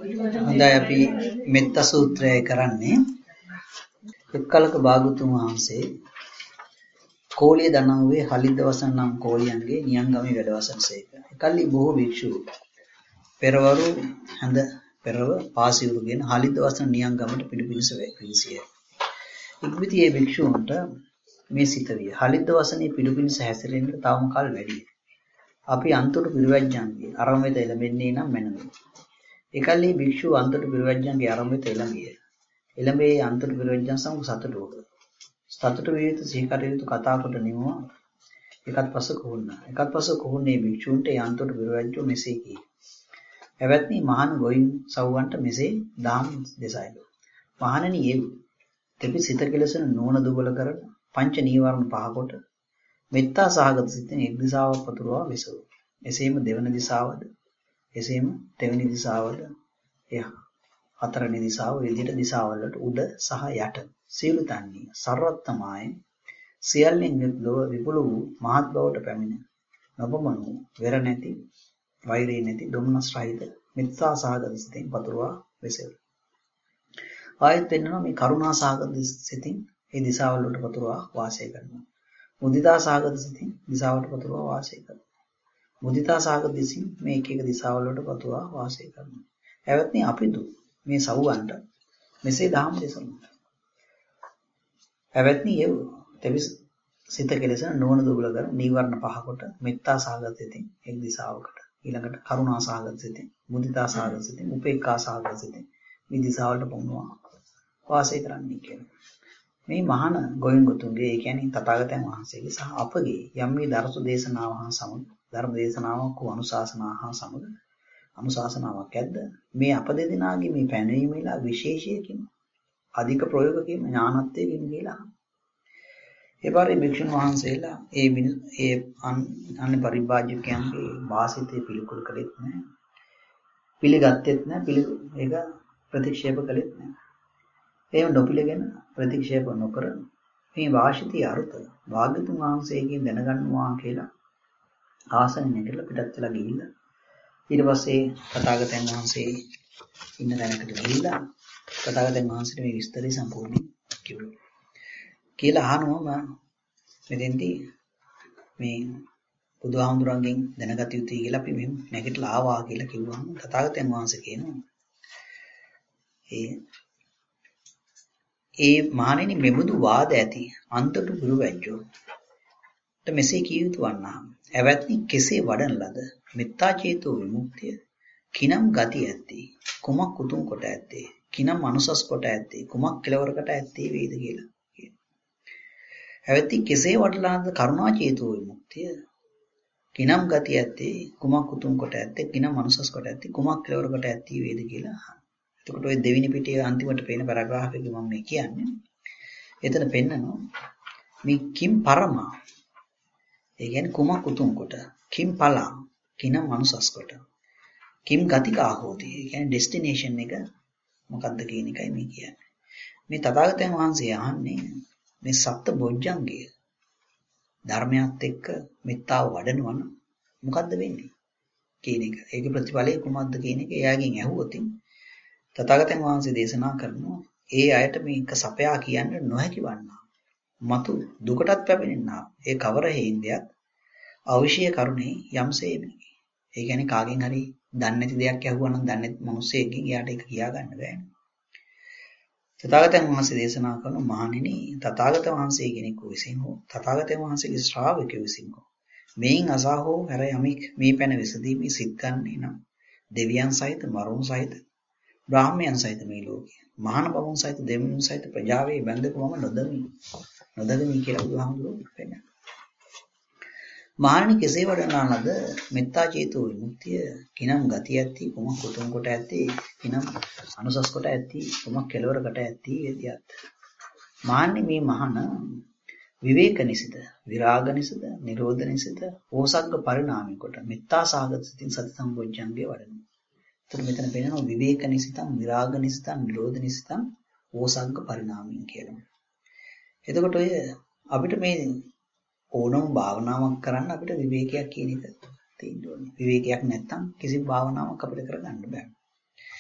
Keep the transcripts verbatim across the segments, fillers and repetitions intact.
හොඳයි අපි මෙත්ත සූත්‍රය කරන්නේ එක්කලක භාගතුන් වහන්සේ කෝලිය දනව්වේ හලිද්දවසන් නම් කෝලියන්ගේ නියංගමේ වැඩවසනසේක. එකල්ලි බොහෝ භික්ෂුව පෙරවරු හඳ පෙරව පාසිවුරුගෙන හලිද්දවසන් නියංගමට පිළිපිලිස වෙවිසිය. ඉක්බිති මේ භික්ෂුවන්ට මේ සිත විය. හලිද්දවසනේ පිළිපිලිස හැසිරෙන්න තවම කල් වැඩි. අපි අන්තොට පිරිවැජ්ජන්ගේ අරම වෙත එළඹෙන්නේ නම් මැනවි. එකල්ලි භික්ෂුව අන්තොට පිරිවැජ්ජන්ගේ අරම වෙත එළඹිය. එළඹේ අන්තොට පිරිවැජ්ජන් සමග සතුටු වුණා. සතුටු වේ යුතු සීකටයුතු කතා කොට නිමුවා. එකත් පස කුහුණා. එකත් පස කුහුණේ භික්ෂුන්ට ඒ අන්තොට පිරිවැජ්ජෝ මෙසේ කී. එවත්නි මහාන ගොයින් සව්වන්ට මෙසේ දාම් දෙසයිද. මහණෙනි ඒ තෙපි සිත කෙලසන නෝන දුබල කරන පංච නීවරණ පහ කොට මෙත්තා සහගත සිතෙන් එක් දිසාවක් පතුරවා විසව. එසේම දෙවන දිසාවද එසේම තෙවැනි දිසාවද එය හතරවෙනි දිසාව විදිහට දිසාවලට උඩ සහ යට සියලු තන්නේ සර්වත්තමාය සියල්ලෙන් ලොව විපුල වූ මහත් බවට පැමිණ නොපමණු වෙර නැති වෛරය නැති දුම්නස් රහිත මෙත්තා සහගත සිතෙන් පතුරවා විසව. ආයත් වෙනවා මේ කරුණා සහගත සිතින් මේ දිසාවලට පතුරවා වාසය කරනවා. මුදිතා සහගත සිතින් දිසාවට පතුරවා වාසය කරනවා. මුදිතා සහගත සිතින් මේ එක එක දිසාවලට පතුරවා වාසය කරනවා. එවත්නි අපිදු මේ සව්වන්ට මෙසේ දහම් දේශනා. එවත්නි ඒ තෙවිස් සිත කෙලෙසන නෝන දුබල කර නීවරණ පහ කොට මෙත්තා සහගත සිතින් එක් දිසාවකට ඊළඟට කරුණා සහගත සිතින් මුදිතා සහගත සිතින් උපේක්ඛා සහගත සිතින් මේ දිසාවලට පොමුවා වාසය කරන්නේ කියලා. මේ මහාන ගෝයන්ගතුන්ගේ ඒ කියන්නේ තථාගතයන් වහන්සේගේ සහ අපගේ යම් මේ දරසු දේශනාව හා සමග ධර්ම දේශනාවක් වූ අනුශාසනාව හා සමග අනුශාසනාවක් ඇද්ද මේ අප දෙදෙනාගේ මේ පැනවීමේලා විශේෂයකින් අධික ප්‍රයෝගකින් ඥානත්වයෙන් කියලා. ඒ පාරේ භික්ෂුන් වහන්සේලා ඒ ඒ අන්න පරිභාජකයන්ගේ වාසිතේ පිළිකුල් කළෙත් නැහැ. පිළිගත්තෙත් නැහැ. පිළි ඒක ප්‍රතික්ෂේප කළෙත් නැහැ. එහෙම නොපිළගෙන ප්‍රතික්ෂේප නොකර මේ වාසිතී අරුත භාග්‍යතුන් වහන්සේගෙන් දැනගන්නවා කියලා ආසනෙ නැගලා පිටත් වෙලා ගිහිල්ලා ඊට පස්සේ තථාගතයන් වහන්සේ ඉන්න තැනකට ගිහිල්ලා තථාගතයන් වහන්සේට මේ විස්තරي සම්පූර්ණයෙන් කිව්වා. කියලා අහනවා මෙතෙන්දී මේ බුදුහාමුදුරන්ගෙන් දැනගත යුතුයි කියලා අපි මෙහෙම නැගිටලා ආවා කියලා කිව්වම තථාගතයන් වහන්සේ කියනවා ඒ ඒ මහණෙනි මෙබඳු වාද ඇති අන්තට ගුරුවැජ්ජෝ ත මෙසේ කිය යුතු වන්නා. එවත්නි කෙසේ වඩන ලද මෙත්තා චේතෝ විමුක්තිය කිනම් ගති ඇත්තේ කුමක් උතුම් කොට ඇත්තේ කිනම් මනුසස් කොට ඇත්තේ කුමක් කෙලවරකට ඇත්තේ වේද කියලා කියනවා. එවත්නි කෙසේ වඩලාද කරුණා චේතෝ විමුක්තිය කිනම් ගති ඇත්තේ කුමක් උතුම් කොට ඇත්තේ කිනම් මනුසස් කොට ඇත්තේ කුමක් කෙලවරකට ඇත්තේ වේද කියලා අහනවා. එතකොට ওই දෙවෙනි පිටේ අන්තිමට පේන පැරග්‍රාෆ් එකේ මම මේ කියන්නේ. එතන පෙන්නනවා මේ කිම් පරමා. ඒ කියන්නේ කුමක් උතුම් කොට, කිම් පලා, කිනම් මනුසස් කොට. කිම් ගතිකා හෝති. ඒ කියන්නේ ඩෙස්ටිනේෂන් එක මොකක්ද කියන එකයි මේ කියන්නේ. මේ තථාගතයන් වහන්සේ අහන්නේ මේ සත්‍ය බොජ්ජංගය ධර්මයත් එක්ක මෙත්තාව වඩනවන මොකද්ද වෙන්නේ කියන එක. ඒකේ ප්‍රතිඵලය කුමක්ද කියන එක එයාගෙන් ඇහුවොත් තථාගතයන් වහන්සේ දේශනා කරනවා ඒ අයට මේක සපයා කියන්න නොහැකි වන්නා. මතු දුකටත් පැමිණෙන්නා. ඒ කවර හේන්දයක් අවශ්‍ය කරුණේ යම්සේමි. ඒ කියන්නේ කාගෙන් හරි දන්නේ නැති දෙයක් ඇහුවා නම් දන්නේ නැති මිනිස්සෙක්ගෙන් එයාට ඒක කියා ගන්න බෑනේ. තථාගතයන් වහන්සේ දේශනා කරන මහණෙනි තථාගත වහන්සේ කෙනෙකු විසින් හෝ තථාගතයන් වහන්සේගේ ශ්‍රාවකයෝ විසින් හෝ මේන් අසා හෝ හැර යමික් මේ පැන විසදීමේ සිත් ගන්නේ නම් දෙවියන් සහිත මරුන් සහිත බ්‍රාහ්මයන් සහිත මේ ලෝකේ මහාන බවුන් සහිත දෙවියන් සහිත ප්‍රජාවේ බැඳපු මම නොදමි නොදගමි කියලා බුදුහාමුදුරුවෝ කියනවා. මහණනි කෙසේ වඩනාලද මෙත්තා චේතෝ විමුක්තිය කිනම් ගතිය ඇති කුමක් උතුම් කොට ඇති කිනම් අනුසස් කොට ඇති කුමක් කෙලවරකට ඇති වේදියත්. මහණනි මේ මහාන විවේක නිසිත විරාග නිසිත නිරෝධ නිසිත ඕසග්ග පරිණාමී කොට මෙත්තා සාගත සිතින් සති සම්බොජ්ජංගේ වඩනවා. එතකොට මෙතන පේනවා විවේක නිසිතං විරාග නිසිතං නිරෝධ නිසිතං ඕසග්ග පරිණාමී කියලා. එතකොට ඔය අපිට මේ ඕනම භාවනාවක් කරන්න අපිට විවේකයක් කියන එක තියෙන්න ඕනේ. විවේකයක් නැත්තම් කිසි භාවනාවක් අපිට කරගන්න බෑ.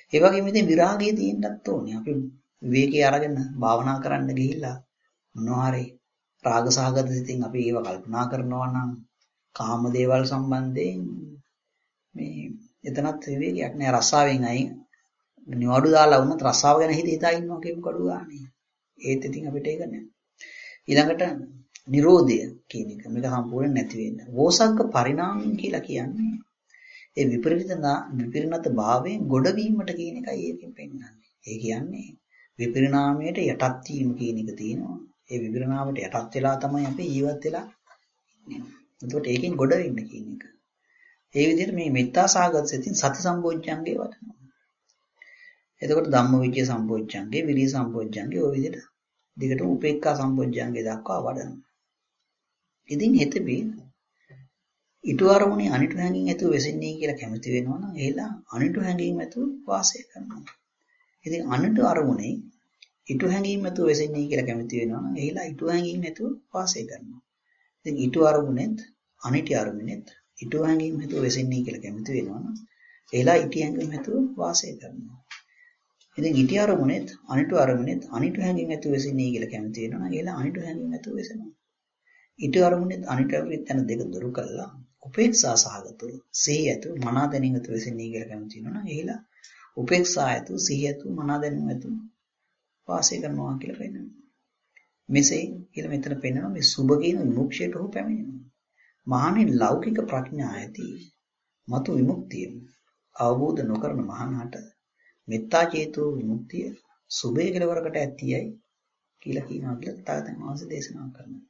ඒ වගේම ඉතින් විරාගය තියෙන්නත් ඕනේ. අපි විවේකී අරගෙන භාවනා කරන්න ගිහිල්ලා මොනවා හරි රාග සහගත සිතින් අපි ඒව කල්පනා කරනවා නම් කාම දේවල් සම්බන්ධයෙන් මේ එතනත් විවේකයක් නෑ. රස්සාවෙන් අයින් නිවඩු දාලා වුණත් රස්සාව ගැන හිත හිතා ඉන්නවා කියමු කඩු ගානේ. ඒත් ඉතින් අපිට ඒක නෑ. ඊළඟට නිරෝධය කියන එක මේක සම්පූර්ණ නැති වෙන්න. වෝසග්ග පරිණාමය කියලා කියන්නේ ඒ විපරිණත විපරිණත භාවයෙන් ගොඩවීමට කියන එකයි ඒකෙන් පෙන්නන්නේ. ඒ කියන්නේ විපරිණාමයට යටත් වීම කියන එක තියෙනවා. ඒ විපරිණාමයට යටත් වෙලා තමයි අපි ජීවත් වෙලා ඉන්නේ. එතකොට ඒකෙන් ගොඩ වෙන්න කියන එක. ඒ විදිහට මේ මෙත්තා සාගත සිතින් සති සම්පෝඥංගේ වඩනවා. එතකොට ධම්මවිචය සම්පෝඥංගේ, විරිය සම්පෝඥංගේ ඔය විදිහට දිගට උපේක්ඛා සම්පෝඥංගේ දක්වා වඩනවා. ඉතින් හෙතෙපි ඊට අරමුණේ අනිට හැංගින් ඇතුව වෙසින්නේ කියලා කැමති වෙනවා නම් එහෙලා අනිට හැංගින් ඇතුව වාසය කරනවා. ඉතින් අනිට අරමුණේ ඊට හැංගින් ඇතුව වෙසින්නේ කියලා කැමති වෙනවා නම් එහෙලා ඊට හැංගින් ඇතුව වාසය කරනවා. ඉතින් ඊට අරමුණෙත් අනිට අරමුණෙත් ඊට හැංගින් ඇතුව වෙසින්නේ කියලා කැමති වෙනවා නම් එහෙලා ඊට හැංගින් ඇතුව වාසය කරනවා. ඉතින් ඊට අරමුණෙත් අනිට අරමුණෙත් අනිට හැංගින් ඇතුව වෙසින්නේ කියලා කැමති වෙනවා නම් එහෙලා අනිට හැංගින් ඇතුව වෙසෙනවා. ඊට අරමුණෙත් අනිට අරමුණෙත් යන දෙක දුරු කළා උපේක්ෂා සහගතව සිහිය ඇතුව මනා දැනීම ඇතුව වෙසින්නේ කියලා කැමති වෙනවා නම් එහෙලා උපේක්ෂා ඇතුව සිහිය ඇතුව මනා දැනීම ඇතුව වාසය කරනවා කියලා වෙනවා. මෙසේ කියලා මෙතන පෙන්වනවා මේ සුභ කියන විමුක්තියට හෝ පැමිණෙනවා. මහණෙනි ලෞකික ප්‍රඥා ඇති මතු විමුක්තිය අවබෝධ නොකරන මහණාට මෙත්තා චේතෝ විමුක්තිය සුභය කෙලවරකට ඇතියයි කියලා කියනවා කියලා තථාගතයන් වහන්සේ දේශනා කරනවා.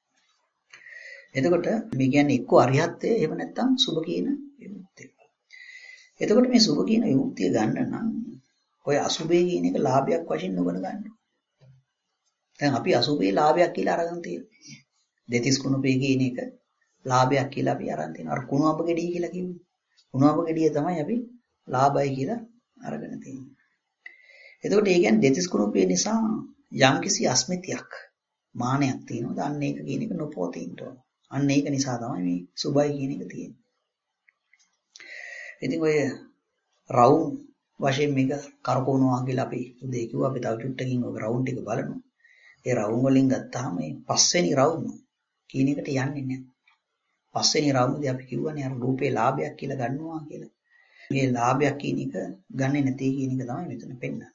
එතකොට මේ කියන්නේ එක්ක අරිහත්ත්වය එහෙම නැත්නම් සුභ කියන විමුක්තිය. එතකොට මේ සුභ කියන විමුක්තිය ගන්න නම් ඔය අසුභය කියන එක ලාභයක් වශයෙන් නොගන ගන්න. දැන් අපි අසුභේ ලාභයක් කියලා අරගෙන තියෙනවා. දෙතිස් කුණපේ කියන එක ලාභයක් කියලා අපි අරන් තියෙනවා. අර කුණුවඹ ගෙඩිය කියලා කිව්වේ. කුණුවඹ ගෙඩිය තමයි අපි ලාභයි කියලා අරගෙන තියෙන්නේ. එතකොට ඒ කියන්නේ දෙතිස් කුණපේ නිසා යම්කිසි අස්මිතියක් මානයක් තියෙනවා. අන්න ඒක කියන එක නොපොතින්න ඕන. අන්න ඒක නිසා තමයි මේ සුභයි කියන එක තියෙන්නේ. ඉතින් ඔය රවුම් වශයෙන් මේක කරකවනවා කියලා අපි උදේ කිව්වා. අපි තව චුට්ටකින් ඔය රවුම් ටික බලමු. ඒ රවුම් වලින් ගත්තාම මේ පස්වෙනි රවුම් කියන එකට යන්නේ නැහැ. පස්වෙනි රවුමදී අපි කිව්වනේ අර රූපේ ලාභයක් කියලා ගන්නවා කියලා. මේ ලාභයක් කියන එක ගන්නෙ නැති කියන එක තමයි මෙතන පෙන්නන්නේ.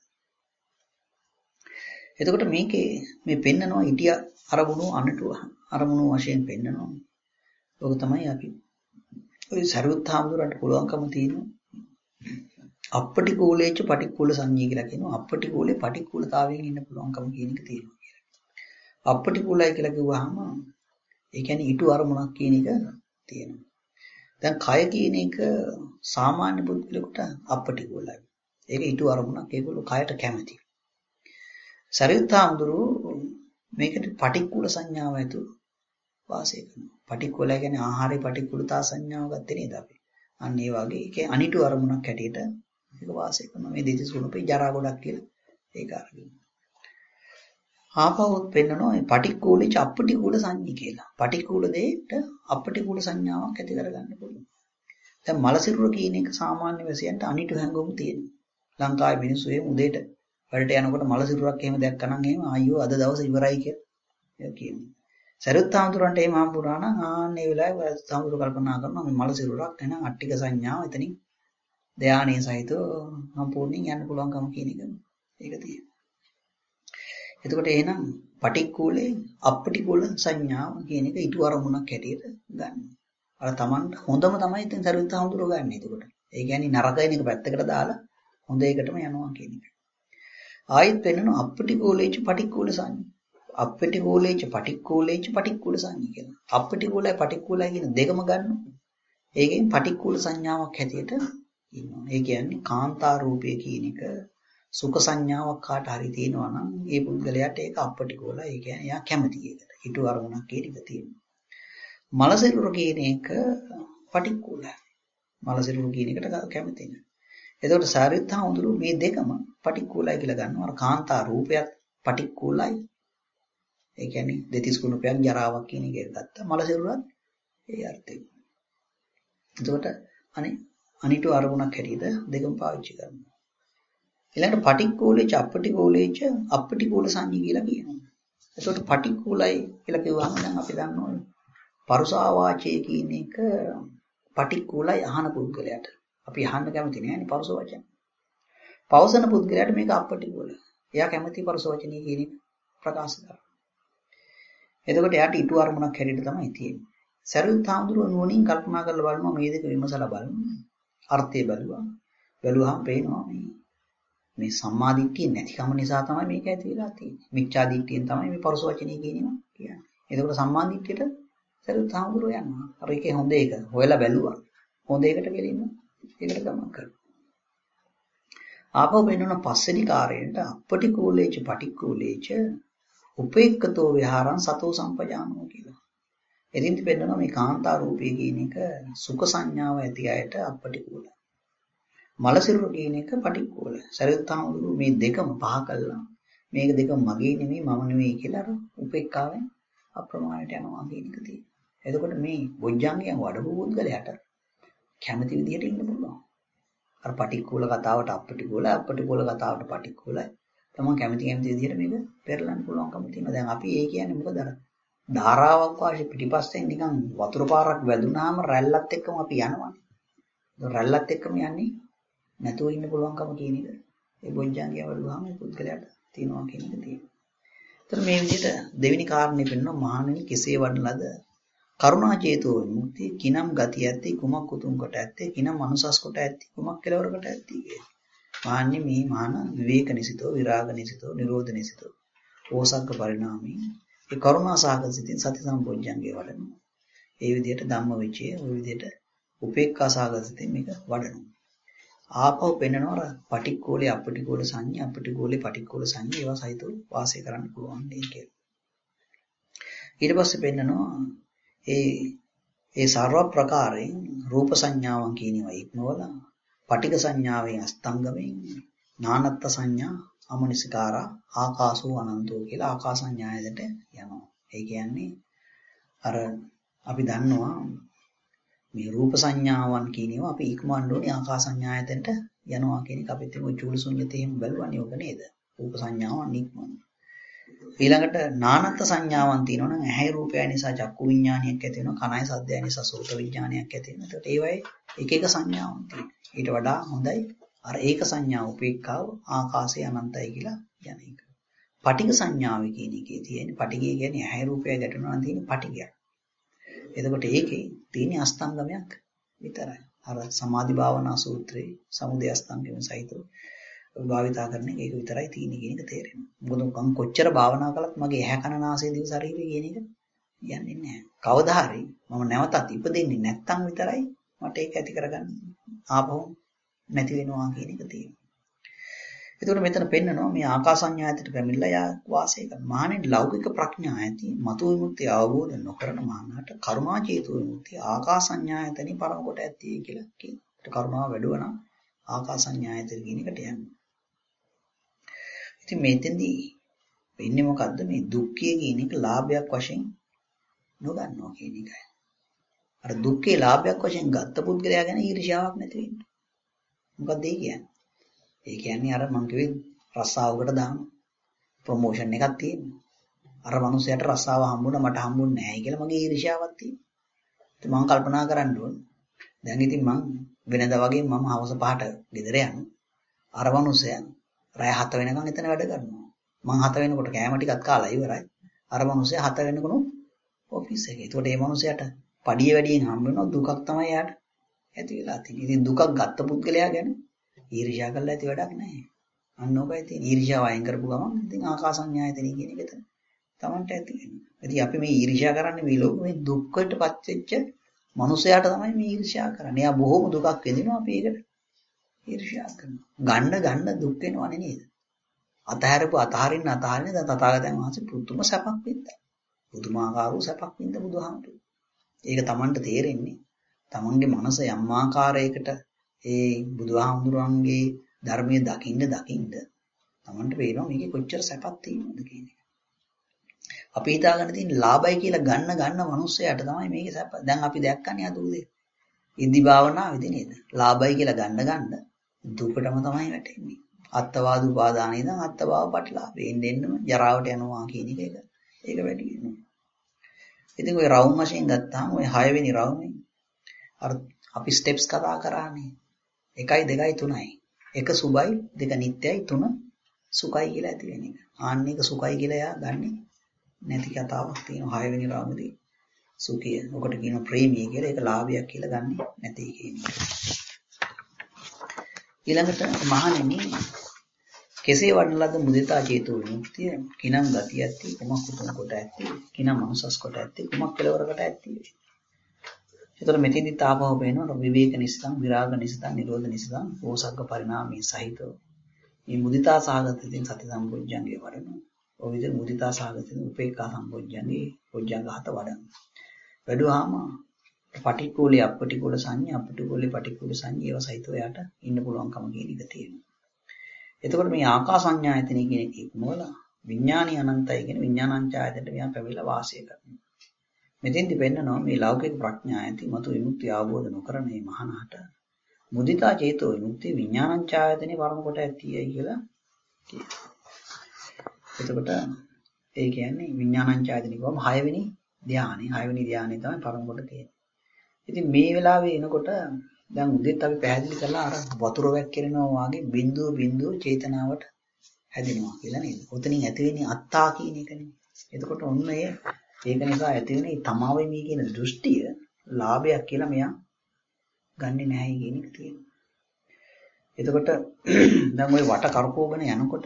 එතකොට මේකේ මේ පෙන්නනවා ඉටිය අරමුණු අනටුව අරමුණු වශයෙන් පෙන්නනවා. ඔක තමයි අපි ඔය සරුවත් හාමුදුරන්ට පුළුවන්කම තියෙනවා. අපටිකූලේච පටික්කුල සංඤී කියලා කියනවා. අපටිකූලේ පටික්කුලතාවයෙන් ඉන්න පුළුවන්කම කියන එක තියෙනවා කියලා. අපටිකූලයි කියලා කිව්වහම ඒ කියන්නේ ඊටු අරමුණක් කියන එක තියෙනවා. දැන් කය කියන එක සාමාන්‍ය පුද්ගලෙකුට අපටිකූලයි. ඒක ඊටු අරමුණක්. ඒගොල්ලෝ කයට කැමති. සරියුත් හාමුදුරුවෝ මේකට පටික්කුල සංඥාව ඇතුව වාසය කරනවා. පටික්කුලයි කියන්නේ ආහාරේ පටික්කුලතා සංඥාව ගත්තේ නේද අපි? අන්න ඒ වගේ ඒකේ අනිටු අරමුණක් හැටියට ඒක වාසය කරනවා. මේ දෙතිස් ගුණපේ ජරා ගොඩක් කියලා ඒක අරගෙන. ආපහුත් පෙන්නනවා මේ පටික්කුලෙච අපටිකුල සංඥා කියලා. පටික්කුල දෙයට අපටිකුල සංඥාවක් ඇති කරගන්න පුළුවන්. දැන් මලසිරුර කියන එක සාමාන්‍ය වැසියන්ට අනිටු හැඟුම් තියෙනවා. ලංකාවේ මිනිස්සු එහෙම උදේට වැඩට යනකොට මලසිරුරක් එහෙම දැක්කනම් එහෙම අයියෝ අද දවස ඉවරයි කියලා කියනවා. සරියුත් හාමුදුරන්ට එහෙම හම්බුනා නම් ආන්නේ වෙලාවේ හාමුදුර කල්පනා කරනවා මේ මලසිරුරක් එන අට්ටික සංඥාව එතනින් ධානයේ සහිතව සම්පූර්ණයෙන් යන්න පුළුවන්කම කියන එක ඒක තියෙනවා. එතකොට එහෙනම් පටික්කුලේ අපටිකුල සංඥාව කියන එක ඊට අරමුණක් හැටියට ගන්න. අර Tamanට හොඳම තමයි ඉතින් සරියුත් හාමුදුර ගන්න. එතකොට ඒ කියන්නේ නරකයින එක පැත්තකට දාලා හොඳ එකටම යනවා කියන එක. ආයෙත් වෙනන අපටිකූලේච පටික්කුල සංඥා. අපටිකූලේච පටික්කුලේච පටික්කුල සංඥා කියලා. අපටිකූලයි පටික්කුලයි කියන දෙකම ගන්නවා. ඒකෙන් පටික්කුල සංඥාවක් හැටියට ඉන්නවා. ඒ කියන්නේ කාන්තා රූපය කියන එක සුඛ සංඥාවක් කාට හරි තියෙනවා නම් ඒ පුද්ගලයාට ඒක අපටිකූලයි. ඒ කියන්නේ එයා කැමති එකට. ඊට අරමුණක් කියන එක තියෙනවා. මලසිරුර කියන එක පටික්කුලයි. මලසිරුර කියන එකට කැමති නෑ. එතකොට සාරියුත් හාමුදුරුවෝ මේ දෙකම පටික්කුලයි කියලා ගන්නවා. අර කාන්තා රූපයත් පටික්කුලයි. ඒ කියන්නේ දෙතිස් කුණපයක් ජරාවක් කියන එක ගත්තා. මලසිරුරත් ඒ අර්ථයෙන්. එතකොට අනේ අනිට අරමුණක් හැටියට දෙකම පාවිච්චි කරනවා. ඊළඟට පටික්කුලේච අපටික්කුලේච අපටික්කුල සංඤ්ඤා කියලා කියනවා. ඒකට පටික්කුලයි කියලා කිව්වම දැන් අපි දන්නවා පරුසා වාචයේ කියන එක පටික්කුලයි අහන පුද්ගලයාට. අපි අහන්න කැමති නෑනේ පරුස වචන. පවසන පුද්ගලයාට මේක අපටික්කුල. එයා කැමති පරුස වචනේ කියන එක ප්‍රකාශ කරනවා. එතකොට එයාට ඊට අරමුණක් හැටියට තමයි තියෙන්නේ. සරියුත් හාමුදුරුවෝ නුවණින් කල්පනා කරලා බලනවා මේ දෙක විමසලා බලනවා. අර්ථය බලුවා. බැලුවාම පේනවා මේ මේ සම්මාදිට්ඨිය නැතිකම නිසා තමයි මේක ඇති වෙලා තියෙන්නේ. මිච්ඡාදිට්ඨියෙන් තමයි මේ පරුස වචනේ කියනවා කියන්නේ. එතකොට සම්මාදිට්ඨියට සරියුත් හාමුදුරුවෝ යනවා. අර එකේ හොඳ එක හොයලා බැලුවා. හොඳ එකට ගෙලින්න ඒකට ගමන් කරනවා. ආපහු වෙනන පස්සේදි කාර්යයට අපටිකූලේච පටික්කුලේච උපේක්ඛතෝ විහාරං සතෝ සම්පජානෝ කියලා. එදින්දි පෙන්නනවා මේ කාන්තා රූපය කියන එක සුඛ සංඥාව ඇති අයට අපටිකූල. මලසිරුර කියන එක පටික්කුල. සරියුත් හාමුදුරුවෝ මේ දෙකම පහ කළා. මේක දෙක මගේ නෙමෙයි මම නෙමෙයි කියලා අර උපේක්ඛාවෙන් අප්‍රමාණයට යනවා කියන එක තියෙනවා. එතකොට මේ බොජ්ජංගයන් වඩපු පුද්ගලයාට කැමති විදිහට ඉන්න පුළුවන්. අර පටික්කුල කතාවට අපටිකුල, අපටිකුල කතාවට පටික්කුල. තමන් කැමති කැමති විදිහට මේක පෙරලන්න පුළුවන්කම තියෙනවා. දැන් අපි ඒ කියන්නේ මොකද අර ධාරාවක් වාසිය පිටිපස්සෙන් නිකන් වතුර පාරක් වැදුනාම රැල්ලත් එක්කම අපි යනවානේ. රැල්ලත් එක්කම යන්නේ නැතුව ඉන්න පුළුවන්කම කියන එක. ඒ බොජ්ජංගය වලුවාම මේ පුද්ගලයාට තියෙනවා කියන එක තියෙනවා. ඒතර මේ විදිහට දෙවෙනි කාරණේ පෙන්වනවා මහණෙනි කෙසේ වඩන ලද කරුණා චේතෝ විමුක්තිය කිනම් ගතිය ඇත්තේ කුමක් උතුම් කොට ඇත්තේ කිනම් මනුසස් කොට ඇත්තේ කුමක් කෙලවර කොට ඇත්තේ කියලා. මාන්නේ මේ මාන විවේක නිසිතෝ විරාග නිසිතෝ නිරෝධ නිසිතෝ ඕසග්ග පරිණාමී ඒ කරුණා සාගත සිතින් සති සම්පෝඥංගේ වඩනවා. ඒ විදිහට ධම්ම විචය ওই විදිහට උපේක්ඛා සාගත සිතින් මේක වඩනවා. ආපහු පෙන්නනවා අර පටික්කුලේ අපටික්කුල සංඤ්ඤා අපටික්කුලේ පටික්කුල සංඤ්ඤා ඒවා සහිතව වාසය කරන්න පුළුවන් නේ කියලා. ඊට පස්සේ පෙන්නනවා ඒ ඒ සර්ව ප්‍රකාරයෙන් රූප සංඥාවන් කියනවා ඉක්මවලා පටික සංඥාවෙන් අස්තංගමෙන් නානත්ත් සංඥා අමනිසකාරා ආකාසෝ අනන්තෝ කියලා ආකාස සංඥායකට යනවා. ඒ කියන්නේ අර අපි දන්නවා මේ රූප සංඥාවන් කියනවා අපි ඉක්මවන්න ඕනේ ආකාස සංඥායතෙන්ට යනවා කියන එක අපිත් මේ චූලසුඤ්ඤතේම බැලුවානේ ඔක නේද? රූප සංඥාවන් ඉක්මවන්න. ඊළඟට නානත්ත් සංඥාවන් තියෙනවා නම් ඇහැ රූපය නිසා චක්කු විඥානයක් ඇති වෙනවා කනයි සද්දය නිසා සෝත විඥානයක් ඇති වෙනවා. ඒකට ඒවයි එක එක සංඥාවන් තියෙනවා. ඊට වඩා හොඳයි අර ඒක සංඥා උපේක්ඛාව ආකාශය අනන්තයි කියලා යන එක. පටික සංඥාව කියන එකේ තියෙන පටිකය කියන්නේ ඇහැ රූපය ගැටෙනවා නම් තියෙන පටිකයක්. එතකොට ඒකේ තියෙන අස්තංගමයක් විතරයි. අර සමාධි භාවනා සූත්‍රයේ සමුදය අස්තංගම සහිතව භාවිතා කරන එක ඒක විතරයි තියෙන්නේ කියන එක තේරෙනවා. මොකද මම කොච්චර භාවනා කළත් මගේ ඇහැ කන නාසය දිව ශරීරය කියන එක යන්නේ නැහැ. කවදා හරි මම නැවතත් ඉපදෙන්නේ නැත්තම් විතරයි මට ඒක ඇති කරගන්න ආපහු නැති වෙනවා කියන එක තියෙනවා. ඒකට මෙතන පෙන්නනවා මේ ආකාසඤ්ඤායතට පැමිණලා යා වාසය කරන මහණෙනි ලෞකික ප්‍රඥා ඇති මතු විමුක්තිය අවබෝධ නොකරන මහණාට කරුණා චේතු විමුක්තිය ආකාසඤ්ඤායතනේ පරම කොට ඇත්තේ කියලා කියනවා. ඒකට කරුණාව වැඩුවා නම් ආකාසඤ්ඤායතන කියන එකට යනවා. ඉතින් මෙතෙන්දී වෙන්නේ මොකද්ද මේ දුක්ඛය කියන එක ලාභයක් වශයෙන් නොගන්නවා කියන එකයි. අර දුක්ඛේ ලාභයක් වශයෙන් ගත්ත පුද්ගලයා ගැන ඊර්ෂ්‍යාවක් නැති වෙන්න. මොකක්ද ඒ කියන්නේ? ඒ කියන්නේ අර මං කිව්වේ රස්සාවකට දාන ප්‍රොමෝෂන් එකක් තියෙනවා. අර මිනිහයාට රස්සාව හම්බුණා මට හම්බුන්නේ නැහැ කියලා මගේ ඊර්ෂ්‍යාවක් තියෙනවා. ඉතින් මං කල්පනා කරන්න ඕන. දැන් ඉතින් මං වෙනදා වගේ මම හවස පහට ගෙදර යනවා. අර මිනිහයා රාය හත වෙනකන් එතන වැඩ කරනවා. මං හත වෙනකොට කෑම ටිකක් කාලා ඉවරයි. අර මිනිහයා හත වෙනකොට ඔෆිස් එකේ. ඒකට මේ මිනිහයාට පඩිය වැඩියෙන් හම්බ වෙනවා දුකක් තමයි යාට ඇති වෙලා තියෙන්නේ. ඉතින් දුකක් ගත්ත පුද්ගලයා ගැන ඊර්ෂ්‍යා කරලා ඇති වැඩක් නැහැ. අන්න ඕකයි තියෙන්නේ. ඊර්ෂ්‍යාව අයින් කරපු ගමන් ඉතින් ආකාසඤ්ඤායතනෙ කියන එක තමන්ට ඇති වෙනවා. ඉතින් අපි මේ ඊර්ෂ්‍යා කරන්නේ මේ ලෝකෙ මේ දුක්කටපත් වෙච්ච මනුස්සයාට තමයි මේ ඊර්ෂ්‍යා කරන්නේ. එයා බොහොම දුකක් විඳිනවා අපි ඒකට ඊර්ෂ්‍යා කරනවා. ගන්න ගන්න දුක් වෙනවනේ නේද? අතහැරපු අතහරින්න අතහරින්න දැන් තථාගතයන් වහන්සේ පුදුම සැපක් වින්දා. පුදුමාකාර වූ සැපක් වින්ද බුදුහාමුදුරුවෝ. ඒක තමන්ට තේරෙන්නේ. තමන්ගේ මනස යම් ආකාරයකට ඒ බුදුහාමුදුරන්ගේ ධර්මයේ දකින්න දකින්න තමන්ට පේනවා මේකේ කොච්චර සැපක් තියෙනවද කියන එක. අපි හිතාගෙන තියෙන ලාභයි කියලා ගන්න ගන්න මිනිස්සයාට තමයි මේකේ සැප. දැන් අපි දැක්කනේ අද උදේ. ඉදි භාවනාවේදී නේද? ලාභයි කියලා ගන්න ගන්න දුකටම තමයි වැටෙන්නේ. අත්තවාද උපාදාන ඉඳන් අත්තවාව පටලාවේ එන්න එන්නම ජරාවට යනවා කියන එක ඒක ඒක වැඩි වෙනවා. ඉතින් ඔය රවුම් වශයෙන් ගත්තාම ඔය හය වෙනි රවුමේ අර අපි ස්ටෙප්ස් කතා කරානේ. එකයි දෙකයි තුනයි. එක සුබයි දෙක නිට්ටයයි තුන සුඛයි කියලා ඇති වෙන එක. ආන්න එක සුඛයි කියලා එයා ගන්නෙ නැති කතාවක් තියෙනවා හය වෙනි රවුමේදී. සුඛය. ඔකට කියනවා ප්‍රේමිය කියලා. ඒක ලාභයක් කියලා ගන්නෙ නැති කියන එක. ඊළඟට මහණෙනි කෙසේ වඩන ලද මුදිතා චේතෝ විමුක්තිය කිනම් ගතිය ඇති කුමක් උතුම් කොට ඇති කිනම් මනුසස් කොට ඇති කුමක් කෙලවරකට ඇති. ඒතර මෙතෙන්දි තාපව වෙනවා විවේක නිස්සං විරාග නිස්සං නිරෝධ නිස්සං ඕසග්ග පරිණාමී සහිතව මේ මුදිතා සාගතයෙන් සති සම්පෝඥංගේ වඩනවා. ඔය විදිහට මුදිතා සාගතයෙන් උපේක්ඛා සම්පෝඥංගේ පොඥංග හත වඩනවා. වැඩුවාම පටික්කුලේ අපටිකුල සංඥා අපටිකුලේ පටික්කුල සංඥා ඒව සහිතව යට ඉන්න පුළුවන්කම කියන එක තියෙනවා. එතකොට මේ ආකාසඤ්ඤායතනෙ කියන එක ඉක්මවලා විඥානීය අනන්තය කියන විඥානංචායතනට මෙයා පැමිණලා වාසය කරනවා. මෙතෙන්දි පෙන්නනවා මේ ලෞකික ප්‍රඥායති මතු විමුක්තිය අවබෝධ නොකරන මේ මහානහට මුදිතා චේතෝ විමුක්තිය විඥානංචායතනෙ පරම කොට ඇතියයි කියලා කියනවා. එතකොට ඒ කියන්නේ විඥානංචායතනෙ කියවම හය වෙනි ධානය හය වෙනි ධානය තමයි පරම කොට තියෙන්නේ. ඉතින් මේ වෙලාවේ එනකොට දැන් උදේත් අපි පැහැදිලි කළා අර වතුර වැක්කිරෙනවා වගේ බිඳුව බිඳුව චේතනාවට හැදෙනවා කියලා නේද? ඔතනින් ඇති වෙන්නේ අත්තා කියන එකනේ. එතකොට ඔන්න ඒ ඒක නිසා ඇති වෙන්නේ තමාවේ මේ කියන දෘෂ්ටිය ලාභයක් කියලා මෙයා ගන්නෙ නැහැ කියන එක තියෙනවා. එතකොට දැන් ওই වට කරකෝගෙන යනකොට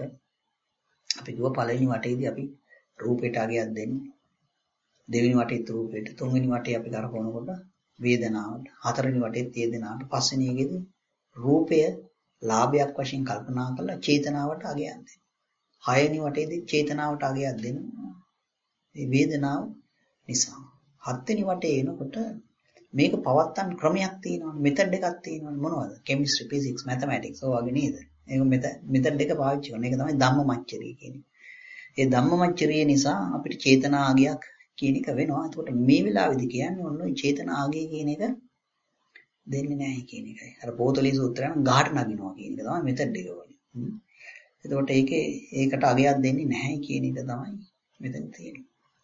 අපි දුව පළවෙනි වටේදී අපි රූපයට අගයක් දෙන්නේ. දෙවෙනි වටේත් රූපයට, තුන්වෙනි වටේ අපි කරකවනකොට වේදනාවට, හතරවෙනි වටේත් වේදනාවට, පස්වෙනි එකේදී රූපය ලාභයක් වශයෙන් කල්පනා කරලා චේතනාවට අගයක් දෙනවා. හයවෙනි වටේදී චේතනාවට අගයක් දෙනවා. මේ වේදනාව නිසා. හත්වෙනි වටේ එනකොට මේක පවත්තන් ක්‍රමයක් තියෙනවා, මෙතඩ් එකක් තියෙනවා. මොනවද? කෙමිස්ට්‍රි, ෆිසික්ස්, මැතමැටික්ස් ඔය වගේ නේද? ඒක මෙතඩ් එක පාවිච්චි කරන එක තමයි ධම්මමච්චරිය කියන්නේ. ඒ ධම්මමච්චරිය නිසා අපිට චේතනා අගයක් කියන එක වෙනවා. එතකොට මේ වෙලාවේදී කියන්නේ ඔන්න ඔය චේතනා ආගය කියන එක දෙන්නේ නැහැ කියන එකයි. අර පොතලී සූත්‍රයන් ගහට නගිනවා කියන එක තමයි මෙතඩ් එක වගේ. එතකොට ඒකේ ඒකට අගයක් දෙන්නේ නැහැ කියන එක තමයි මෙතන තියෙන්නේ.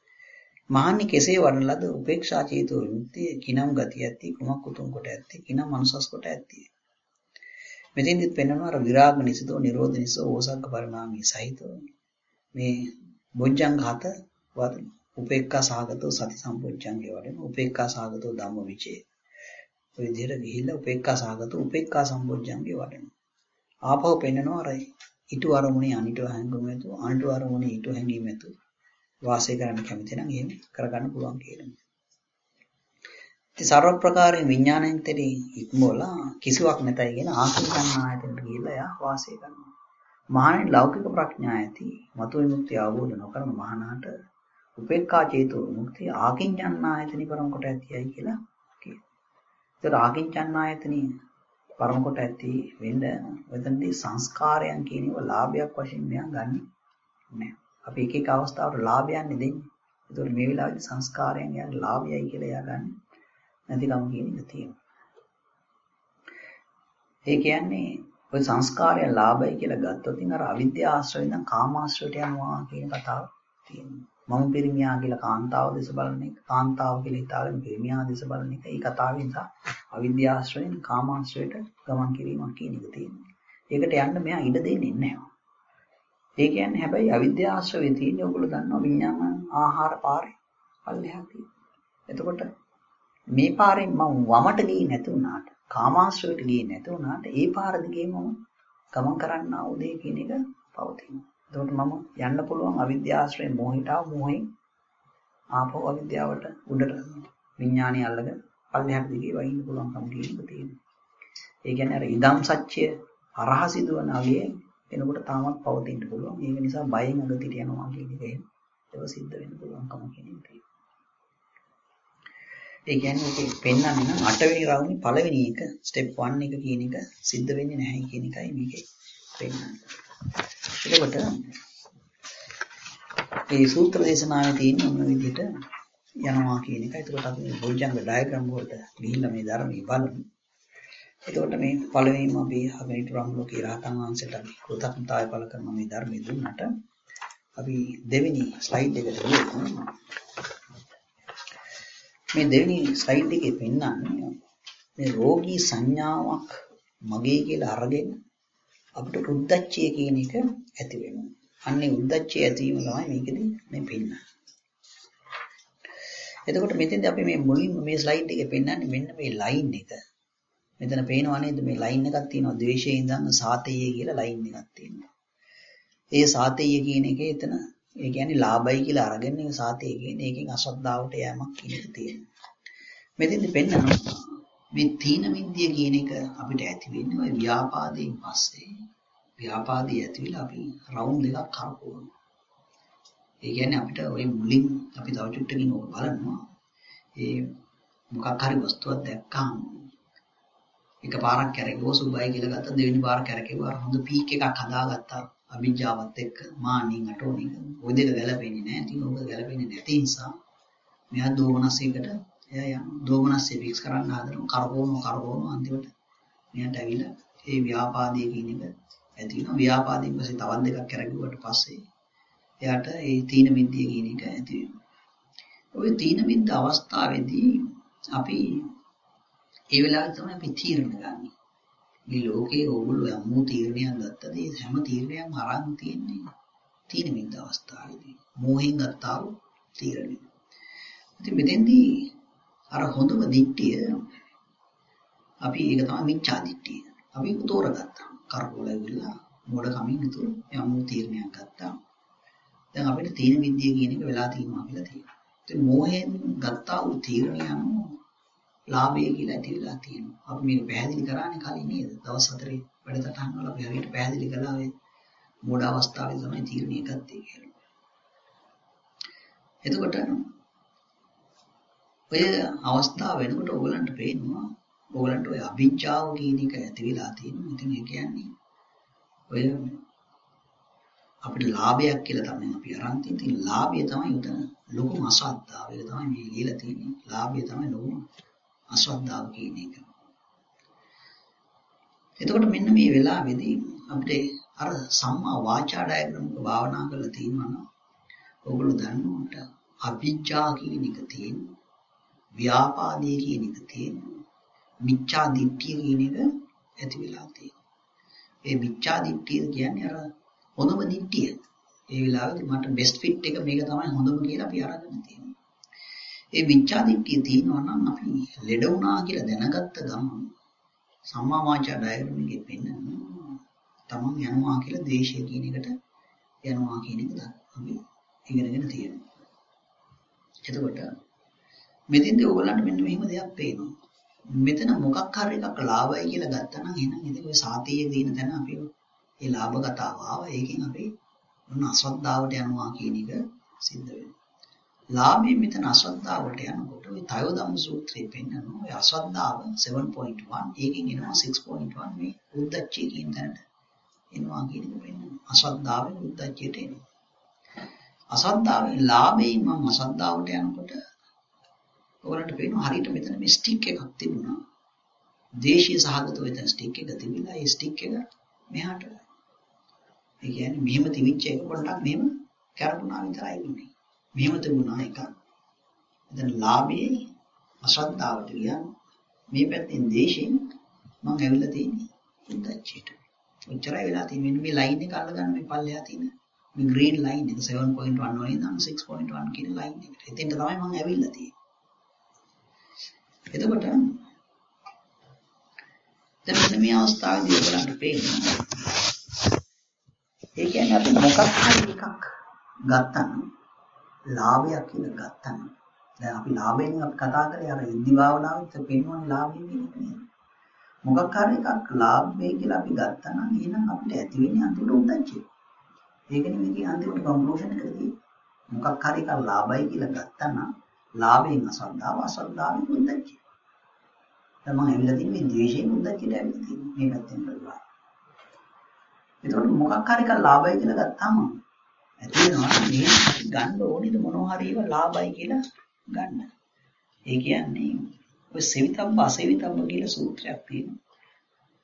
මහන්නේ කෙසේ වඩන ලද උපේක්ෂා චේතෝ විමුක්තිය කිනම් ගතිය ඇති කුමක් උතුම් කොට ඇති කිනම් මනුසස් කොට ඇති. මෙතෙන්දිත් පෙන්වනවා අර විරාග නිසතෝ නිරෝධ නිසෝ ඕසග්ග පරිණාමී සහිතව මේ බොජ්ජංග හත වදන උපේක්ඛා සාගතෝ සති සම්පෝඥංගේ වඩන උපේක්ඛා සාගතෝ ධම්ම විචේ ඔය විදිහට ගිහිල්ලා උපේක්ඛා සාගතෝ උපේක්ඛා සම්පෝඥංගේ වඩන ආපහු පෙන්නනවා අර ඊට අරමුණේ අනිට හැංගුම ඇතු අනිට අරමුණේ ඊට හැංගීම ඇතු වාසය කරන්න කැමති නම් එහෙම කරගන්න පුළුවන් කියනවා. ඉතින් සර්ව ප්‍රකාරයෙන් විඥාණයෙන්තරි ඉක්මවලා කිසිවක් නැතයි කියන ආකාසඤ්ඤායතනට ගිහිල්ලා යා වාසය කරනවා. මහානේ ලෞකික ප්‍රඥා ඇති මතු විමුක්තිය අවබෝධ නොකරන මහානාට උපේක්ඛා චේතෝ විමුක්තිය ආකින්චන්නායතනි පරම කොට ඇතියයි කියලා කියනවා. ඒතර ආකින්චන්නායතනි පරම කොට ඇති වෙන්න වෙතනදී සංස්කාරයන් කියන ඒවා ලාභයක් වශයෙන් මෙයා ගන්නෙ නැහැ. අපි එක එක අවස්ථාවට ලාභයන්නේ දෙන්නේ. ඒතකොට මේ වෙලාවේදී සංස්කාරයන් යන ලාභයයි කියලා එයා ගන්න නැතිකම කියන එක තියෙනවා. ඒ කියන්නේ ඔය සංස්කාරය ලාභයි කියලා ගත්තොත් ඉතින් අර අවිද්‍යාව ආශ්‍රයෙන් නම් කාමාශ්‍රයට යනවා කියන කතාව තියෙනවා. මම පිරිමියා කියලා කාන්තාව දෙස බලන එක, කාන්තාව කියලා හිතාගෙන පිරිමියා දෙස බලන එක. ඒ කතාවේ නිසා අවිද්‍යාව ආශ්‍රයෙන් කාමාශ්‍රයට ගමන් කිරීමක් කියන එක තියෙනවා. ඒකට යන්න මෙයා ඉඩ දෙන්නේ නැහැ. ඒ කියන්නේ හැබැයි අවිද්‍යාව ආශ්‍රයේ තියෙන ඔයගොල්ලෝ දන්නවා විඥාන ආහාර පාරේ පල්ලෙහා තියෙන. එතකොට මේ පාරෙන් මම වමට ගියේ නැති වුණාට කාමාශ්‍රයට ගියේ නැති වුණාට ඒ පාර දිගේ මම ගමන් කරන්න ආවුදේ කියන එක පවතිනවා. එතකොට මම යන්න පුළුවන් අවිද්‍යාශ්‍රයෙන් මොහිට ආව මොහෙන් ආපහු අවිද්‍යාවට උඩට විඥානය අල්ලගෙන පල්ලෙහාට දිගේ වයින්න පුළුවන්කම කියන එක තියෙනවා. ඒ කියන්නේ අර ඉදම් සත්‍ය අරහ සිදුවන අගේ එනකොට තාමත් පවතින්න පුළුවන්. ඒක නිසා බයෙන් අගතිට යනවා කියන එක එහෙම ඒක සිද්ධ වෙන්න පුළුවන්කම කියන එක තියෙනවා. ඒ කියන්නේ ඒක පෙන්වන්නේ නම් අටවෙනි රවුමේ පළවෙනි එක ස්ටෙප් වන් එක කියන එක සිද්ධ වෙන්නේ නැහැ කියන එකයි මේකේ පෙන්වන්නේ. එතකොට මේ සූත්‍ර දේශනාවේ තියෙන මොන විදිහට යනවා කියන එක. එතකොට අපි මේ බොජ්ජංග ඩයග්‍රෑම් වලට ගිහිල්ලා මේ ධර්මයේ බලමු. එතකොට මේ පළවෙනිම අපි අගනිටුරම් ලෝකේ රහතන් වහන්සේට අපි කෘතඥතාවය පළ කරන මේ ධර්මය දුන්නට අපි දෙවෙනි ස්ලයිඩ් එකට ගියොත් මේ දෙවෙනි ස්ලයිඩ් එකේ පෙන්නන්නේ මේ රෝගී සංඥාවක් මගේ කියලා අරගෙන අපිට උද්දච්චය කියන එක ඇති වෙනවා. අන්නේ උද්දච්චය ඇතිවීම තමයි මේකෙදි මේ පෙන්නන්නේ. එතකොට මෙතෙන්දී අපි මේ මුලින්ම මේ ස්ලයිඩ් එකේ පෙන්නන්නේ මෙන්න මේ ලයින් එක. මෙතන පේනවා නේද මේ ලයින් එකක් තියෙනවා ද්වේෂයේ ඉඳන් සාතේය කියලා ලයින් එකක් තියෙනවා. ඒ සාතේය කියන එකේ එතන ඒ කියන්නේ ලාභයි කියලා අරගෙන ඒ සාතේය කියන්නේ ඒකෙන් අසද්ධාවට යෑමක් කියන එක තියෙනවා. මෙතෙන්දී පෙන්නනවා මේ තීන මිද්‍ය කියන එක අපිට ඇති වෙන්නේ ওই ව්‍යාපාදයෙන් පස්සේ. ව්‍යාපාදී ඇතිවිලා අපි රවුන්ඩ් එකක් කරකවනවා. ඒ කියන්නේ අපිට ওই මුලින් අපි තව චුට්ටකින් ඕක බලනවා. ඒ මොකක් හරි වස්තුවක් දැක්කම එකපාරක් කැරකෙවුවා සුබයි කියලා ගත්තා දෙවෙනි පාර කැරකෙවුවා හොඳ පීක් එකක් හදාගත්තා අභිජ්ජාවත් එක්ක මානින් අටෝනින් ওই දෙක ගැලපෙන්නේ නැහැ. ඉතින් ඕක ගැලපෙන්නේ නැති නිසා මෙයා දෝමනසයකට එයා යන දෝමනසය ෆික්ස් කරන්න හදනවා කරකවන කරකවන අන්තිමට මෙයාට ඇවිල්ලා ඒ ව්‍යාපාදයේ කියන එක ඇති වෙනවා. ව්‍යාපාදයෙන් පස්සේ තවත් දෙකක් කැරකෙවුවට පස්සේ එයාට ඒ තීන මිද්දිය කියන එක ඇති වෙනවා. ওই තීන මිද්ද අවස්ථාවේදී අපි ඒ වෙලාවේ තමයි අපි තීරණ ගන්න. මේ ලෝකේ ඕගොල්ලෝ යම්මු තීරණයක් ගත්තද ඒ හැම තීරණයක්ම අරන් තියෙන්නේ තීන මිද්ද අවස්ථාවේදී. මෝහෙන් ගත්තා වූ තීරණය. ඉතින් මෙතෙන්දී අර හොඳම දිට්ඨිය අපි ඒක තමයි මිච්ඡා දිට්ඨිය. අපි උතෝරගත්තා. කරකවල ඇවිල්ලා මොඩ කමින් උතුරු යම්මු තීරණයක් ගත්තා. දැන් අපිට තීන මිද්දිය කියන එක වෙලා තියෙනවා කියලා තියෙනවා. ඉතින් මෝහෙන් ගත්තා වූ තීරණය අනුව ලාභය කියලා ඇති වෙලා තියෙනවා. අපි මේක පැහැදිලි කරානේ කලින් නේද? දවස් හතරේ වැඩසටහන් වල අපි හරියට පැහැදිලි කළා ඔය මොඩ අවස්ථාවේ තමයි තීරණය ගත්තේ කියලා. එතකොට ඔය අවස්ථාව වෙනකොට ඕගලන්ට පේනවා ඕගලන්ට ඔය අභිජ්ජාව කියන එක ඇති වෙලා තියෙනවා. ඉතින් ඒ කියන්නේ ඔය අපිට ලාභයක් කියලා තමයි අපි අරන් තියෙන්නේ. ඉතින් ලාභය තමයි උතන ලොකුම අසද්ධාව. ඒක තමයි මේ ලියලා තියෙන්නේ. ලාභය තමයි ලොකුම අසද්ධාව කියන එක. එතකොට මෙන්න මේ වෙලාවේදී අපිට අර සම්මා වාචා ඩයග්‍රෑම් එක භාවනා කරලා තියෙනවා නම් ඕගොල්ලෝ දන්නවට අභිජ්ජා කියන එක තියෙනවා. ව්‍යාපාදයේ කියන එක තියෙනවා. මිච්ඡා දිට්ඨිය කියන එක ඇති වෙලා තියෙනවා. ඒ මිච්ඡා දිට්ඨිය කියන්නේ අර හොඳම දිට්ඨිය. ඒ වෙලාවේදී මට බෙස්ට් ෆිට් එක මේක තමයි හොඳම කියලා අපි අරගෙන තියෙනවා. ඒ මිච්ඡා දිට්ඨිය තියෙනවා නම් අපි ලෙඩ වුණා කියලා දැනගත්ත ගමන් සම්මා වාචා ඩයග්‍රෑම් එකේ පෙන්නනවා තමන් යනවා කියලා ද්වේෂය කියන එකට යනවා කියන එක අපි ඉගෙනගෙන තියෙනවා. එතකොට මෙතෙන්දී ඕගොල්ලන්ට මෙන්න මෙහෙම දෙයක් පේනවා. මෙතන මොකක් හරි එකක් ලාභයි කියලා ගත්තා නම් එහෙනම් ඉතින් ඔය සාතියේ දින තැන අපි ඒ ලාභ කතාව ආවා. ඒකෙන් අපි මොන අසද්ධාවට යනවා කියන එක සිද්ධ වෙනවා. ලාභයෙන් මෙතන අසද්ධාවට යනකොට ඔය තයෝදම්ම සූත්‍රයේ පෙන්නන ඔය අසද්ධාව seven point one ඒකෙන් එනවා six point one මේ උද්දච්චය කියන තැනට එනවා කියන එක පෙන්නනවා. අසද්ධාවෙන් උද්දච්චයට එනවා. අසද්ධාවෙන් ලාභයෙන් මම අසද්ධාවට යනකොට ඔයාලට පේනවා හරියට මෙතන මේ ස්ටික් එකක් තිබුණා. දේශීය සහගතව එතන ස්ටික් එක තිබිලා ඒ ස්ටික් එක මෙහාට. ඒ කියන්නේ මෙහෙම තිබිච්ච එක පොඩ්ඩක් මෙහෙම කරපුණා විතරයි ඉන්නේ. මෙහෙම තිබුණා එකක්. එතන ලාභයේ අසද්ධාවට ගියා. මේ පැත්තෙන් දේශයෙන් මම ඇවිල්ලා තියෙන්නේ උද්දච්චයට. ඔච්චරයි වෙලා තියෙන්නේ. මෙන්න මේ ලයින් එක අල්ලගන්න මේ පල්ලෙහා තියෙන මේ ග්‍රීන් ලයින් එක seven point one වලින් ඉඳන් six point one කියන ලයින් එකට. එතෙන්ට තමයි මම ඇවිල්ලා තියෙන්නේ. එතකොට දැන් මෙන්න මේ අවස්ථාවේදී ඔයගලන්ට පේනවා ඒ කියන්නේ අපි මොකක් හරි එකක් ගත්තා නම් ලාභයක් කියලා ගත්තා නම් දැන් අපි ලාභයෙන් අපි කතා කරේ අර ඉද්ධි භාවනාවෙත් පෙන්වන්නේ ලාභය කියන එක නේද මොකක් හරි එකක් ලාභය කියලා අපි ගත්තා නම් එහෙනම් අපිට ඇති වෙන්නේ අන්තිමට උද්දච්චය. ඒකනේ මේකේ අන්තිමට කන්ක්ලූෂන් එක තියෙන්නේ. මොකක් හරි එකක් ලාභයි කියලා ගත්තා නම් ලාභයෙන් අසද්ධාව අසද්ධාවෙන් උද්දච්චය. දැන් මම ඇවිල්ලා තියෙන්නේ මේ ද්වේෂයෙන් උද්දච්චයට ඇවිල්ලා තියෙන්නේ මේ පැත්තෙන් බලලා. ඒතකොට මොකක් හරි එකක් ලාභයි කියලා ගත්තාම ඇති වෙනවා මේ ගන්න ඕනේද මොනවා හරි ඒවා ලාභයි කියලා ගන්න. ඒ කියන්නේ ඔය සෙවිතබ්බ අසෙවිතබ්බ කියලා සූත්‍රයක් තියෙනවා.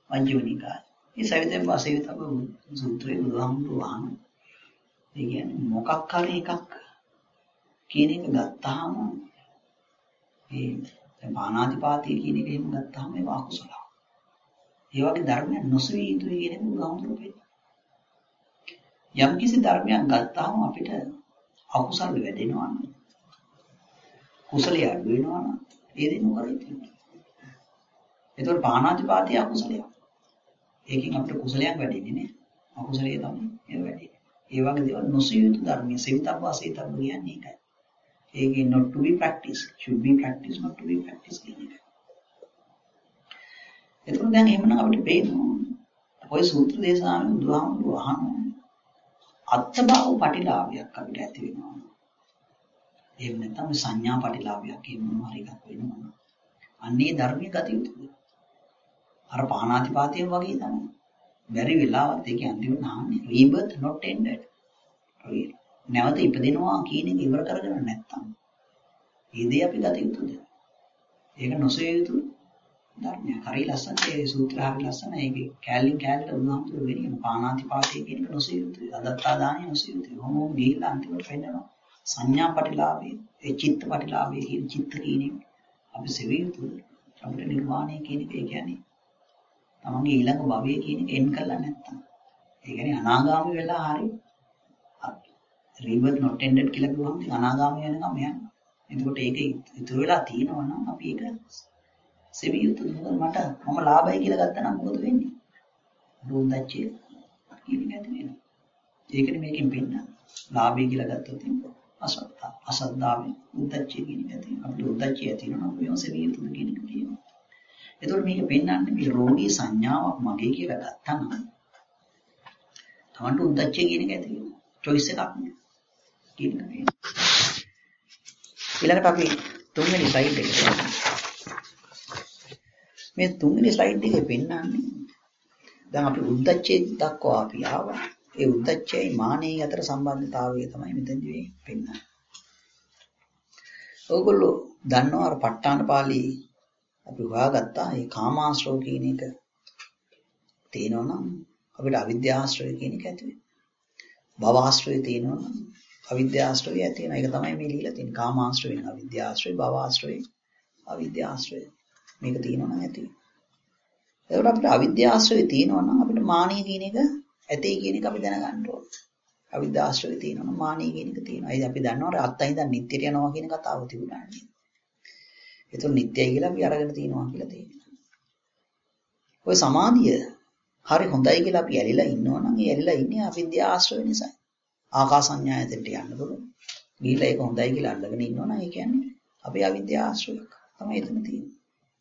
මජ්ක්‍ධිම නිකාය. මේ සවිතම් වාසවිතම සූත්‍රයේ බුදුහාමුදුරුවෝ වහන. ඒ කියන්නේ මොකක් හරි එකක් කියන එක ගත්තාම ඒ දැන් පාණාතිපාතය කියන එක එහෙම ගත්තාම ඒක අකුසල. ඒ වගේ ධර්මයක් නොසවිය යුතුයි කියන එක බුදුහාමුදුරුවෝ කියනවා. යම් කිසි ධර්මයක් ගත්තාම අපිට අකුසල වැඩෙනවා නම් කුසලයේ අඩු වෙනවා නම් ඒ දේ නොකර ඉතියි. ඒතකොට පාණාතිපාතය අකුසලයක්. ඒකෙන් අපිට කුසලයක් වැඩෙන්නේ නේ. අකුසලයේ තමයි ඒක වැඩෙන්නේ. ඒ වගේ දේවල් නොසිය යුතු ධර්මයේ සවිතබ්බ අසවිතබ්බ කියන්නේ ඒකයි. ඒකේ not to be practice, should be practice, not to be practice කියන එක. එතකොට දැන් එහෙමනම් අපිට පේනවා ඔය සූත්‍ර දේශනාවේ බුදුහාමුදුරුවෝ අහනවා අත්බව පටිලාභයක් අපිට ඇති වෙනවා. එහෙම නැත්නම් සංඥා පටිලාභයක් කියන මොනවා හරි එකක් වෙනවා. අන්නේ ධර්මයේ ගත යුතුයි. අර පාණාතිපාතයෙන් වගේ තමයි. බැරි වෙලාවත් ඒක අන්තිමට ආන්නේ rebirth not ended. නැවත ඉපදිනවා කියන එක ඉවර කරගෙන නැත්තම් මේ දේ අපි ගත යුතුද? ඒක නොසිය යුතු ධර්මයක්. හරි ලස්සනට ඒ සූත්‍රය හරි ලස්සන. ඒකේ කැලින් කැලට උදාහරණ වෙන්නේ පාණාතිපාතය කියන එක නොසිය යුතුයි. අදත්තා දානිය නොසිය යුතුයි. මොමෝ ගිහිල්ලා අන්තිමට වෙන්නවා. සංඥා පටිලාභය, ඒ චිත්ත පටිලාභය කියන චිත්ත කියන එක අපි සෙවිය යුතුයි. අපිට නිර්වාණය කියන එක කියන්නේ තමන්ගේ ඊළඟ භවය කියන එක එන් කළා නැත්තම්. ඒ කියන්නේ අනාගාමී වෙලා හරි rebirth not ended කියලා කිව්වම ඉතින් අනාගාමී වෙනකම් යනවා. එතකොට ඒක ඉතුරු වෙලා තියෙනවා නම් අපි ඒක සෙවිය යුතුයි. මොකද මට මම ලාභයි කියලා ගත්තා නම් මොකද වෙන්නේ? රෝදච්චේ කියන එක ඇති වෙනවා. ඒකනේ මේකෙන් පෙන්නන්නේ. ලාභයි කියලා ගත්තොත් අසත්ත අසද්දාවේ උද්දච්චය කියන එක ඇති වෙනවා. අපිට උද්දච්චය ඇති වෙනවා නම් අපි සෙවිය යුතුයි කියන එක තියෙනවා. එතකොට මේක පෙන්නන්නේ මේ රෝගී සංඥාවක් මගේ කියලා ගත්තා නම් තමන්ට උද්දච්චය කියන එක ඇති වෙනවා. choice එකක් නේ. කියන එක. ඊළඟට අපි තුන්වෙනි ස්ලයිඩ් එකට යමු. මේ තුන්වෙනි ස්ලයිඩ් එකේ පෙන්නන්නේ දැන් අපි උද්දච්චය දක්වා අපි ආවා. ඒ උද්දච්චයයි මානෙයි අතර සම්බන්ධතාවය තමයි මෙතනදී පෙන්නන්නේ. ඕගොල්ලෝ දන්නවා අර ප ဋ ාණ පාළි අපි හොයාගත්තා මේ කාමාශ්‍රව කියන එක තියෙනවා නම් අපිට අවිද්‍යාශ්‍රය කියන එක ඇති වෙනවා. භවආශ්‍රය තියෙනවා නම් අවිද්‍යාශ්‍රය ඇති වෙනවා. ඒක තමයි මේ ලියලා තියෙන්නේ. කාමාශ්‍රය වෙන අවිද්‍යාශ්‍රය, භවආශ්‍රය, අවිද්‍යාශ්‍රය. මේක තියෙනවා නම් ඇති වෙනවා. ඒකට අපිට අවිද්‍යාශ්‍රය තියෙනවා නම් අපිට මානිය කියන එක ඇතේ කියන එක අපි දැනගන්න ඕනේ. අවිද්‍යාශ්‍රය තියෙනවා නම් මානිය කියන එක තියෙනවා. ඒ අපි දන්නවා අත්තයි ඉඳන් නිට්ටයට යනවා කියන කතාව තිබුණා නේද? ඒතකොට නිට්ටයයි කියලා අපි අරගෙන තියනවා කියලා තියෙනවා. ඔය සමාධිය හරි හොඳයි කියලා අපි ඇලිලා ඉන්නවා නම් ඒ ඇලිලා ඉන්නේ අවිද්‍යා ආශ්‍රය නිසා. ආකාසඤ්ඤායතෙට යන්න පුළුවන්. ගිහිල්ලා ඒක හොඳයි කියලා අල්ලගෙන ඉන්නවා නම් ඒ කියන්නේ අපේ අවිද්‍යා ආශ්‍රයයක් තමයි එතන තියෙන්නේ.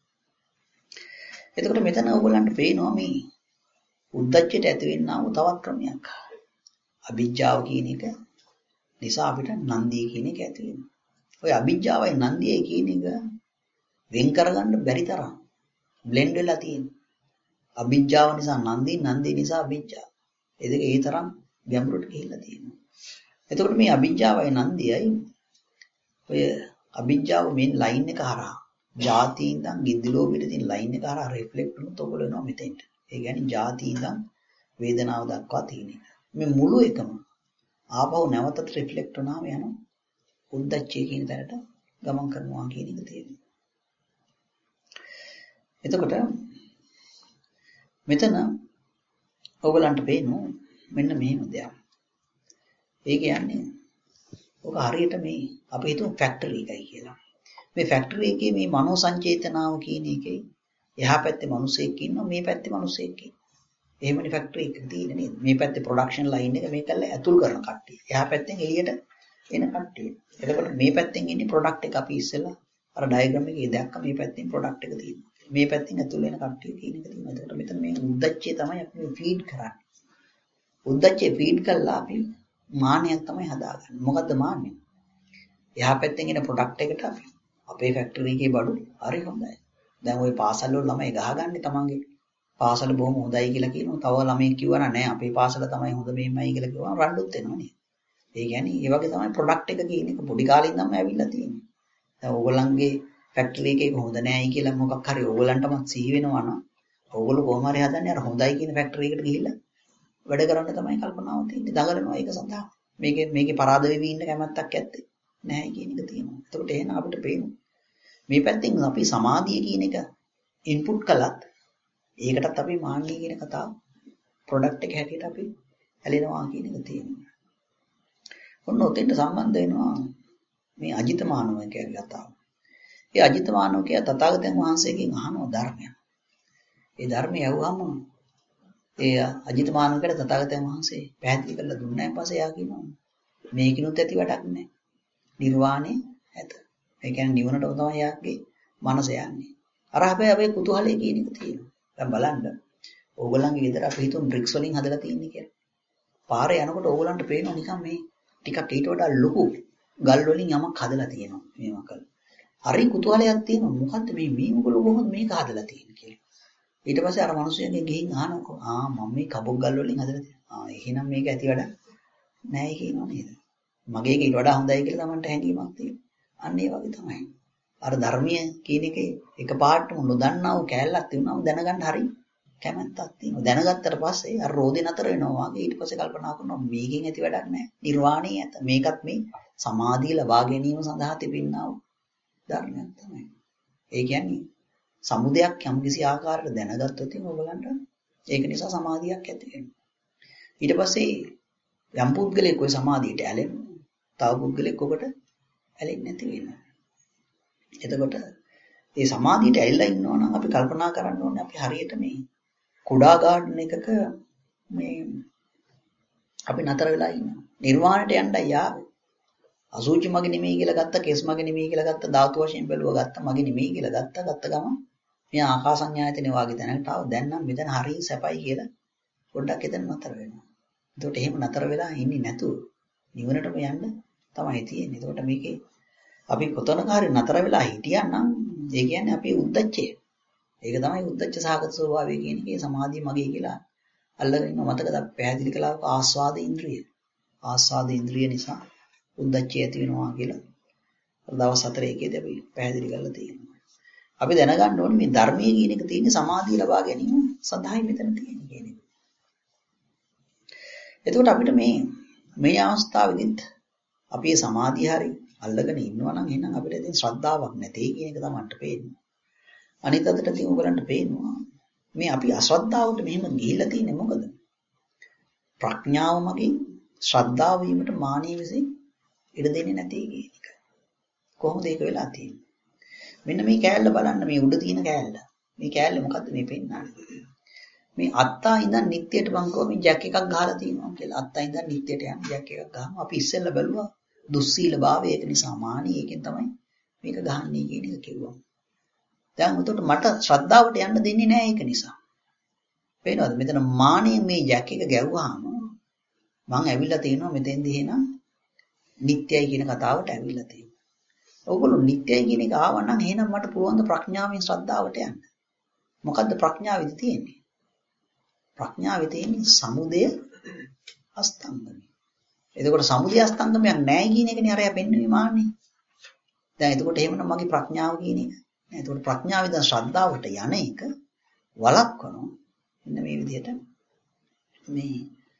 එතකොට මෙතන ඔයගොල්ලන්ට පේනවා මේ උද්දච්චයට ඇති වෙන්නා වූ තවත් ක්‍රමයක්. අවිජ්ජාව කියන එක නිසා අපිට නන්දිය කියන එක ඇති වෙනවා. ඔය අවිජ්ජාවයි නන්දියයි කියන එක වෙන් කරගන්න බැරි තරම් බ්ලෙන්ඩ් වෙලා තියෙනවා. අවිජ්ජාව නිසා නන්දි, නන්දි නිසා අවිජ්ජා. ඒ දෙක ඒ තරම් ගැඹුරට ගිහිල්ලා තියෙනවා. එතකොට මේ අවිජ්ජාවයි නන්දියයි ඔය අවිජ්ජාව මේ ලයින් එක හරහා ಜಾති ඉඳන් ගිද්දිලෝබෙට තියෙන ලයින් එක හරහා රිෆ්ලෙක්ට් වුණොත් ඔයගොල්ලෝ එනවා මෙතෙන්ට. ඒ කියන්නේ ಜಾති ඉඳන් වේදනාව දක්වා තියෙන එක. මේ මුළු එකම ආපහු නැවතත් රිෆ්ලෙක්ට් වුණාම යනවා උද්දච්චය කියන තැනට ගමන් කරනවා කියන එක තියෙනවා. එතකොට මෙතන ඔයගලන්ට පේනවා මෙන්න මෙහෙම දෙයක්. ඒ කියන්නේ ඔක හරියට මේ අපි හිතමු ෆැක්ටරි එකයි කියලා. මේ ෆැක්ටරි එකේ මේ මනෝ සංචේතනාව කියන එකේ එහා පැත්තේ මිනිසෙක් ඉන්නවා මේ පැත්තේ මිනිසෙක් ඉන්නවා. එහෙමනේ ෆැක්ටරි එක තියෙන්නේ නේද? මේ පැත්තේ ප්‍රොඩක්ෂන් ලයින් එක මේකල්ල ඇතුල් කරන කට්ටිය. එහා පැත්තෙන් එළියට එන කට්ටිය. එතකොට මේ පැත්තෙන් ඉන්නේ ප්‍රොඩක්ට් එක අපි ඉස්සෙල්ලා අර ඩයග්‍රෑම් එකේ දැක්ක මේ පැත්තෙන් ප්‍රොඩක්ට් එක තියෙනවා. මේ පැත්තෙන් ඇතුල් වෙන කට්ටිය කියන එක තියෙනවා. එතකොට මෙතන මේ උද්දච්චය තමයි අපි ෆීඩ් කරන්නේ. උද්දච්චය ෆීඩ් කළා අපි මාන්නයක් තමයි හදාගන්නේ. මොකද්ද මාන්නය? එහා පැත්තෙන් එන ප්‍රොඩක්ට් එකට අපි අපේ ෆැක්ටරි එකේ බඩු හරි හොඳයි. දැන් ওই පාසල් වල ළමයි ගහගන්නේ තමන්ගේ පාසල බොහොම හොඳයි කියලා කියනවා. තව ළමයි කිව්වා නෑ අපේ පාසල තමයි හොඳ මෙහෙමයි කියලා කිව්වම රණ්ඩුත් වෙනවා නේ. ඒ කියන්නේ ඒ වගේ තමයි ප්‍රොඩක්ට් එක කියන එක පොඩි කාලේ ඉඳන්ම ඇවිල්ලා තියෙන්නේ. දැන් ඕගොල්ලන්ගේ ෆැක්ටරි එකේ හොඳ නෑයි කියලා මොකක් හරි ඕගොල්ලන්ටම සිහි වෙනවා නම් ඕගොල්ලෝ කොහොම හරි හදන්නේ අර හොඳයි කියන ෆැක්ටරි එකට ගිහිල්ලා වැඩ කරන්න තමයි කල්පනාව තියෙන්නේ. දඟලනවා ඒක සඳහා. මේකේ මේකේ පරාද වෙවි ඉන්න කැමැත්තක් ඇත්තේ නැහැ කියන එක තියෙනවා. එතකොට එහෙනම් අපිට පේනවා මේ පැත්තෙන් අපි සමාධිය කියන එක ඉන්පුට් කළත් ඒකටත් අපි මාන්නය කියන කතාව ප්‍රොඩක්ට් එක හැටියට අපි ඇලෙනවා කියන එක තියෙනවා. ඔන්න ඔතෙන්ට සම්බන්ධ වෙනවා මේ අජිතමානව කියන කතාව. ඒ අජිතමානව කිය තථාගතයන් වහන්සේගෙන් අහනවා ධර්මය. ඒ ධර්මය ඇහුවම ඒ අජිතමානවකට තථාගතයන් වහන්සේ පැහැදිලි කරලා දුන්නාන් පස්සේ යා කියනවා මේකිනුත් ඇති වැඩක් නැහැ. නිර්වාණය ඇත. ඒ කියන්නේ නිවනට තමයි යාගේ මනස යන්නේ. අර හැබැයි අපේ කුතුහලයේ කියන එක තියෙනවා. දැන් බලන්න. ඕගොල්ලන්ගේ ගෙදර අපි හිතමු බ්‍රික්ස් වලින් හදලා තියෙන්නේ කියලා. පාරේ යනකොට ඕගොල්ලන්ට පේනවා නිකන් මේ ටිකක් ඊට වඩා ලොකු ගල් වලින් යමක් හදලා තියෙනවා. මේවා කළ. හරි කුතුහලයක් තියෙනවා. මොකද්ද මේ මේ ඕගොල්ලෝ කොහොමද මේක හදලා තියෙන්නේ කියලා. ඊට පස්සේ අර මිනිස්සුන්ගෙන් ගිහින් අහනවා ආ මම මේ කබොක් ගල් වලින් හදලා තියෙනවා. ආ එහෙනම් මේක ඇති වැඩක් නැහැ කියනවා නේද? මගේ එක ඊට වඩා හොඳයි කියලා Tamanට හැඟීමක් තියෙනවා. අන්න ඒ වගේ තමයි. අර ධර්මීය කියන එකේ එකපාරටම නොදන්නා වූ කැලලක් තියුණාම දැනගන්න හරි කැමැත්තක් තියෙනවා. දැනගත්තට පස්සේ අර රෝදේ නතර වෙනවා වගේ ඊට පස්සේ කල්පනා කරනවා මේකෙන් ඇති වැඩක් නැහැ. නිර්වාණය ඇත. මේකත් මේ සමාධිය ලබා ගැනීම සඳහා තිබෙනා වූ ධර්මයක් තමයි. ඒ කියන්නේ සමුදයක් යම්කිසි ආකාරයකට දැනගත්තොත් ඔයගලන්ට ඒක නිසා සමාධියක් ඇති වෙනවා. ඊට පස්සේ යම් පුද්ගලෙක් ওই සමාධියට ඇලෙනවා. තව පුද්ගලෙක් ඔබට ඇලෙන්නේ නැති වෙනවා. එතකොට මේ සමාධියට ඇලිලා ඉන්නවා නම් අපි කල්පනා කරන්න ඕනේ අපි හරියට මේ කුඩා ගාඩන් එකක මේ අපි නතර වෙලා ඉන්නවා. නිර්වාණයට යන්නයි ආවේ. අසුචි මගේ නෙමෙයි කියලා ගත්ත, කෙස් මගේ නෙමෙයි කියලා ගත්ත, ධාතු වශයෙන් බැලුවා ගත්ත, මගේ නෙමෙයි කියලා ගත්ත, ගත්ත ගමන් මේ ආකාසඤ්ඤායතනේ වාගේ දැනකට ආව. දැන් නම් මෙතන හරිය සැපයි කියලා පොඩ්ඩක් එතන නතර වෙනවා. එතකොට එහෙම නතර වෙලා ඉන්නේ නැතුව නිවනටම යන්න තමයි තියෙන්නේ. එතකොට මේකේ අපි කොතනක හරි නතර වෙලා හිටියා නම් ඒ කියන්නේ අපේ උද්දච්චය. ඒක තමයි උද්දච්ච සහගත ස්වභාවය කියන එකේ සමාධිය මගේ කියලා අල්ලගෙන ඉන්න මතකද පැහැදිලි කළා ආස්වාද ඉන්ද්‍රිය. ආස්වාද ඉන්ද්‍රිය නිසා උද්දච්චය ඇති වෙනවා කියලා දවස් හතර එකේදී අපි පැහැදිලි කරලා තියෙනවා. අපි දැනගන්න ඕනේ මේ ධර්මයේ කියන එක තියෙන්නේ සමාධිය ලබා ගැනීම සඳහායි මෙතන තියෙන්නේ කියන එක. එතකොට අපිට මේ මේ අවස්ථාවේදීත් අපි සමාධිය හරි අල්ලගෙන ඉන්නවා නම් එහෙනම් අපිට ඉතින් ශ්‍රද්ධාවක් නැtei කියන එක තමයි පේන්නේ. අනිත් අතට ඉතින් ඔයගලන්ට පේනවා මේ අපි අශ්‍රද්ධාවට මෙහෙම ගිහිල්ලා තියෙන්නේ මොකද? ප්‍රඥාව මගින් ශ්‍රද්ධාව වීමට මානිය විසින් ඉඩ දෙන්නේ නැtei කියන එක. කොහොමද ඒක වෙලා තියෙන්නේ? මෙන්න මේ කෑල්ල බලන්න මේ උඩ තියෙන කෑල්ල. මේ කෑල්ල මොකද්ද මේ පෙන්නන්නේ? මේ අත්තා ඉඳන් නිත්‍යයට බංකෝ මේ ජැක් එකක් ගහලා තියෙනවා කියලා. අත්තා ඉඳන් නිත්‍යයට යන ජැක් එකක් ගහම අපි ඉස්සෙල්ලා බැලුවා දුස්සීල භාවය ඒක නිසා මානිය ඒකෙන් තමයි මේක ගහන්නේ කියන එක කිව්වා. දැන් උතට මට ශ්‍රද්ධාවට යන්න දෙන්නේ නැහැ ඒක නිසා. පේනවද මෙතන මානිය මේ ජැක් එක ගැව්වහම මං ඇවිල්ලා තියෙනවා මෙතෙන්දී එහෙනම් නිත්‍යයි කියන කතාවට ඇවිල්ලා තියෙනවා. ඔයගොල්ලෝ නිත්‍යයි කියන එක ආව නම් එහෙනම් මට පුළුවන් ද ප්‍රඥාවෙන් ශ්‍රද්ධාවට යන්න. මොකද්ද ප්‍රඥාවෙදි තියෙන්නේ? ප්‍රඥාවේ තියෙන්නේ සමුදය අස්තංගමයි. එතකොට සමුදය අස්තංගමයක් නැහැ කියන එකනේ අරයා පෙන්වන්නේ මාන්නේ. දැන් එතකොට එහෙමනම් මගේ ප්‍රඥාව කියන එක. නෑ එතකොට ප්‍රඥාවේ දැන් ශ්‍රද්ධාවට යන එක වළක්වනවා. මෙන්න මේ විදිහට මේ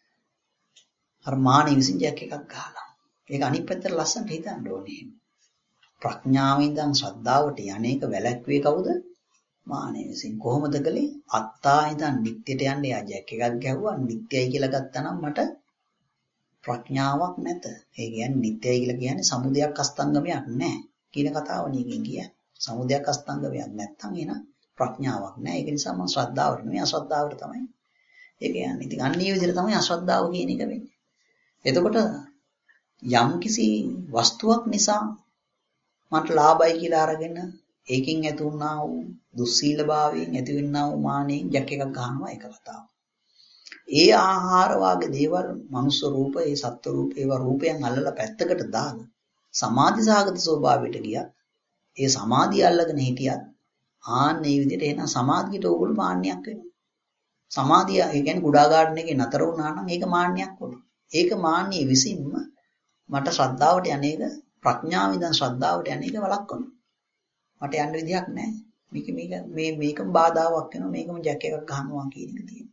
අර මානෙ විසින් ජැක් එකක් ගහලා. ඒක අනිත් පැත්තට ලස්සනට හිතන්න ඕනේ. ප්‍රඥාවෙන් දැන් ශ්‍රද්ධාවට යන එක වැළැක්වේ කවුද? මානෙ විසින්. කොහොමද කලේ? අත්තා ඉඳන් නිත්‍යයට යන්නේ ආ ජැක් එකක් ගැහුවා නිත්‍යයි කියලා ගත්තා නම් මට ප්‍රඥාවක් නැත. ඒ කියන්නේ නිත්‍යයි කියලා කියන්නේ සමුදයක් අස්තංගමයක් නැහැ කියන කතාව නිකන් කියන්නේ. සමුදයක් අස්තංගමයක් නැත්තම් එන ප්‍රඥාවක් නැහැ. ඒක නිසා මම ශ්‍රද්ධාවට නෙමෙයි අශ්‍රද්ධාවට තමයි ඒක යන්නේ. ඉතින් අන්න ඒ විදිහට තමයි අශ්‍රද්ධාව කියන එක වෙන්නේ. එතකොට යම් කිසි වස්තුවක් නිසා මට ලාභයි කියලා අරගෙන ඒකෙන් ඇති වුණා වූ දුස්සීලභාවයෙන් ඇතිවෙනා වූ මානෙන් ජැක් එකක් ගන්නවා ඒක කතාව. ඒ ආහාර වාගේ දේවල් මනුස්ස රූප, ඒ සත්ත්ව රූප, ඒවා රූපයන් අල්ලලා පැත්තකට දාන සමාධි සාගත ස්වභාවයට ගියත් ඒ සමාධිය අල්ලගෙන හිටියත් ආන්න මේ විදිහට එන සමාධියට ඕගොල්ලෝ මාන්නයක් වෙනවා. සමාධිය ඒ කියන්නේ කුඩා ගාඩන් එකේ නතර වුණා නම් ඒක මාන්නයක් වුණා. ඒක මාන්නයේ විසින්ම මට ශ්‍රද්ධාවට යන්නේක ප්‍රඥාව ඉදන් ශ්‍රද්ධාවට යන්නේක වළක්වනවා. මට යන්න විදියක් නැහැ. මේක මේක මේ මේකම බාධාවක් වෙනවා මේකම ජැක් එකක් ගන්නවා කියන එක තියෙනවා.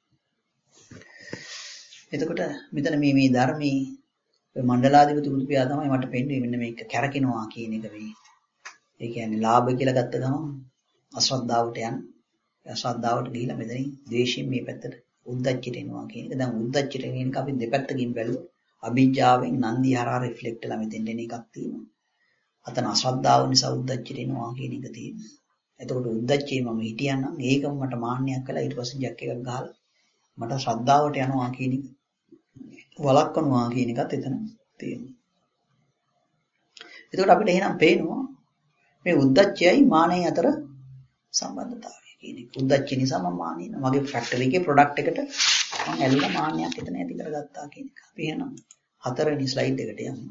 එතකොට මෙතන මේ මේ ධර්මයේ මණ්ඩලාධිපති බුදු පියා තමයි මට පෙන්වන්නේ මෙන්න මේක කැරකිනවා කියන එක මේ. ඒ කියන්නේ ලාභ කියලා ගත්ත ගමන් අශ්‍රද්ධාවට යන අශ්‍රද්ධාවට ගිහිලා මෙතනින් ද්වේෂයෙන් මේ පැත්තට උද්දච්චයට එනවා කියන එක. දැන් උද්දච්චයට කියන එක අපි දෙපැත්තකින් බැලුවොත් අභිජ්ජාවෙන් නන්දි හරහා රිෆ්ලෙක්ට්ලා මෙතෙන්ට එන එකක් තියෙනවා. අතන අශ්‍රද්ධාව නිසා උද්දච්චයට එනවා කියන එක තියෙනවා. එතකොට උද්දච්චයේ මම හිටියනම් ඒකම මට මාන්නයක් කළා ඊට පස්සේ ජැක් එකක් ගහලා මට ශ්‍රද්ධාවට යනවා කියන එක වළක්වනවා කියන එකත් එතන තියෙනවා. එතකොට අපිට එහෙනම් පේනවා මේ උද්දච්චයයි මානයයි අතර සම්බන්ධතාවය කියන එක. උද්දච්චය නිසා මම මානෙ මගේ ෆැක්ටරි එකේ ප්‍රොඩක්ට් එකට මම ඇල්ලලා මාන්නයක් එතන ඇති කරගත්තා කියන එක. අපි එහෙනම් හතරවෙනි ස්ලයිඩ් එකට යමු.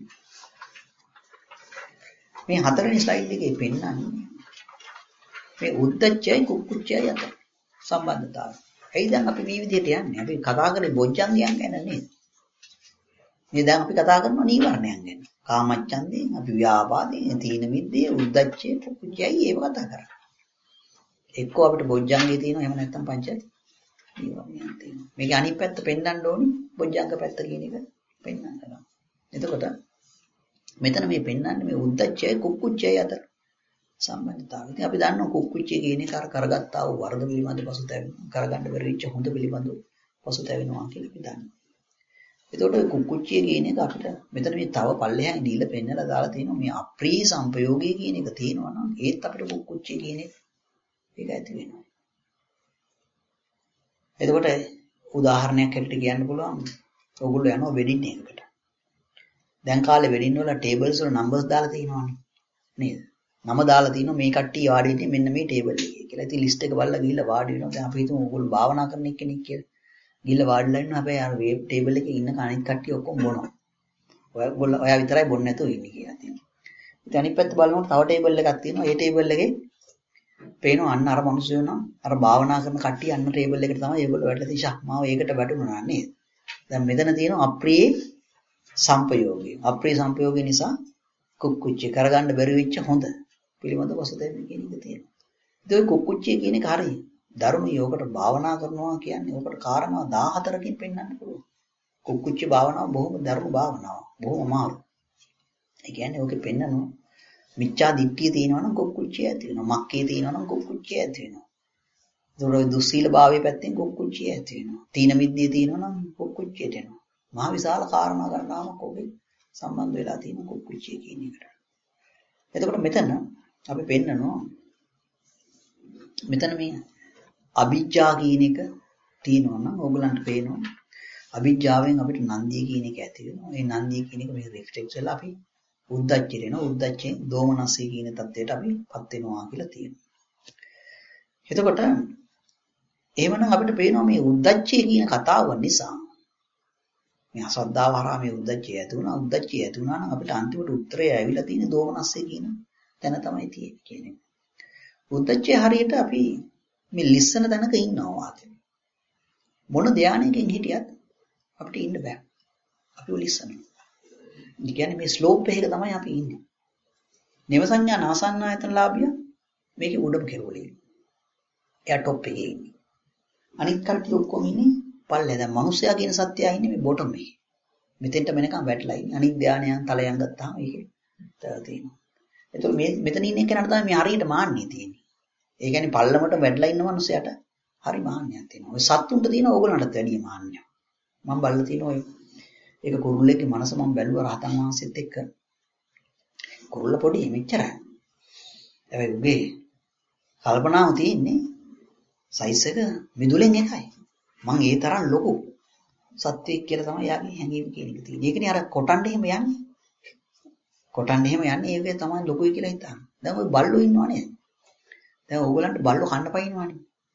මේ හතරවෙනි ස්ලයිඩ් එකේ පෙන්නන්නේ මේ උද්දච්චයයි කුක්කුච්චයයි අතර සම්බන්ධතාවය. ඇයි දැන් අපි මේ විදිහට යන්නේ? අපි කතා කරන්නේ බොජ්ජංගයන් ගැන නේද? මේ දැන් අපි කතා කරනවා නීවරණයන් ගැන. කාමච්ඡන්දයෙන්, අපි ව්‍යාපාදයෙන්, තීන මිද්දේ, උද්දච්චය, කුක්කුච්චයයි ඒව කතා කරන්නේ. එක්කෝ අපිට බොජ්ජංගේ තියෙනවා එහෙම නැත්නම් පංච නීවරණයන් තියෙනවා. මේක අනිත් පැත්ත පෙන්වන්න ඕනේ බොජ්ජංග පැත්ත කියන එක පෙන්වන්න ගන්න. එතකොට මෙතන මේ පෙන්වන්නේ මේ උද්දච්චයයි කුක්කුච්චයයි අතර සම්බන්ධතාවය. ඉතින් අපි දන්නවා කුක්කුච්චය කියන එක අර කරගත්තා වූ වර්ධ පිළිබඳ පසුතැවෙන කරගන්න බැරි වෙච්ච හොඳ පිළිබඳ පසුතැවෙනවා කියලා අපි දන්නවා. එතකොට කුක්කුච්චය කියන එක අපිට මෙතන මේ තව පල්ලෙහාන් දීලා පෙන්නලා දාලා තියෙනවා මේ අප්‍රිය සංපයෝගය කියන එක තියෙනවා නම් ඒත් අපිට කුක්කුච්චය කියන එක ඒක ඇති වෙනවා. එතකොට උදාහරණයක් හැටියට කියන්න පුළුවන් ඔයගොල්ලෝ යනවා වෙඩින් එකකට. දැන් කාලේ වෙඩින් වල ටේබල්ස් වල නම්බර්ස් දාලා තියෙනවානේ නේද? නම දාලා තියෙනවා මේ කට්ටිය වාඩි වෙන්නේ මෙන්න මේ ටේබල් එකේ කියලා. ඉතින් ලිස්ට් එක බලලා ගිහිල්ලා වාඩි වෙනවා. දැන් අපි හිතමු ඔයගොල්ලෝ භාවනා කරන කෙනෙක් කියලා. ගිහිල්ලා වාඩිලා ඉන්නවා. හැබැයි අර වේබ් ටේබල් එකේ ඉන්න අනිත් කට්ටිය ඔක්කොම බොනවා. ඔයගොල්ලෝ ඔයා විතරයි බොන්නේ නැතුව ඉන්නේ කියලා තියෙනවා. ඉතින් අනිත් පැත්ත බලනකොට තව ටේබල් එකක් තියෙනවා. ඒ ටේබල් එකේ පේනවා අන්න අර මිනිස්සු නම් අර භාවනා කරන කට්ටිය අන්න ටේබල් එකට තමයි ඒගොල්ලෝ වැටලා තියෙන්නේ. ෂක්මාව ඒකට වැටුණා නේද? දැන් මෙතන තියෙනවා අප්‍රිය සංපයෝගය. අප්‍රිය සංපයෝගය නිසා කුක්කුච්ච කරගන්න බැරි වෙච්ච හොඳ පිළිබඳ පසුතැවෙන කියන එක තියෙනවා. ඉතින් ඔය කුක්කුච්චය කියන එක හරියි. ධර්ම යෝගකට භාවනා කරනවා කියන්නේ ඔකට කාරණා දාහතරකින් පෙන්වන්න පුළුවන්. කුක්කුච්ච භාවනාව බොහොම ධර්ම භාවනාවක්. බොහොම අමාරු. ඒ කියන්නේ ඔකේ පෙන්නනවා මිච්ඡා දිට්ඨිය තියෙනවා නම් කුක්කුච්චය ඇති වෙනවා. මක්කේ තියෙනවා නම් කුක්කුච්චය ඇති වෙනවා. ඒතකොට දුස්සීල භාවයේ පැත්තෙන් කුක්කුච්චය ඇති වෙනවා. තීන මිද්දේ තියෙනවා නම් කුක්කුච්චයට එනවා. මහ විශාල කාරණා ගණනාවක් ඔබේ සම්බන්ධ වෙලා තියෙන කුක්කුච්චය කියන එකට. එතකොට මෙතන අපි පෙන්නනවා මෙතන මේ අභිජ්ජා කියන එක තියෙනවා නම් ඕගලන්ට පේනවා අභිජ්ජාවෙන් අපිට නන්දිය කියන එක ඇති වෙනවා. ඒ නන්දිය කියන එක මේ රිෆ්ලෙක්ට් වෙලා අපි උද්දච්චය වෙනවා. උද්දච්චයෙන් දෝමනසය කියන තත්ත්වයට අපිපත් වෙනවා කියලා තියෙනවා. එතකොට එහෙමනම් අපිට පේනවා මේ උද්දච්චය කියන කතාව නිසා මේ අසද්ධාව හරහා මේ උද්දච්චය ඇති වුණා. උද්දච්චය ඇති වුණා නම් අපිට අන්තිමට උත්තරය ඇවිල්ලා තියෙන දෝමනසය කියන තැන තමයි තියෙන්නේ කියන්නේ. උද්දච්චය හරියට අපි මේ ලිස්සන තැනක ඉන්නවා වාගේ. මොන ධානයකින් හිටියත් අපිට ඉන්න බෑ. අපි ලිස්සනවා. ඒ කියන්නේ මේ ස්ලෝප් එකක තමයි අපි ඉන්නේ. නව සංඥා නාසන්නායතන ලාභිය මේකේ උඩම කෙරවලේ. එයා টොප් එකේ ඉන්නේ. අනිත් කල්ටි ඔක්කොම ඉන්නේ පල්ලේ. දැන් මිනිස්සයා කියන සත්‍යය ඉන්නේ මේ බොටම් එකේ. මෙතෙන්ට මෙනකම් වැටලා ඉන්නේ. අනිත් ධානයන් තලයන් ගත්තාම ඒකේ තියෙනවා. ඒතකොට මේ මෙතන ඉන්න කෙනාට තමයි මේ හරියට මාන්නේ තියෙන්නේ. ඒ කියන්නේ පල්ලමට වැටලා ඉන්න මිනිස්සයාට හරි මාන්නයක් තියෙනවා. ඔය සත්තුන්ට තියෙන ඕගොල්ලන්ටත් වැඩි මාන්නයක්. මම බලලා තියෙනවා ඔය ඒක කුරුල්ලෙක්ගේ මනස මම බැලුවා රහතන් වහන්සේත් එක්ක. කුරුල්ල පොඩි මෙච්චරයි. හැබැයි උගේ කල්පනාව තියෙන්නේ සයිස් එක මිදුලෙන් එකයි. මං ඒ තරම් ලොකු සත්වෙක් කියලා තමයි යාගේ හැඟීම කියන එක තියෙන්නේ. ඒකනේ අර කොටන්න එහෙම යන්නේ. කොටන්න එහෙම යන්නේ ඒකේ තමයි ලොකුයි කියලා හිතන්නේ. දැන් ওই බල්ලෝ ඉන්නවනේ. දැන් ඕගොල්ලන්ට බල්ලෝ කන්න පයින්නවනේ.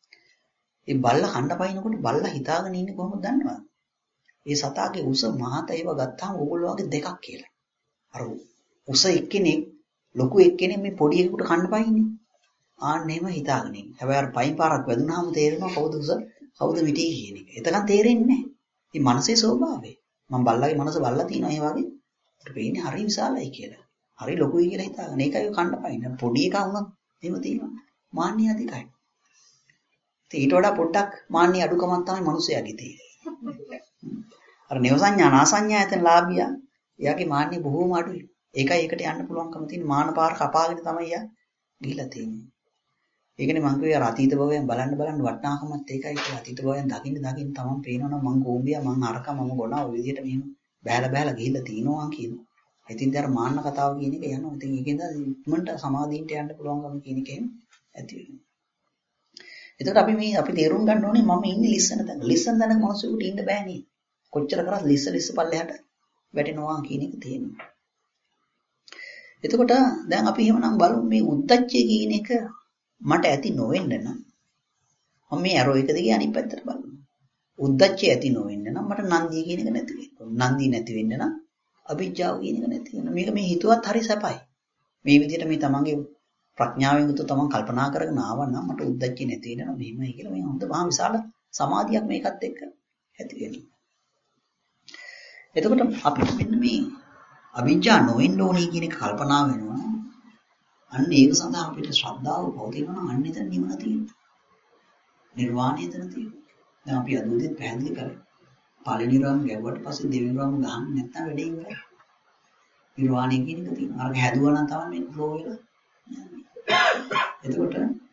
ඒ බල්ලා කන්න පයින්නකොට බල්ලා හිතාගෙන ඉන්නේ කොහොමද දන්නවද? ඒ සතාගේ උස මහත ඒව ගත්තාම ඕගොල්ලෝ වගේ දෙකක් කියලා. අර උස එක්කෙනෙක් ලොකු එක්කෙනෙක් මේ පොඩි එකෙකුට කන්න පයින්නේ. ආන්න එහෙම හිතාගෙන ඉන්නේ. හැබැයි අර පයින් පාරක් වැදුනහම තේරෙනවා කවුද උස කවුද මිටි කියන එක. එතකන් තේරෙන්නේ නැහැ. මේ මනසේ ස්වභාවය. මම බල්ලාගේ මනස බලලා තිනවා ඒ වගේ. අපිට පේන්නේ හරි විශාලයි කියලා. හරි ලොකුයි කියලා හිතාගෙන ඒකයි කන්න පයින්නේ. පොඩි එකා වුණත් එහෙම තියෙනවා. මාන්නය අධිකයි. ඊට වඩා පොඩ්ඩක් මාන්නය අඩුකමක් තමයි මිනිසයාගේ තියෙන්නේ. අර නේව සංඥා නාසඤ්ඤා යතන ලාභියා එයාගේ මාන්නය බොහෝම අඩුයි. ඒකයි ඒකට යන්න පුළුවන්කම තියෙන මාන පාර කපාගෙන තමයි යා ගිහිලා තියෙන්නේ. ඒකනේ මං කිව්වේ අර අතීත භවයෙන් බලන්න බලන්න වටිනාකමත් ඒකයි කියලා. අතීත භවයෙන් දකින්න දකින්න තමන් පේනවනම් මං ගෝඹියා මං අරක මම ගොනා ඔය විදිහට මෙහෙම බෑලා බෑලා ගිහිල්ලා තිනවා කියනවා. ඉතින් දැන් මාන්න කතාව කියන එක යනවා. ඉතින් ඒකෙන්ද ඉක්මනට සමාධියට යන්න පුළුවන්කම කියන එකෙන් ඇති වෙනවා. එතකොට අපි මේ අපි තේරුම් ගන්න ඕනේ මම ඉන්නේ ලිස්සන තැන. ලිස්සන තැනක මිනිස්සුන්ට ඉන්න බෑනේ. කොච්චර කරත් ලිස්ස ලිස්ස පල්ලෙහාට වැටෙනවා කියන එක තියෙනවා. එතකොට දැන් අපි එහෙමනම් බලමු මේ උද්දච්චය කියන එක මට ඇති නොවෙන්න නම් මම මේ ඇරෝ එක දිගේ අනිත් පැත්තට බලමු. උද්දච්චය ඇති නොවෙන්න නම් මට නන්දිය කියන එක නැති වෙන්න ඕන. නන්දිය නැති වෙන්න නම් අවිජ්ජාව කියන එක නැති වෙන්න. මේක මේ හිතුවත් හරි සැපයි. මේ විදිහට මේ තමන්ගේ ප්‍රඥාවෙන් උතු තමන් කල්පනා කරගෙන ආවා නම් මට උද්දච්චය නැති වෙන්න නම් මෙහෙමයි කියලා මේ හොඳ මහා විශාල සමාධියක් මේකත් එක්ක ඇති වෙනවා. එතකොට අපිට මෙන්න මේ අවිජ්ජා නොවෙන්න ඕනේ කියන එක කල්පනා වෙනවා. අන්න ඒක සඳහා අපිට ශ්‍රද්ධාව පවතිනවා නම් අන්න එතන නිවන තියෙනවා. නිර්වාණය එතන තියෙනවා. දැන් අපි අදුදෙත් පැහැදිලි කරා. පළවෙනි රාම ගැව්වට පස්සේ දෙවෙනි රාම ගහන්න නැත්නම් වැඩේ ඉවරයි. නිර්වාණය කියන එක තියෙනවා. අර හැදුවා නම් තමයි මේ ෆ්ලෝ එක යන්නේ. එතකොට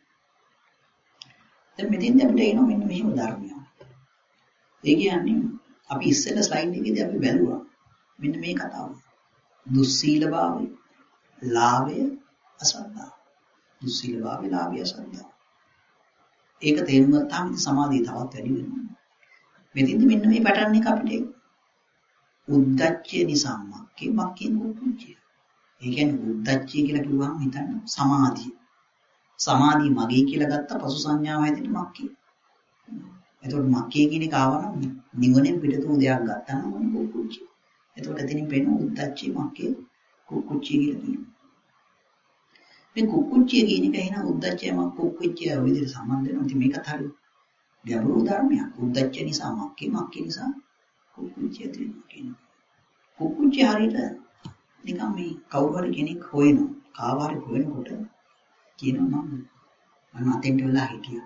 දැන් මෙතෙන්ද අපිට එනවා මෙන්න මෙහෙම ධර්මයක්. ඒ කියන්නේ අපි ඉස්සෙල්ල ස්ලයිඩ් එකේදී අපි බැලුවා මෙන්න මේ කතාව. දුස්සීලභාවය, ලාභය, අසද්ධා. දුස්සීලභාවය, ලාභය, අසද්ධා. ඒක තේරුම් ගත්තාම ඉතින් සමාධිය තවත් වැඩි වෙනවා. මෙතෙන්දි මෙන්න මේ පැටර්න් එක අපිට උද්දච්චය නිසා මක්කේ මක්කේ කුක්කුච්චය. ඒ කියන්නේ උද්දච්චය කියලා කිව්වම හිතන්න සමාධිය. සමාධිය මගේ කියලා ගත්ත පසු සංඥාව හැදෙන්න මක්කේ. එතකොට මක්කේ කියන එක ආවනම් නිවනෙන් පිටතෝ දෙයක් ගත්තා නම් මොන කුක්කුච්චය. එතකොට එතනින් පේන උද්දච්චය මක්කේ කුක්කුච්චය කියලා කියනවා. මේ කුක්කුච්චය කියන එක එන උද්දච්චය මක් කුක්කුච්චය ඔය විදිහට සම්බන්ධ වෙනවා. ඉතින් මේකත් හරි ගැඹුරු ධර්මයක්. උද්දච්චය නිසා මක්කේ මක්කේ නිසා කුක්කුච්චය තියෙනවා කියනවා. කුක්කුච්චය හරියට නිකන් මේ කවුරු හරි කෙනෙක් හොයනවා. කාව හරි හොයනකොට කියනවා මම මම අතෙන්ට වෙලා හිටියා.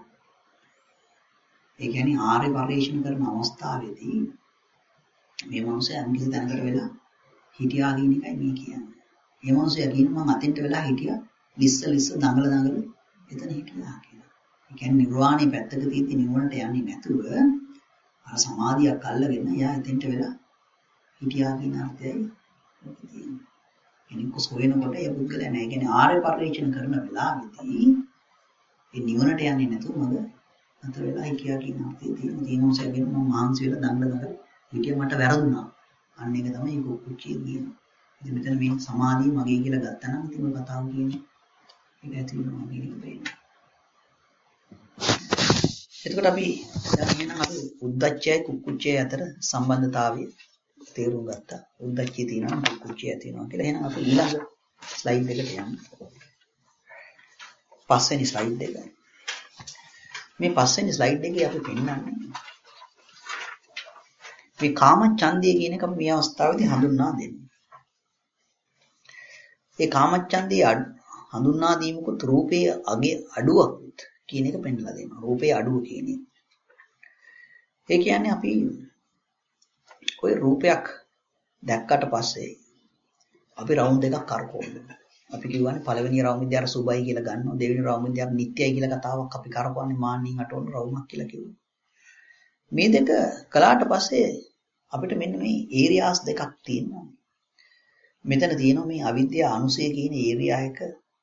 ඒ කියන්නේ ආර්ය පරිශ්‍රණ කරන අවස්ථාවේදී මේ මනුස්සයා අන්තිම තැනකට වෙලා හිටියා කියන එකයි මේ කියන්නේ. මේ මනුස්සයා කියනවා මම අතෙන්ට වෙලා හිටියා ලිස්ස ලිස්ස දඟල දඟල එතන හිටියා කියලා. ඒ කියන්නේ නිර්වාණය පැත්තක තියෙද්දි නිවනට යන්නේ නැතුව අර සමාධියක් අල්ලගෙන යා එතෙන්ට වෙලා හිටියා කියන අර්ථයයි තියෙන්නේ. කෙනෙක් කොසොවෙනකොට ඒ පුද්ගලයා නෑ. ඒ කියන්නේ ආර්ය පරිශ්‍රණ කරන වෙලාවේදී ඒ නිවනට යන්නේ නැතුව මග අතර වෙලා හිටියා කියන අර්ථය තියෙන තීමෝසය කියන මම මහන්සි වෙලා දඟල දඟල හිටියා මට වැරදුනා. අන්න ඒක තමයි කුක්කුච්චිය කියන්නේ. ඉතින් මෙතන මේ සමාධිය මගේ කියලා ගත්තා නම් ඉතින් ඔය කතාව කියන්නේ ඒක ඇති වෙනවා කියන එක පේනවා. එතකොට අපි දැන් එහෙනම් අපි උද්දච්චයයි කුක්කුච්චයයි අතර සම්බන්ධතාවය තේරුම් ගත්තා. උද්දච්චය තියෙනවා කුක්කුච්චය තියෙනවා කියලා. එහෙනම් අපි ඊළඟ ස්ලයිඩ් එකට යමු. පස්වෙනි ස්ලයිඩ් එක. මේ පස්වෙනි ස්ලයිඩ් එකේ අපි පෙන්නන්නේ මේ කාමච්ඡන්දය කියන එක අපි මේ අවස්ථාවේදී හඳුන්වා දෙන්නේ. ඒ කාමච්ඡන්දේ හඳුන්වා දීමකුත් රූපයේ අගේ අඩුවකුත් කියන එක පෙන්නලා දෙනවා. රූපයේ අඩුව කියන එක. ඒ කියන්නේ අපි ඔය රූපයක් දැක්කට පස්සේ අපි රවුන්ඩ් එකක් කරකවනවා. අපි කියවනේ පළවෙනි රවුන්ඩ් එක සුබයි කියලා ගන්නවා. දෙවෙනි රවුන්ඩ් එක නිට්ටයයි කියලා කතාවක් අපි කරකවන්නේ මාන්නින් අටවන රවුමක් කියලා කිව්වා. මේ දෙක කළාට පස්සේ අපිට මෙන්න මේ ඒරියාස් දෙකක් තියෙනවා. මෙතන තියෙනවා මේ අවිද්‍යා අනුසය කියන ඒරියා එක.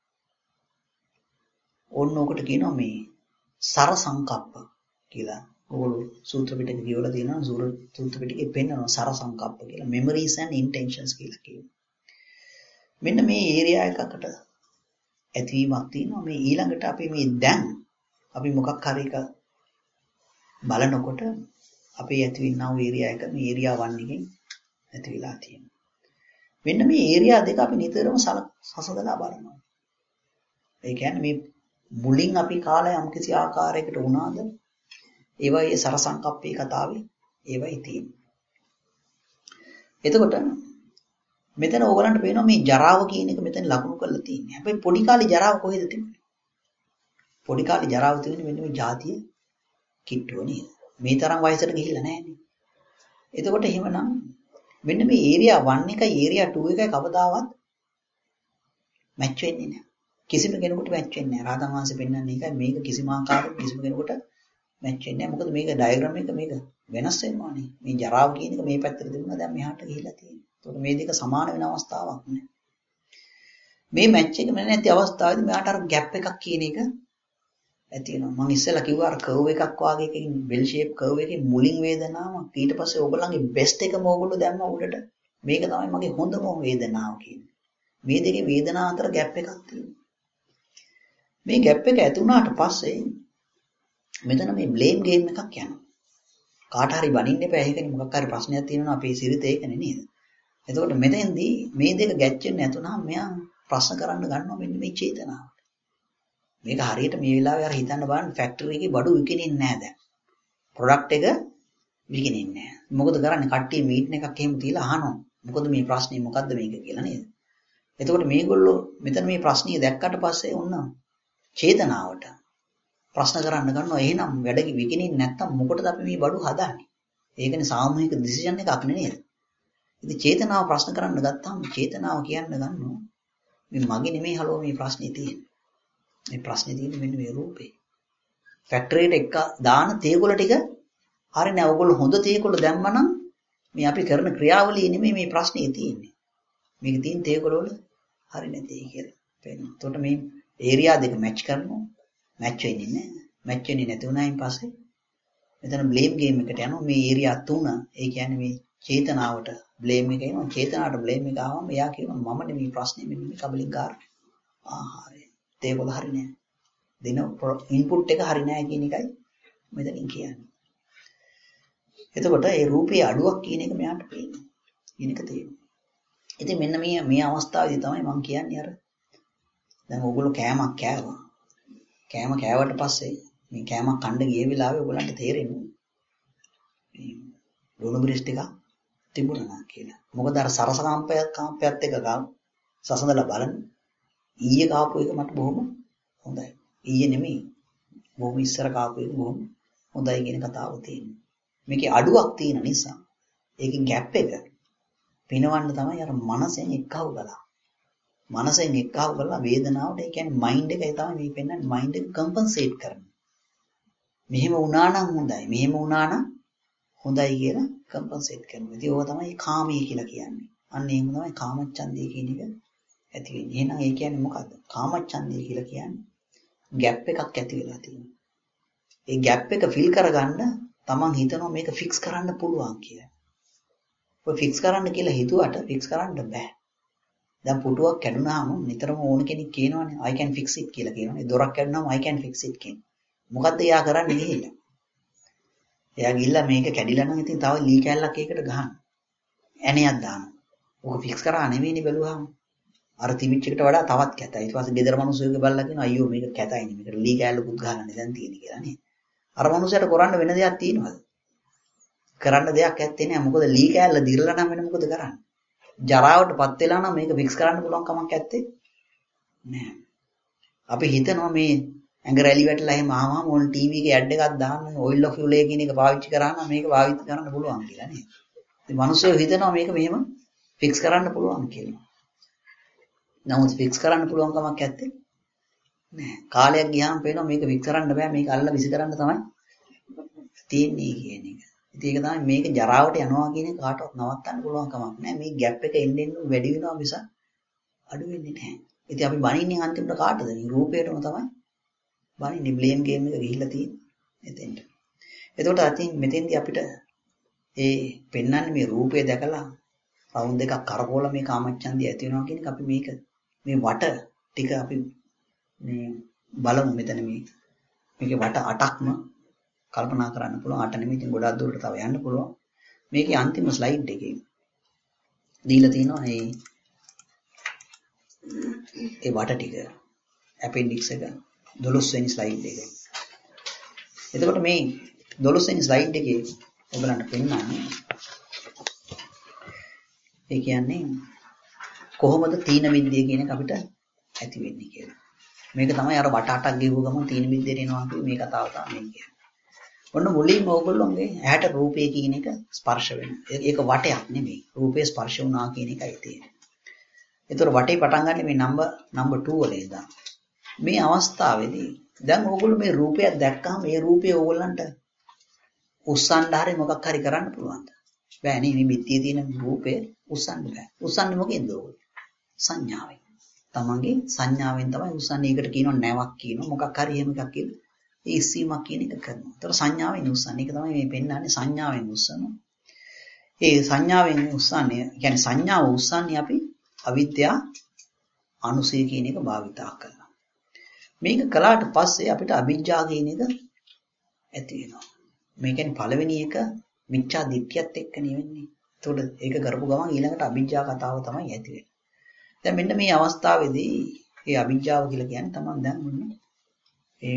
ඕන්න ඔකට කියනවා මේ සර සංකප්ප කියලා. ඔයගොල්ලෝ සූත්‍ර පිටකේ කියවලා තියෙනවා සූත්‍ර පිටකේ පෙන්නනවා සර සංකප්ප කියලා. memories and intentions කියලා කියනවා. මෙන්න මේ ඒරියා එකකට ඇතිවීමක් තියෙනවා. මේ ඊළඟට අපි මේ දැන් අපි මොකක් හරි එක බලනකොට අපේ ඇතිවෙනා වූ ඒරියා එක මේ ඒරියා වන් එකෙන් ඇති වෙලා තියෙනවා. මෙන්න මේ ඒරියා දෙක අපි නිතරම සසඳලා බලනවා. ඒ කියන්නේ මේ මුලින් අපි කාලේ යම් කිසි ආකාරයකට වුණාද ඒවා ඒ සර සංකප්පේ කතාවේ ඒවයි තියෙන්නේ. එතකොට මෙතන ඕගලන්ට පේනවා මේ ජරාව කියන එක මෙතන ලකුණු කරලා තියෙන්නේ. හැබැයි පොඩි කාලේ ජරාව කොහෙද තිබුණේ? පොඩි කාලේ ජරාව තියෙන්නේ මෙන්න මේ જાතිය කිට්ටුව නේද? මේ තරම් වයසට ගිහිල්ලා නැහැනේ. එතකොට එහෙමනම් මෙන්න මේ ඒරියා one එකයි ඒරියා two එකයි කවදාවත් මැච් වෙන්නේ නැහැ. කිසිම කෙනෙකුට මැච් වෙන්නේ නැහැ. රාතන් වහන්සේ පෙන්වන්නේ ඒකයි මේක කිසිම ආකාරයක කිසිම කෙනෙකුට මැච් වෙන්නේ නැහැ. මොකද මේක ඩයග්‍රෑම් එක මේක වෙනස් වෙනවානේ. මේ ජරාව කියන එක මේ පැත්තට තිබුණා දැන් මෙහාට ගිහිල්ලා තියෙනවා. ඒතකොට මේ දෙක සමාන වෙන අවස්ථාවක් නෑ. මේ මැච් එක මම නැති අවස්ථාවේදී මෙයාට අර ગેප් එකක් කියන එක ඇති වෙනවා. මම ඉස්සෙල්ලා කිව්වා අර කර්ව් එකක් වාගේ එකකින් බෙල් ෂේප් කර්ව් එකේ මුලින් වේදනාවක් ඊට පස්සේ ඕගොල්ලන්ගේ බෙස්ට් එකම ඕගොල්ලෝ දැම්මා උඩට. මේක තමයි මගේ හොඳම වේදනාව කියන්නේ. මේ දෙකේ වේදනාව අතර ગેප් එකක් තියෙනවා. මේ ગેප් එක ඇති වුණාට පස්සේ මෙතන මේ බ්ලේම් ගේම් එකක් යනවා. කාට හරි බනින්න එපා. ඒකනේ මොකක් හරි ප්‍රශ්නයක් තියෙනවා අපේ සිරිත ඒකනේ නේද? එතකොට මෙතෙන්දී මේ දෙක ගැච්චෙන්නේ නැතුණාම මෙයා ප්‍රශ්න කරන්න ගන්නවා මෙන්න මේ චේතනාව. මේක හරියට මේ වෙලාවේ අර හිතන්න බලන්න ෆැක්ටරි එකේ බඩු විකිනෙන්නේ නැහැ දැන්. ප්‍රොඩක්ට් එක විකිනෙන්නේ නැහැ. මොකද කරන්නේ? කට්ටිය මීට් එකක් එහෙම තියලා අහනවා. මොකද මේ ප්‍රශ්නේ මොකද්ද මේක කියලා නේද? එතකොට මේගොල්ලෝ මෙතන මේ ප්‍රශ්නිය දැක්කට පස්සේ ඔන්න චේතනාවට ප්‍රශ්න කරන්න ගන්නවා. එහෙනම් වැඩ විකිනෙන්නේ නැත්තම් මොකටද අපි මේ බඩු හදන්නේ? ඒකනේ සාමූහික ඩිසිෂන් එකක් නේද? ඉතින් චේතනාව ප්‍රශ්න කරන්න ගත්තාම චේතනාව කියන්න ගන්නවා මේ මගේ නෙමෙයි හලෝ මේ ප්‍රශ්නේ තියෙන්නේ. මේ ප්‍රශ්නේ තියෙන්නේ මෙන්න මේ රූපේ. ෆැක්ටරියට එක දාන තේකොළ ටික හරිනේ. ඔයගොල්ලෝ හොඳ තේකොළ දැම්මනම් මේ අපි කරන ක්‍රියාවලිය නෙමෙයි මේ ප්‍රශ්නේ තියෙන්නේ. මේක තියෙන තේකොළ වල හරි නැtei කියලා පේනවා. එතකොට මේ ඒරියා දෙක මැච් කරනවා. මැච් වෙන්නේ නැහැ. මැච් වෙන්නේ නැති වුණායින් පස්සේ මෙතන බ්ලේම් ගේම් එකට යනවා. මේ ඒරියා තුන ඒ කියන්නේ මේ චේතනාවට බ්ලේම් එක එනවා. චේතනාවට බ්ලේම් එක ආවම එයා කියනවා මම නෙමෙයි ප්‍රශ්නේ මෙන්න මේ කබලින්කාර ආහාරය. තේකොළ හරි නෑ. දෙන ඉන්පුට් එක හරි නෑ කියන එකයි මෙතනින් කියන්නේ. එතකොට ඒ රූපයේ අඩුවක් කියන එක මෙයාට පේනවා. කියන එක තේරෙනවා. ඉතින් මෙන්න මේ මේ අවස්ථාවේදී තමයි මම කියන්නේ අර දැන් ඕගොල්ලෝ කෑමක් කෑවා. කෑම කෑවට පස්සේ මේ කෑමක් කන්න ගිය වෙලාවේ ඕගොල්ලන්ට තේරෙන්නේ මේ ලුණු බ්‍රිස් ටිකක් තිබුණා කියලා. මොකද අර සරස කාම්පයක් කාම්පයත් එක ගාව සසඳලා බලන්න. ඊයේ කාපු එක මට බොහොම හොඳයි. ඊයේ නෙමෙයි. බොහොම ඉස්සර කාපු එක බොහොම හොඳයි කියන කතාව තියෙනවා. මේකේ අඩුවක් තියෙන නිසා ඒකේ ગેප් එක පිනවන්න තමයි අර මනසෙන් එක්කව ගලා. මනසෙන් එක්කව ගලා වේදනාවට ඒ කියන්නේ මයින්ඩ් එකයි තමයි මේ පෙන්නන්නේ මයින්ඩ් එක කම්පන්සේට් කරනවා. මෙහෙම වුණා නම් හොඳයි. මෙහෙම වුණා නම් හොඳයි කියලා කම්පන්සේට් කරනවා. ඉතින් ඕක තමයි කාමී කියලා කියන්නේ. අන්න ඒක තමයි කාමච්ඡන්දය කියන එක ඇති වෙන්නේ. එහෙනම් ඒ කියන්නේ මොකද්ද? කාමච්ඡන්දය කියලා කියන්නේ ગેප් එකක් ඇති වෙලා තියෙනවා. ඒ ગેප් එක ෆිල් කරගන්න තමන් හිතනවා මේක ෆික්ස් කරන්න පුළුවන් කියලා. ඔය ෆික්ස් කරන්න කියලා හිතුවට ෆික්ස් කරන්න බෑ. දැන් පුටුවක් කැඩුනාම නිතරම ඕන කෙනෙක් කියනවානේ I can fix it කියලා කියනවානේ. දොරක් කැඩුනාම I can fix it කියන. මොකද්ද එයා කරන්නේ ගිහිල්ලා? එයා ගිහිල්ලා මේක කැඩිලා නම් ඉතින් තව ලී කැල්ලක් ඒකට ගහන්න. ඇණයක් දානවා. ඔක ෆික්ස් කරා නෙවෙයිනේ බැලුවාම. අර තිබිච්ච එකට වඩා තවත් කැතයි. ඊට පස්සේ ගෙදර මිනිස්සුගේ බලලා කියනවා අයියෝ මේක කැතයිනේ. මේකට ලී කැල්ලකුත් ගහන්නේ දැන් තියෙන්නේ කියලා නේ. අර මිනිස්සයාට කරන්න වෙන දෙයක් තියෙනවද? කරන්න දෙයක් ඇත්තේ නෑ. මොකද ලී කැල්ල දිරලා නම් වෙන මොකද කරන්නේ? ජරාවටපත් වෙලා නම් මේක ෆික්ස් කරන්න පුළුවන් කමක් ඇත්තේ නෑ. අපි හිතනවා මේ ඇඟ රැලි වැටලා එහෙම ආවම ඕන ටීවී එකේ ඇඩ් එකක් දාන්න ඔයිල් ඔෆ් යුලේ කියන එක පාවිච්චි කරාම මේක පාවිච්චි කරන්න පුළුවන් කියලා නේද? ඉතින් මිනිස්සු හිතනවා මේක මෙහෙම ෆික්ස් කරන්න පුළුවන් කියලා. නමුත් ෆික්ස් කරන්න පුළුවන් කමක් ඇත්තේ නෑ. කාලයක් ගියාම පේනවා මේක ෆික්ස් කරන්න බෑ. මේක අල්ලලා විසි කරන්න තමයි තියෙන්නේ කියන එක. ඉතින් ඒක තමයි මේක ජරාවට යනවා කියන එක කාටවත් නවත්තන්න පුළුවන් කමක් නෑ. මේ ગેප් එක එන්න එන්න වැඩි වෙනවා මිස අඩු වෙන්නේ නෑ. ඉතින් අපි බනින්නේ අන්තිමට කාටද? මේ රූපයටම තමයි බනින්නේ. බ්ලේම් ගේම් එක ගිහිල්ලා තියෙන්නේ එතෙන්ට. එතකොට අතින් මෙතෙන්දී අපිට ඒ පෙන්වන්නේ මේ රූපය දැකලා රවුන්ඩ් එකක් කරකවලා මේ කාමච්ඡන්දිය ඇති වෙනවා කියන එක අපි මේක මේ වට ටික අපි මේ බලමු මෙතන මේ මේකේ වට අටක්ම කල්පනා කරන්න පුළුවන්. අට නෙමෙයි ඉතින් ගොඩක් දුරට තව යන්න පුළුවන්. මේකේ අන්තිම ස්ලයිඩ් එකේ දීලා තියෙනවා මේ ඒ වට ටික ඇපෙන්ඩික්ස් එක දොළොස් වෙනි ස්ලයිඩ් එක. එතකොට මේ දොළොස් වෙනි ස්ලයිඩ් එකේ ඔයගලන්ට පෙන්නන්නේ ඒ කියන්නේ කොහොමද තීන විද්‍ය කියන එක අපිට ඇති වෙන්නේ කියලා. මේක තමයි අර වට අටක් ගෙවුව ගමන් තීන මිද්දේට එනවා කියන මේ කතාව තමයි කියන්නේ. ඔන්න මුලින්ම ඕගොල්ලෝගේ ඇහැට රූපය කියන එක ස්පර්ශ වෙනවා. ඒක වටයක් නෙමෙයි. රූපේ ස්පර්ශ වුණා කියන එකයි තියෙන්නේ. ඒතර වටේ පටන් ගන්න මේ නම්බර් නම්බර් two වල ඉඳන්. මේ අවස්ථාවේදී දැන් ඕගොල්ලෝ මේ රූපයක් දැක්කම මේ රූපය ඕගොල්ලන්ට උස්සන්න හරි මොකක් හරි කරන්න පුළුවන්ද? බෑ නේ මේ පිටියේ තියෙන රූපේ උස්සන්න බෑ. උස්සන්නේ මොකෙන්ද ඕගොල්ලෝ? සංඥාවෙන්. තමන්ගේ සංඥාවෙන් තමයි උස්සන්නේ. ඒකට කියනවා නැවක් කියනවා. මොකක් හරි එහෙම එකක් කියලා. ඒ ඉස්සීමක් කියන එක කරනවා. ඒතර සංඥාවෙන් උස්සන්නේ. ඒක තමයි මේ පෙන්නන්නේ සංඥාවෙන් උස්සනවා. ඒ සංඥාවෙන් උස්සන්නේ කියන්නේ සංඥාව උස්සන්නේ අපි අවිද්‍යා අනුසය කියන එක භාවිතා කරනවා. මේක කළාට පස්සේ අපිට අවිජ්ජා කියන එක ඇති වෙනවා. මේ කියන්නේ පළවෙනි එක මිච්ඡා දිට්ඨියත් එක්ක නෙවෙන්නේ. ඒතකොට ඒක කරපු ගමන් ඊළඟට අවිජ්ජා කතාව තමයි ඇති වෙන්නේ. දැන් මෙන්න මේ අවස්ථාවේදී මේ අවිජ්ජාව කියලා කියන්නේ තමයි දැන් මොන්නේ ඒ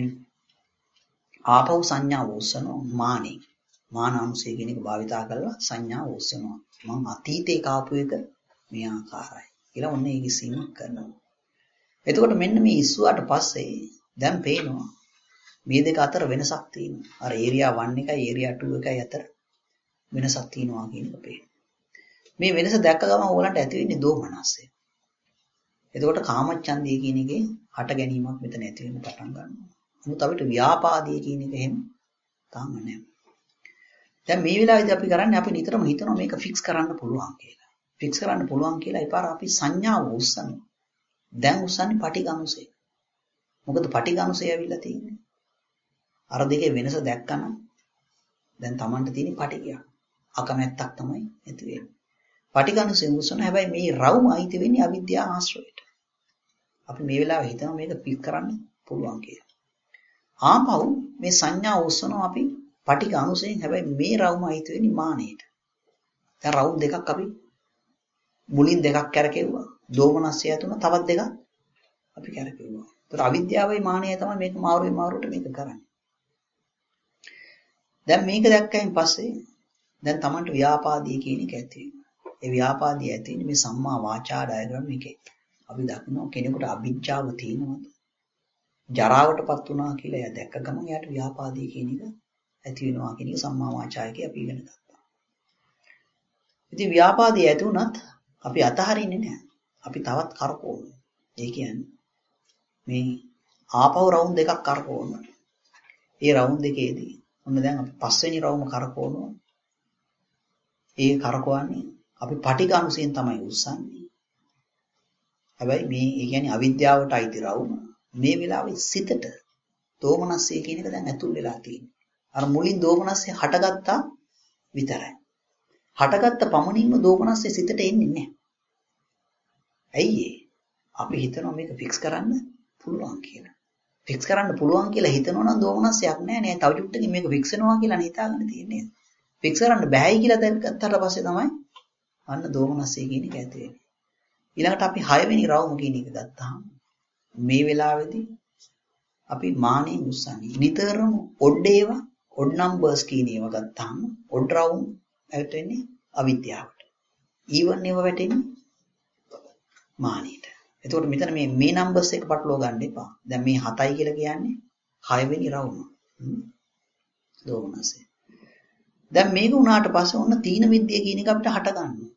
ආපහු සංඥාව උස්සනවා මානෙ. මාන අනුසය කියන එක භාවිතා කරලා සංඥාව උස්සනවා. මම අතීතේ කාපු එක මේ ආකාරයි. කියලා ඔන්න ඒක සීමක් කරනවා. එතකොට මෙන්න මේ ඉස්සුවාට පස්සේ දැන් පේනවා මේ දෙක අතර වෙනසක් තියෙනවා. අර ඒරියා one එකයි ඒරියා two එකයි අතර වෙනසක් තියෙනවා කියන එක පේනවා. මේ වෙනස දැක්ක ගමන් ඕගලන්ට ඇති වෙන්නේ දෝමනස්සය. එතකොට කාමච්ඡන්දිය කියන එකේ හට ගැනීමක් මෙතන ඇති වෙන්න පටන් ගන්නවා. නමුත් අපිට ව්‍යාපාදිය කියන එක එහෙම තාම නැහැ. දැන් මේ වෙලාවේදී අපි කරන්නේ අපි නිතරම හිතනවා මේක ෆික්ස් කරන්න පුළුවන් කියලා. ෆික්ස් කරන්න පුළුවන් කියලා ඊපාර අපි සංඥාව උස්සනවා. දැන් උස්සන්නේ පටිඝනුසය. මොකද පටිඝනුසය ඇවිල්ලා තියෙන්නේ. අර දෙකේ වෙනස දැක්කම දැන් Tamanට තියෙන පටිඝය. අකමැත්තක් තමයි ඇති වෙන්නේ. පටිඝනුසය උස්සන හැබැයි මේ රවුම අයිති වෙන්නේ අවිද්‍යාව ආශ්‍රයයට. අපි මේ වෙලාවේ හිතනවා මේක ෆික්ස් කරන්න පුළුවන් කියලා. ආපහු මේ සංඥා උස්සනවා අපි පටිඝනුසයෙන් හැබැයි මේ රවුම අයිති වෙන්නේ මානෙට. දැන් රවුම් දෙකක් අපි මුලින් දෙකක් කැරකෙව්වා. දෝමනස්සය තුන තවත් දෙකක් අපි කැරකෙව්වා. ඒතර අවිද්‍යාවයි මානයයි තමයි මේක මාරුවේ මාරුවට මේක කරන්නේ. දැන් මේක දැක්කයින් පස්සේ දැන් Tamanට ව්‍යාපාදී කියන එක ඇති වෙනවා. ඒ ව්‍යාපාදී ඇති වෙන්නේ මේ සම්මා වාචා ඩයග්‍රෑම් එකේ. අපි දකිනවා කෙනෙකුට අවිජ්ජාව තියෙනවද? ජරාවටපත් වුණා කියලා එයා දැක්ක ගමන් එයාට ව්‍යාපාදී කියන එක ඇති වෙනවා කියන එක සම්මා වාචායකේ අපි ඉගෙන ගත්තා. ඉතින් ව්‍යාපාදී ඇති වුණත් අපි අතහරින්නේ නැහැ. අපි තවත් කරකවනවා. ඒ කියන්නේ මේ ආපහු රවුම් දෙකක් කරකවනවා. ඒ රවුම් දෙකේදී ඔන්න දැන් අපි පස්වෙනි රවුම කරකවනවා. ඒ කරකවන්නේ අපි පටිඝනුසයෙන් තමයි උස්සන්නේ. හැබැයි මේ ඒ කියන්නේ අවිද්‍යාවට අයිති රවුම මේ වෙලාවේ සිතට දෝමනස්සය කියන එක දැන් ඇතුල් වෙලා තියෙනවා. අර මුලින් දෝමනස්සය හටගත්තා විතරයි. හටගත්ත පමණින්ම දෝමනස්සය සිතට එන්නේ නැහැ. ඇයි අපි හිතනවා මේක ෆික්ස් කරන්න පුළුවන් කියලා. ෆික්ස් කරන්න පුළුවන් කියලා හිතනවා නම් දෝමනස්සයක් නැහැ නේ. තව චුට්ටකින් මේක ෆික්ස් වෙනවා කියලා හිතාගෙන තියෙන්නේ. ෆික්ස් කරන්න බෑයි කියලා දැනගත්තට පස්සේ තමයි අන්න දෝමනස්සය කියන එක ඇති වෙන්නේ. ඊළඟට අපි හයවෙනි රවුම කියන එක ගත්තාම මේ වෙලාවේදී අපි මානෙන් උස්සන්නේ. නිතරම ඔඩ් ඒවා ඔඩ් නම්බර්ස් කියන ඒවා ගත්තාම ඔඩ් රවුම් ඇවිත් අවිද්‍යාවට. ඊවන් ඒවා වැටෙන්නේ මානෙට. එතකොට මෙතන මේ මේ නම්බර්ස් එක පටලවා ගන්න එපා. දැන් මේ හතයි කියලා කියන්නේ හයවෙනි රවුම. දෝමනසය. දැන් මේක උනාට පස්සේ ඔන්න තීන විද්‍ය කියන එක අපිට හට ගන්නවා.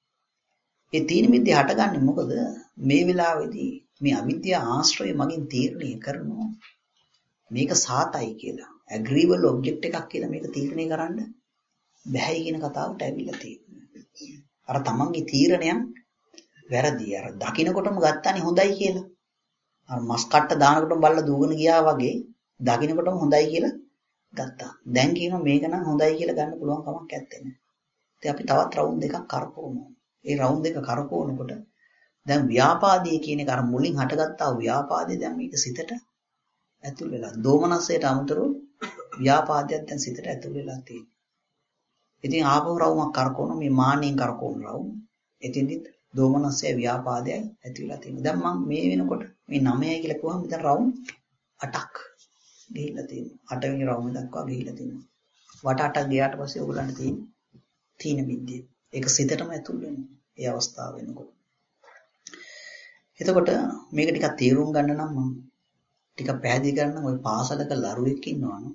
ඒ තීන විද්‍ය හටගන්නේ මොකද? මේ වෙලාවේදී මේ අවිද්‍යාව ආශ්‍රය මගින් තීරණය කරනවා මේක සාතයි කියලා. ඇග්‍රීවල් ඔබ්ජෙක්ට් එකක් කියලා මේක තීරණය කරන්න බැහැ කියන කතාවට ඇවිල්ලා තියෙනවා. අර තමන්ගේ තීරණයන් වැරදි. අර දකින්නකොටම ගත්තානේ හොඳයි කියලා. අර මස් කට්ට දානකොටම බල්ලා දුවගෙන ගියා වගේ දකින්නකොටම හොඳයි කියලා ගත්තා. දැන් කියනවා මේක නම් හොඳයි කියලා ගන්න පුළුවන් කමක් නැත්තේ. ඉතින් අපි තවත් රවුන්ඩ් දෙකක් කරකවනවා. ඒ රවුන්ඩ් දෙක කරකවනකොට දැන් ව්‍යාපාදී කියන එක අර මුලින් හටගත්තා ව්‍යාපාදී දැන් මේක සිතට ඇතුල් වෙලා දෝමනස්සයට අමතරව ව්‍යාපාදයක් දැන් සිතට ඇතුල් වෙලා තියෙනවා. ඉතින් ආපහු රවුමක් කරකවන මේ මාන්නෙන් කරකවන රවුම. එතෙන්දිත් දෝමනස්සය ව්‍යාපාදයයි ඇති වෙලා තියෙනවා. දැන් මම මේ වෙනකොට මේ නවයයි කියලා කිව්වම මෙතන රවුම් අටක් ගිහිල්ලා තියෙනවා. අටවෙනි රවුම දක්වා ගිහිල්ලා තියෙනවා. වට අටක් ගියාට පස්සේ ඔයගලන්ට තියෙන තීන විද්‍ය. ඒක සිතටම ඇතුල් වෙනවා. ඒ අවස්ථාව වෙනකොට. එතකොට මේක ටිකක් තේරුම් ගන්න නම් මම ටිකක් පැහැදිලි කරන්න ওই පාසලක දරුවෙක් ඉන්නවනේ.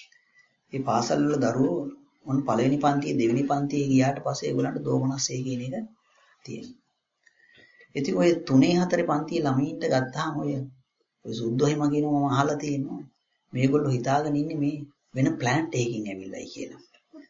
මේ පාසල් වල දරුවෝ මොන පළවෙනි පන්තියේ දෙවෙනි පන්තියේ ගියාට පස්සේ ඒගොල්ලන්ට දෝමනස්සේ කියන එක තියෙනවා. ඉතින් ඔය තුනේ හතරේ පන්තියේ ළමයින්ට ගත්තාම ඔය ඔය සුද්ධෝහිම කියනවා මම අහලා තියෙනවා. මේගොල්ලෝ හිතාගෙන ඉන්නේ මේ වෙන ප්ලැනට් එකකින් ඇවිල්ලායි කියලා.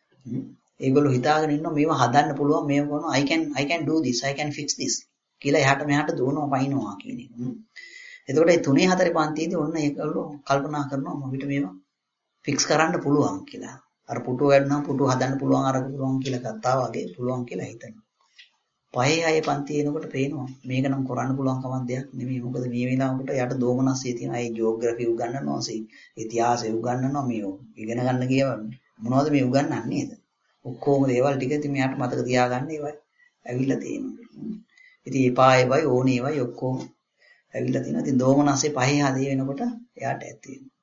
ඒගොල්ලෝ හිතාගෙන ඉන්නවා මේව හදන්න පුළුවන් මේව කරනවා I can I can do this I can fix this කියලා එහාට මෙහාට දුවනවා පයින්නවා කියන එක. එතකොට මේ තුනේ හතරේ පන්තියේදී ඔන්න ඒගොල්ලෝ කල්පනා කරනවා අපිට මේවා ෆික්ස් කරන්න පුළුවන් කියලා. අර පුටුව වැඩනම් පුටුව හදන්න පුළුවන් අරක පුළුවන් කියලා ගත්තා වගේ පුළුවන් කියලා හිතනවා. පහේ හයේ පන්තිය එනකොට පේනවා මේක නම් කරන්න පුළුවන් කමක් දෙයක් නෙමෙයි. මොකද මේ වෙලාවකට යට දෝමනස්සේ තියෙන අය ජියෝග්‍රැෆි උගන්වනවා, ඉතිහාසය උගන්වනවා, මේ ඉගෙන ගන්න කියවන්නේ. මොනවද මේ උගන්වන්නේ නේද? ඔක්කොම දේවල් ටික ඉතින් මෙයාට මතක තියාගන්න ඒවයි ඇවිල්ලා තියෙනවා. ඉතින් එපා ඒවයි ඕනේ ඒවයි ඔක්කොම ඇවිල්ලා තියෙනවා. ඉතින් දෝමනස්සේ පහේ හදේ වෙනකොට එයාට ඇති වෙනවා.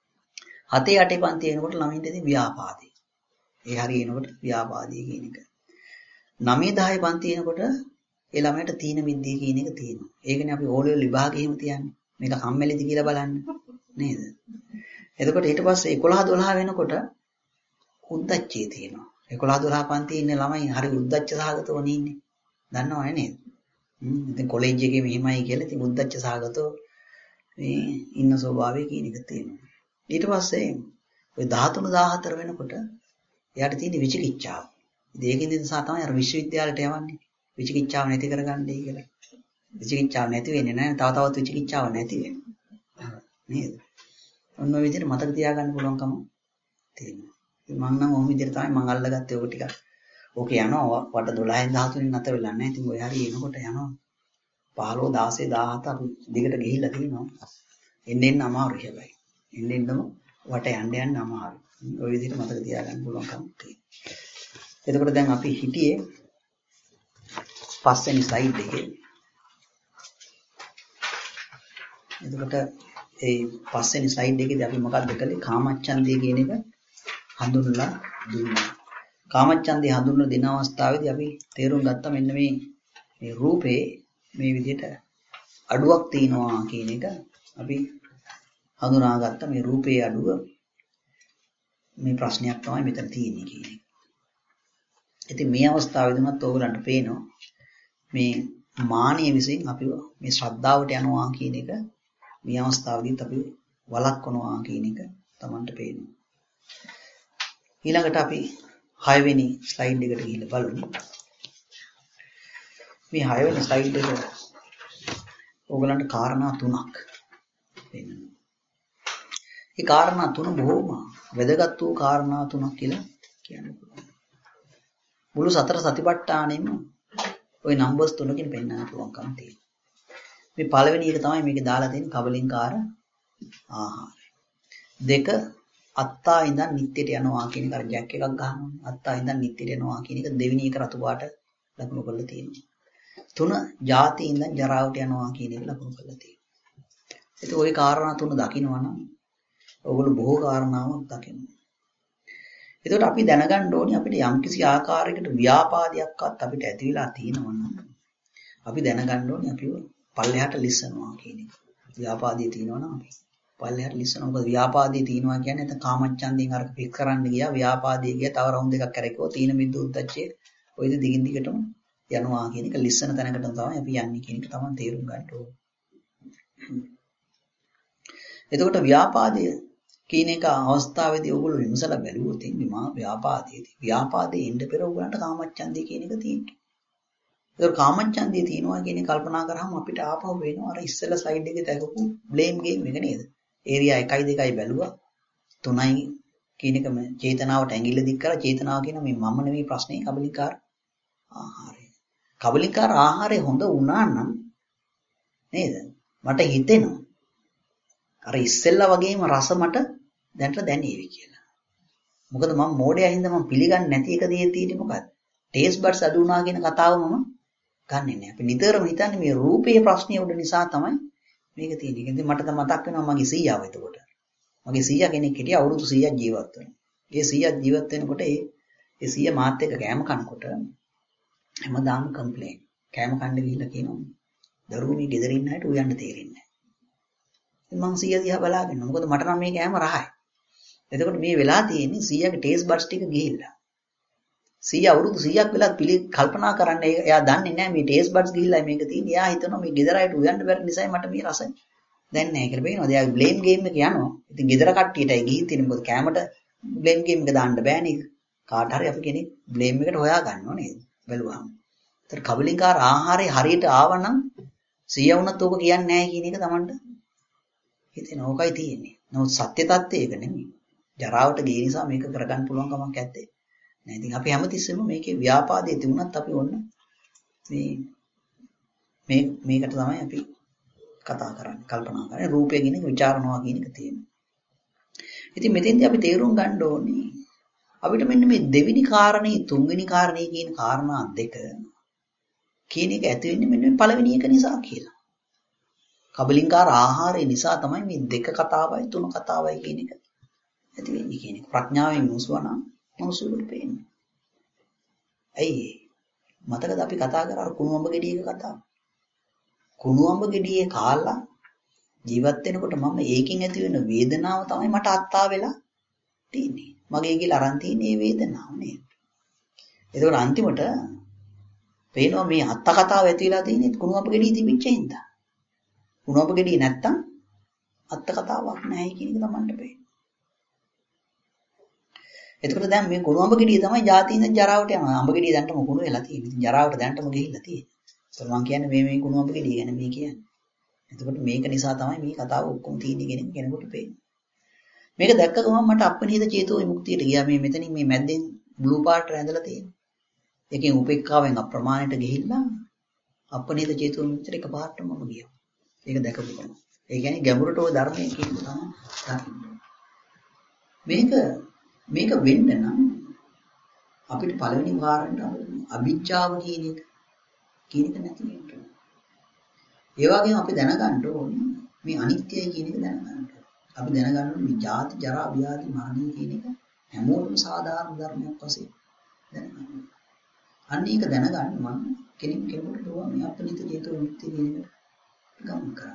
හතේ අටේ පන්තිය එනකොට ළමින්ට ඉතින් ව්‍යාපාදේ. ඒ හරිය එනකොට ව්‍යාපාදේ කියන එක. නවය දහය පන්තිය එනකොට ඒ ළමයට තීන මිද්දේ කියන එක තියෙනවා. ඒකනේ අපි ඕ ලෙවල් විභාගෙ එහෙම තියන්නේ. මේක කම්මැලිද කියලා බලන්න නේද? එතකොට ඊට පස්සේ එකොළහ දොළහ වෙනකොට උද්දච්චය තියෙනවා. එකොළහ දොළහ පන්තියේ ඉන්න ළමයි හරි උද්දච්ච සහගතව ඉන්නේ. දන්නවනේ නේද? හ්ම් ඉතින් කොලෙජ් එකේ මෙහෙමයි කියලා ඉතින් උද්දච්ච සහගතව මේ ඉන්න ස්වභාවය කියන එක තියෙනවා. ඊට පස්සේ ඔය දහතුන දහහතර වෙනකොට එයාට තියෙන විචිකිච්ඡාව. ඉතින් ඒකෙන් නිසා තමයි අර විශ්වවිද්‍යාලයට යවන්නේ. විචිකිච්ඡාව නැති කරගන්නයි කියලා. විචිකිච්ඡාව නැති වෙන්නේ නැහැ. තව තවත් විචිකිච්ඡාව නැති වෙනවා. නේද? ඔන්න ඔය විදිහට මතක තියාගන්න පුළුවන්කම තියෙනවා. මම නම් ඔහොම විදිහට තමයි මම අල්ලගත්තේ ඔක ටික. ඕක යනවා වට දොළහෙන් දහතුනෙන් නැතර වෙලා නැහැ. ඉතින් ඔය හරිය එනකොට යනවා. පහළොව දාසය දාහත අපි දිගට ගිහිල්ලා තියෙනවා. එන්න එන්න අමාරුයි හැබැයි. එන්න එන්නම වට යන්න යන්න අමාරුයි. ඔය විදිහට මතක තියාගන්න පුළුවන්කම තියෙනවා. එතකොට දැන් අපි හිටියේ පස්වෙනි ස්ලයිඩ් එකේ. එතකොට ඒ පස්වෙනි ස්ලයිඩ් එකේදී අපි මොකක්ද කළේ? කාමච්ඡන්දය කියන එක හඳුන්වලා දුන්නා. කාමච්ඡන්දය හඳුන්වන දින අවස්ථාවේදී අපි තේරුම් ගත්තා මෙන්න මේ මේ රූපේ මේ විදිහට අඩුවක් තියෙනවා කියන එක අපි හඳුනාගත්තා. මේ රූපේ අඩුව මේ ප්‍රශ්නයක් තමයි මෙතන තියෙන්නේ කියන එක. ඉතින් මේ අවස්ථාවේදීමත් ඕගලන්ට පේනවා මේ මානිය විසින් අපි මේ ශ්‍රද්ධාවට යනවා කියන එක මේ අවස්ථාවේදීත් අපි වළක්වනවා කියන එක Tamanට පේනවා. ඊළඟට අපි හය වෙනි ස්ලයිඩ් එකට ගිහිල්ලා බලමු. මේ හය වෙනි ස්ලයිඩ් එක ඕගලන්ට කාරණා තුනක් පේනවා. මේ කාරණා තුන බොහොම වැදගත් වූ කාරණා තුනක් කියලා කියන්න පුළුවන්. මුළු සතර සතිපට්ඨානෙම ওই නම්බර්ස් තුනකින් පෙන්නන්න පුළුවන්කම තියෙනවා. මේ පළවෙනි එක තමයි මේකේ දාලා තියෙන කබලින්කාර ආහාරය. දෙක අත්තා ඉඳන් නිත්‍යයට යනවා කියන එක අර ජැක් එකක් ගහනවා. අත්තා ඉඳන් නිත්‍යයට යනවා කියන එක දෙවෙනි එක රතු පාට ලකුණු කරලා තියෙනවා. තුන ජාති ඉඳන් ජරාවට යනවා කියන එක ලකුණු කරලා තියෙනවා. ඒත් ওই කාරණා තුන දකිනවා නම් ඔයගොල්ලෝ බොහෝ කාරණාවක් දකිනවා. එතකොට අපි දැනගන්න ඕනේ අපිට යම්කිසි ආකාරයකට ව්‍යාපාදයක්වත් අපිට ඇති වෙලා තියෙනවා නම් අපි දැනගන්න ඕනේ අපිව පල්ලෙහාට ලිස්සනවා කියන එක. ව්‍යාපාදයේ තියෙනවා නම් අපි පල්ලෙහාට ලිස්සනවා. මොකද ව්‍යාපාදයේ තියෙනවා කියන්නේ නැත්නම් කාමච්ඡන්දයෙන් අරක පික් කරන්න ගියා ව්‍යාපාදයේ ගියා තව රවුන්ඩ් එකක් කරකෝ තීන මිද්ද උද්දච්චයේ ඔයද දිගින් දිගටම යනවා කියන එක ලිස්සන තැනකට තමයි අපි යන්නේ කියන එක තමයි තේරුම් ගන්න ඕනේ. එතකොට ව්‍යාපාදයේ කියන එක අවස්ථාවේදී ඔයගොල්ලෝ විමසලා බැලුවොත් මේ ව්‍යාපාදයේදී ව්‍යාපාදයේ ඉන්න පෙර ඔයගලන්ට කාමච්ඡන්දය කියන එක තියෙනවා. ඒක කාමච්ඡන්දය තියෙනවා කියන එක කල්පනා කරාම අපිට ආපහු වෙනවා අර ඉස්සෙල්ලා ස්ලයිඩ් එකේ දැකපු බ්ලේම් ගේම් එක නේද? ඒරියා එකයි දෙකයි බැලුවා. තුනයි කියන එක චේතනාවට ඇඟිල්ල දික් කරලා චේතනාව කියන මේ මම නෙවෙයි ප්‍රශ්නේ කබලිකාර ආහාරය. කබලිකාර ආහාරය හොඳ වුණා නම් නේද? මට හිතෙනවා අර ඉස්සෙල්ලා වගේම රස මට දැනට දැනේවි කියලා. මොකද මම මෝඩයා හින්දා මම පිළිගන්නේ නැති එක දේ තියෙන්නේ මොකද්ද? ටේස්ට් බඩ්ස් අඩු වුණා කියන කතාව මම ගන්නෙ නෑ. අපි නිතරම හිතන්නේ මේ රූපයේ ප්‍රශ්නය උඩ නිසා තමයි මේක තියෙන්නේ. ඉතින් මට තමයි මතක් වෙනවා මගේ සීයාව එතකොට. මගේ සීයා කෙනෙක් හිටියා අවුරුදු සීයක් ජීවත් වෙනවා. ඒ සීයා ජීවත් වෙනකොට ඒ ඒ සීයා මාත් එක්ක කෑම කනකොට හැමදාම කම්ප්ලේන්. කෑම කන්න ගිහිල්ලා කියනවා දරුවෝ මේ ගෙදර ඉන්න අයට උයන්න තේරෙන්නේ නෑ. මම සීයා දිහා බලාගෙන ඉන්නවා. මොකද මට නම් මේක හැම රහයි. එතකොට මේ වෙලා තියෙන්නේ සීයාගේ ටේස්ට් බඩ්ස් ටික ගිහිල්ලා. සීයා අවුරුදු සීයක් වෙලා පිළි කල්පනා කරන්නේ එයා දන්නේ නැහැ මේ ටේස්ට් බඩ්ස් ගිහිල්ලා මේක තියෙන්නේ. එයා හිතනවා මේ ගෙදරයිට උයන්න බැරි නිසායි මට මේ රස දැන් නැහැ කියලා පේනවා. එයාගේ බ්ලේම් ගේම් එක යනවා. ඉතින් ගෙදර කට්ටියටයි ගිහින් තියෙන මොකද කැමරට බ්ලේම් ගේම් එක දාන්න බෑනේ. කාට හරි අපි කෙනෙක් බ්ලේම් එකට හොයා ගන්නව නේද? බැලුවාම. ඒතර කබලින්කාර ආහාරය හරියට ආවනම් සීයා වුණත් ඕක කියන්නේ නැහැ කියන එක Tamanට හිතෙන ඕකයි තියෙන්නේ. නමුත් සත්‍ය තත්ත්වය ඒක නෙමෙයි. ජරාවට ගිය නිසා මේක කරගන්න පුළුවන් කමක් නැත්තේ. නෑ ඉතින් අපි හැමතිස්සෙම මේකේ ව්‍යාපාදයේ තිබුණත් අපි ඔන්න මේ මේ මේකට තමයි අපි කතා කරන්නේ කල්පනා කරන්නේ රූපය ගැන විචාරනවා කියන එක තියෙනවා. ඉතින් මෙතෙන්දී අපි තේරුම් ගන්න ඕනේ අපිට මෙන්න මේ දෙවෙනි කාරණේ තුන්වෙනි කාරණේ කියන කාරණා දෙක කියන එක ඇති වෙන්නේ මෙන්න පළවෙනි එක නිසා කියලා. කබලින්කාර ආහාරය නිසා තමයි මේ දෙක කතාවයි තුන කතාවයි කියන එක ඇති වෙන්නේ කියන එක. ප්‍රඥාවෙන් මුසවනම් මොනසුලුට පේන්නේ. ඇයි මතකද අපි කතා කරා කුණුඹ ගෙඩියක කතාව. කුණුඹ ගෙඩියේ කාලා ජීවත් වෙනකොට මම ඒකෙන් ඇති වෙන වේදනාව තමයි මට අත්තා වෙලා තියෙන්නේ. මගේ කියලා අරන් තියෙන මේ වේදනාව නේද. ඒකෝර අන්තිමට පේනවා මේ අත්තා කතාව ඇති වෙලා තියෙන්නේ කුණුඹ ගෙඩිය තිබිච්ච හින්දා. කුණුඹ ගෙඩිය නැත්තම් අත්තා කතාවක් නැහැ කියන එක තමන්ට පේනවා. එතකොට දැන් මේ කුණුඹ ගෙඩිය තමයි ජාතියින්ද ජරාවට යනවා. අඹ ගෙඩිය දැන්ටම කුණු වෙලා තියෙන්නේ. ඉතින් ජරාවට දැන්ටම ගිහිල්ලා තියෙන්නේ. ඒතර මම කියන්නේ මේ මේ කුණුඹ ගෙඩිය ගැන මේ කියන්නේ. එතකොට මේක නිසා තමයි මේ කතාව ඔක්කොම තියෙන්නේ කියන එක කෙනෙකුට පේන්නේ. මේක දැක්ක ගමන් මට අපනිහිත චේතෝ විමුක්තියට ගියා. මේ මෙතනින් මේ මැද්දෙන් බ්ලූ පාට් රැඳලා තියෙන්නේ. ඒකෙන් උපේක්ඛාවෙන් අප්‍රමාණයට ගිහිල්ලා අපනිහිත චේතෝ විමුක්තියට එකපාරටම මම ගියා. ඒක දැකපු ගමන්. ඒ කියන්නේ ගැඹුරට ওই ධර්මයේ කියන තමයි. මේක මේක වෙන්න නම් අපිට පළවෙනි කාරණේට අවිජ්ජාව කියන එක කියන එක නැති වෙන්න ඕනේ. ඒ වගේම අපි දැනගන්න ඕනේ මේ අනිත්‍යයි කියන එක දැනගන්න ඕනේ. අපි දැනගන්න ඕනේ මේ ජාති ජරා ව්‍යාධි මරණය කියන එක හැමෝටම සාධාරණ ධර්මයක් වශයෙන් දැනගන්න ඕනේ. අන්න ඒක දැනගන්න මම කෙනෙක් කෙනෙකුට දුවා මේ අපනිත හේතු විමුක්තිය කියන එකට ගමන් කරන්න.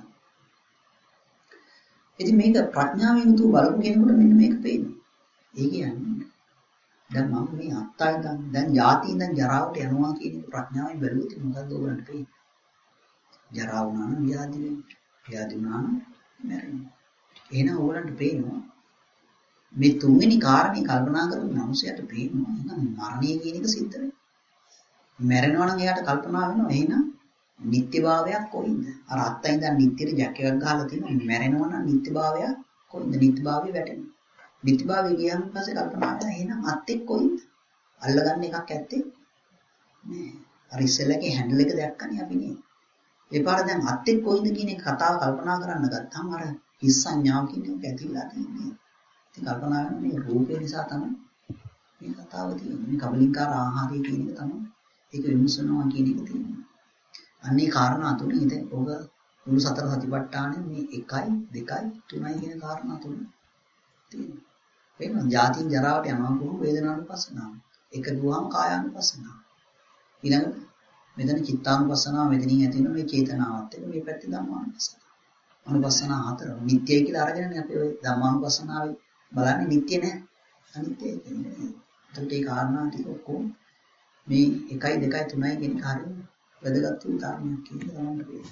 ඉතින් මේක ප්‍රඥාවෙන් තු බලපු කෙනෙකුට මෙන්න මේක පේනවා. ඒ කියන්නේ දැන් මම මේ අත්තයි දැන් දැන් යાති ඉඳන් ජරාවට යනවා කියන එක ප්‍රඥාවෙන් බැලුවොත් මොකද්ද ඕගලන්ට පේන්නේ? ජරා වුණා නම් ව්‍යාධි වෙනවා. ව්‍යාධි වුණා නම් මැරෙනවා. එහෙනම් ඕගලන්ට පේනවා මේ තුන්වෙනි කාරණේ කල්පනා කරපු මනුස්සයාට පේනවා එහෙනම් මරණය කියන එක සිද්ධ වෙනවා. මැරෙනවා නම් එයාට කල්පනා වෙනවා එහෙනම් නිත්‍යභාවයක් කොයින්ද? අර අත්තයි ඉඳන් නිත්‍යෙට ජැක් එකක් ගහලා තියෙනවා. මැරෙනවා නම් නිත්‍යභාවයක් කොයින්ද? නිත්‍යභාවය වැටෙනවා. නිත්‍යභාවය ගියන් පස්සේ කල්පනා කරලා එහෙනම් අත්තෙක් කොයින්ද? අල්ලගන්න එකක් ඇත්තේ නෑ. අර ඉස්සෙල්ලාගේ හැන්ඩල් එක දැක්කනේ අපි නේ. ඒ පාර දැන් අත්තෙක් කොයින්ද කියන එක කතාව කල්පනා කරන්න ගත්තාම අර හිස් සංඥාව කියන එක ඇතිලා තියෙන්නේ. ඉතින් කල්පනා කරන මේ රූපේ නිසා තමයි මේ කතාව තියෙන්නේ. මේ කබලින්කාර ආහාරය කියන එක තමයි ඒක විමසනවා කියන එක තියෙන්නේ. අන්නේ කාරණා තුනේ ඉතින් ඔබ මුළු සතර සතිපට්ඨානෙ මේ එකයි දෙකයි තුනයි කියන කාරණා තුන තියෙනවා. වෙනවා ජාතින් ජරාවට යනවා කොහොම වේදනානුපස්සනාව. එක දුවම් කායානුපස්සනාව. ඊළඟට මෙතන චිත්තානුපස්සනාව මෙතනින් ඇති වෙන මේ චේතනාවත් එක්ක මේ පැත්තේ ධම්මානුපස්සනාව. අනුපස්සනා හතර නිට්ටයයි කියලා අරගෙනනේ අපි ওই ධම්මානුපස්සනාවේ බලන්නේ නිට්ටය නෑ. අනිත්‍යයි කියන්නේ. ඒකට ඒ කාරණා ටික ඔක්කොම මේ එකයි දෙකයි තුනයි කියන කාරණේ වැදගත් වූ ධර්මයක් කියලා ගන්නට පුළුවන්.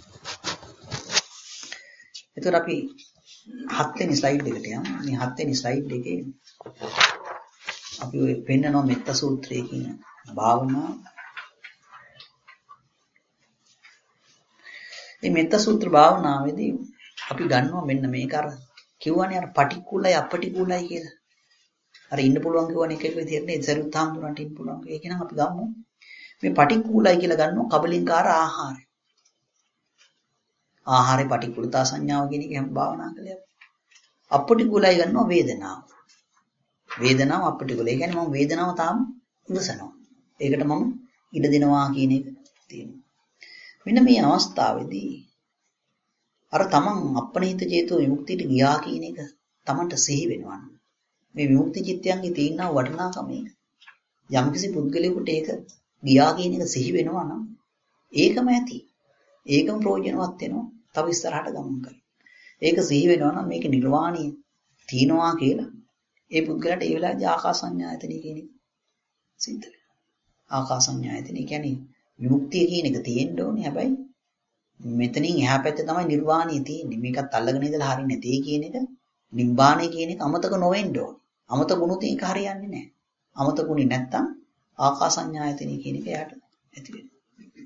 එතකොට අපි හත් වෙනි ස්ලයිඩ් එකට යමු. මේ හත් වෙනි ස්ලයිඩ් එකේ අපි ඔය පෙන්නනවා මෙත්ත සූත්‍රය කියන භාවනාව. මේ මෙත්ත සූත්‍ර භාවනාවේදී අපි ගන්නවා මෙන්න මේක අර කිව්වනේ අර පටික්කුලයි අපටික්කුලයි කියලා. අර ඉන්න පුළුවන් කියවනේ එක එක විදිහට නේද සරුත් හාමුදුරන්ට ඉන්න පුළුවන්. ඒක නම් අපි ගමු. මේ පටික්කුලයි කියලා ගන්නවා කබලින්කාර ආහාරය. ආහාරේ පටික්කුලතා සංඥාව කියන එක හැම භාවනා කළේ. අපටික්කුලයි ගන්නවා වේදනාව. වේදනාව අපටික්කුල. ඒ කියන්නේ මම වේදනාව තාම ඉවසනවා. ඒකට මම ඉඩ දෙනවා කියන එක තියෙනවා. මෙන්න මේ අවස්ථාවේදී අර තමන් අපනිහිත චේතෝ විමුක්තියට ගියා කියන එක තමන්ට සිහි වෙනවා. මේ විමුක්ති චිත්තයන්ගේ තියෙන වටිනාකම මේක. යම්කිසි පුද්ගලයෙකුට ඒක ගියා කියන එක සිහි වෙනවා නම් ඒකම ඇති. ඒකම ප්‍රයෝජනවත් වෙනවා. තව ඉස්සරහට ගමන් කරන්න. ඒක සිහි වෙනවා නම් මේක නිර්වාණය තියනවා කියලා. ඒ පුද්ගලයාට ඒ වෙලාවේදී ආකාසඤ්ඤායතනෙ කියන එක සිද්ධ වෙනවා. ආකාසඤ්ඤායතනෙ කියන්නේ විමුක්තිය කියන එක තියෙන්න ඕනේ. හැබැයි මෙතනින් එහා පැත්තේ තමයි නිර්වාණය තියෙන්නේ. මේකත් අල්ලගෙන ඉඳලා හරියන්නේ නැtei කියන එක නිබ්බාණය කියන එක අමතක නොවෙන්න ඕනේ. අමතකුණොත් ඒක හරියන්නේ නැහැ. අමතකුණේ නැත්තම් ආකාසඤ්ඤායතනෙ කියන එක යාට ඇති වෙනවා.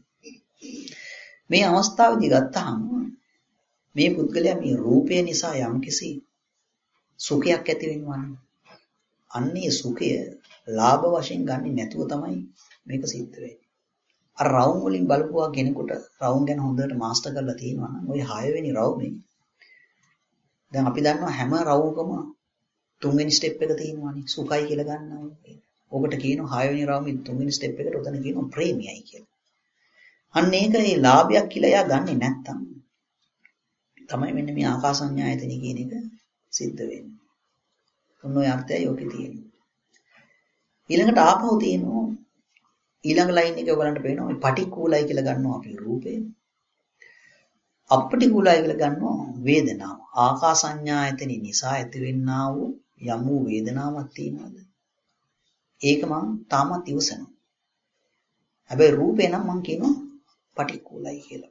මේ අවස්ථාවේදී ගත්තාම මේ පුද්ගලයා මේ රූපය නිසා යම්කිසි සුඛයක් ඇති වෙනවා නම් අන්නේ සුඛය ලාභ වශයෙන් ගන්නේ නැතුව තමයි මේක සිද්ධ වෙන්නේ. අර රවුම් වලින් බලපුවා කෙනෙකුට රවුම් ගැන හොඳට මාස්ටර් කරලා තියෙනවා නම් ওই හය වෙනි රවුමේ දැන් අපි දන්නවා හැම රවුමකම තුන්වෙනි ස්ටෙප් එක තියෙනවානේ සුඛයි කියලා ගන්නවා. ඔකට කියනවා හය වෙනි රවුමේ තුන්වෙනි ස්ටෙප් එකට උතන කියනවා ප්‍රේමියයි කියලා. අන්න ඒක ඒ ලාභයක් කියලා එයා ගන්නෙ නැත්තම් තමයි මෙන්න මේ ආකාසඤ්ඤායතනෙ කියන එක සිද්ධ වෙන්නේ. ඔන්න ඔය අර්ථයයි ඔකේ තියෙන්නේ. ඊළඟට ආපහු තියෙනවා ඊළඟ ලයින් එක ඔයගලන්ට පේනවා මේ පටික්කුලයි කියලා ගන්නවා අපි රූපේ. අපටික්කුලයි කියලා ගන්නවා වේදනාව. ආකාසඤ්ඤායතනෙ නිසා ඇතිවෙන්නා වූ යම් වූ වේදනාවක් තියෙනවද? ඒක මම තාමත් ඉවසනවා. හැබැයි රූපේ නම් මම කියනවා පටික්කුලයි කියලා.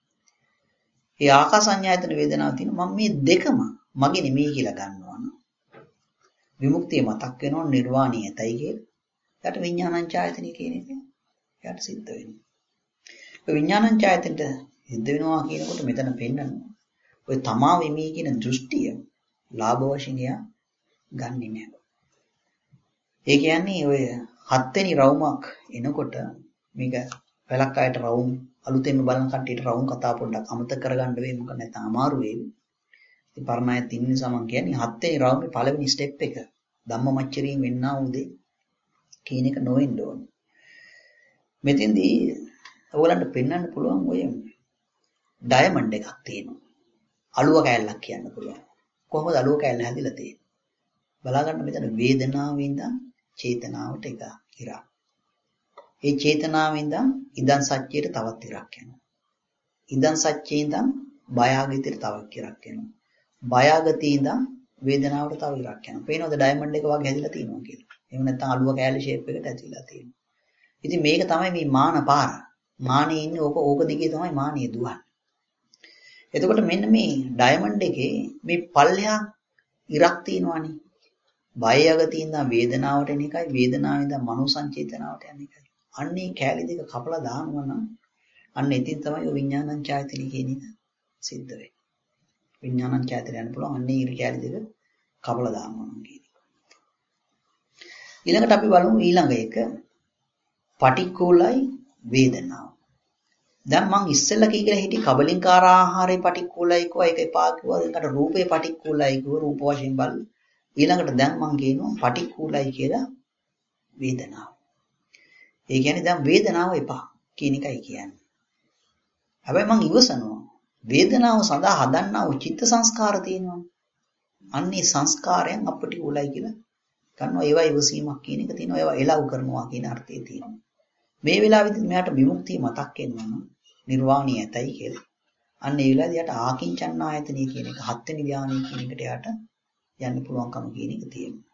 ඒ ආකාසඤ්ඤායතන වේදනාව තියෙනවා මම මේ දෙකම මගේ නෙමෙයි කියලා ගන්නවා නම් විමුක්තිය මතක් වෙනවා නිර්වාණය ඇතයි කියලා. යට විඥානංචායතනෙ කියන එක යට සිද්ධ වෙනවා. ඒ විඥානංචායතනට සිද්ධ වෙනවා කියනකොට මෙතන පෙන්නනවා ඔය තමා වෙමි කියන දෘෂ්ටිය ලාභ වශයෙන් එයා ගන්නෙ නෑ. ඒ කියන්නේ ඔය හත්වෙනි රවුමක් එනකොට මේක වැලක් අයට රවුම් අලුතෙන්ම බලන කට්ටියට රවුම් කතා පොඩ්ඩක් අමතක කරගන්න වෙයි මොකද නැත්නම් අමාරු වෙයි. ඉතින් පරණායත් ඉන්න නිසා මම කියන්නේ හත්වෙනි රවුමේ පළවෙනි ස්ටෙප් එක ධම්මමච්චරියෙන් වෙන්නා වූ දේ කියන එක නොවෙන්න ඕනේ. මෙතෙන්දී ඔයගලන්ට පෙන්වන්න පුළුවන් ඔය ඩයමන්ඩ් එකක් තියෙනවා. අලුව කෑල්ලක් කියන්න පුළුවන්. කොහොමද අලුව කෑල්ල හැදිලා තියෙන්නේ? බලා ගන්න මෙතන වේදනාවෙන් ඉඳන් චේතනාවට එක ඉරක්. ඒ චේතනාවෙන් ඉඳන් ඉදන් සත්‍යයට තවත් ඉරක් යනවා. ඉදන් සත්‍යයෙන් ඉඳන් බයාගතියට තවත් ඉරක් යනවා. බයාගතිය ඉඳන් වේදනාවට තව ඉරක් යනවා. පේනවද ඩයමන්ඩ් එක වගේ හැදිලා තියෙනවා කියලා. එහෙම නැත්නම් අලුව කෑල්ල ෂේප් එකට ඇතිලා තියෙනවා. ඉතින් මේක තමයි මේ මාන පාර. මානෙ ඉන්නේ ඕක ඕක දිගේ තමයි මානිය දුවන්නේ. එතකොට මෙන්න මේ ඩයමන්ඩ් එකේ මේ පල්ලෙහා ඉරක් තියෙනවානේ. බය යගතිය ඉඳන් වේදනාවට එන එකයි වේදනාවෙන් ඉඳන් මනෝ සංචේතනාවට යන එකයි. අන්නේ කෑලි දෙක කපලා දානවා නම් අන්න ඉතින් තමයි ඔය විඥානංචායතනෙ කියන එක සිද්ධ වෙන්නේ. විඥානංචායතන යන පුළුවන් අන්නේ ඉරි කෑලි දෙක කපලා දානවා නම් කියන එක. ඊළඟට අපි බලමු ඊළඟ එක පටික්කුලයි වේදනාව. දැන් මං ඉස්සෙල්ලා කී කියලා හිටි කබලින්කාර ආහාරේ පටික්කුලයි කිව්වා ඒක එපා කිව්වා. ඊළඟට රූපේ පටික්කුලයි කිව්වා රූප වශයෙන් බලන. ඊළඟට දැන් මං කියනවා පටික්කුලයි කියලා වේදනාව. ඒ කියන්නේ දැන් වේදනාව එපා කියන එකයි කියන්නේ. හැබැයි මං ඉවසනවා. වේදනාව සඳහා හදන්නා වූ චිත්ත සංස්කාර තියෙනවා. අන්නේ සංස්කාරයන් අපටික්කුලයි කියලා ගන්නවා. ඒවා ඉවසීමක් කියන එක තියෙනවා. ඒවා එලව් කරනවා කියන අර්ථය තියෙනවා. මේ වෙලාවෙදි මෙයාට විමුක්තිය මතක් වෙනවා නම් නිර්වාණය ඇතයි කියලා. අන්න ඒ වෙලාවේදී යට ආකින්චන්නායතනෙ කියන එක හත්වෙනි ධානය කියන එකට යට යන්න පුළුවන්කම කියන එක තියෙනවා.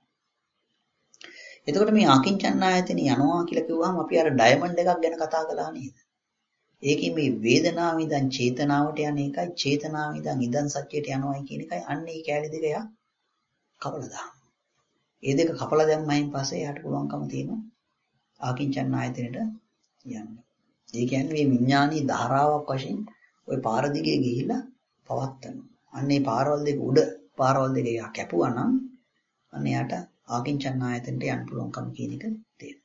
එතකොට මේ ආකින්චන්නායතනෙ යනවා කියලා කිව්වහම අපි අර ඩයමන්ඩ් එකක් ගැන කතා කළා නේද? ඒකේ මේ වේදනාව ඉඳන් චේතනාවට යන එකයි චේතනාව ඉඳන් ඉදන් සත්‍යයට යනවායි කියන එකයි අන්න ඒ කැලේ දෙක යා කපලා දානවා. ඒ දෙක කපලා දැම්මයින් පස්සේ යාට පුළුවන්කම තියෙනවා ආකින්චන්නායතනෙට යන්න. ඒ කියන්නේ මේ විඥානීය ධාරාවක් වශයෙන් ওই පාර දිගේ ගිහිලා පවත්තනවා. අන්න ඒ පාරවල් දෙක උඩ පාරවල් දෙක යා කැපුවා නම් අන්න යාට ආකින්චන්නායතනට යන්න පුළුවන්කම කියන එක තියෙනවා.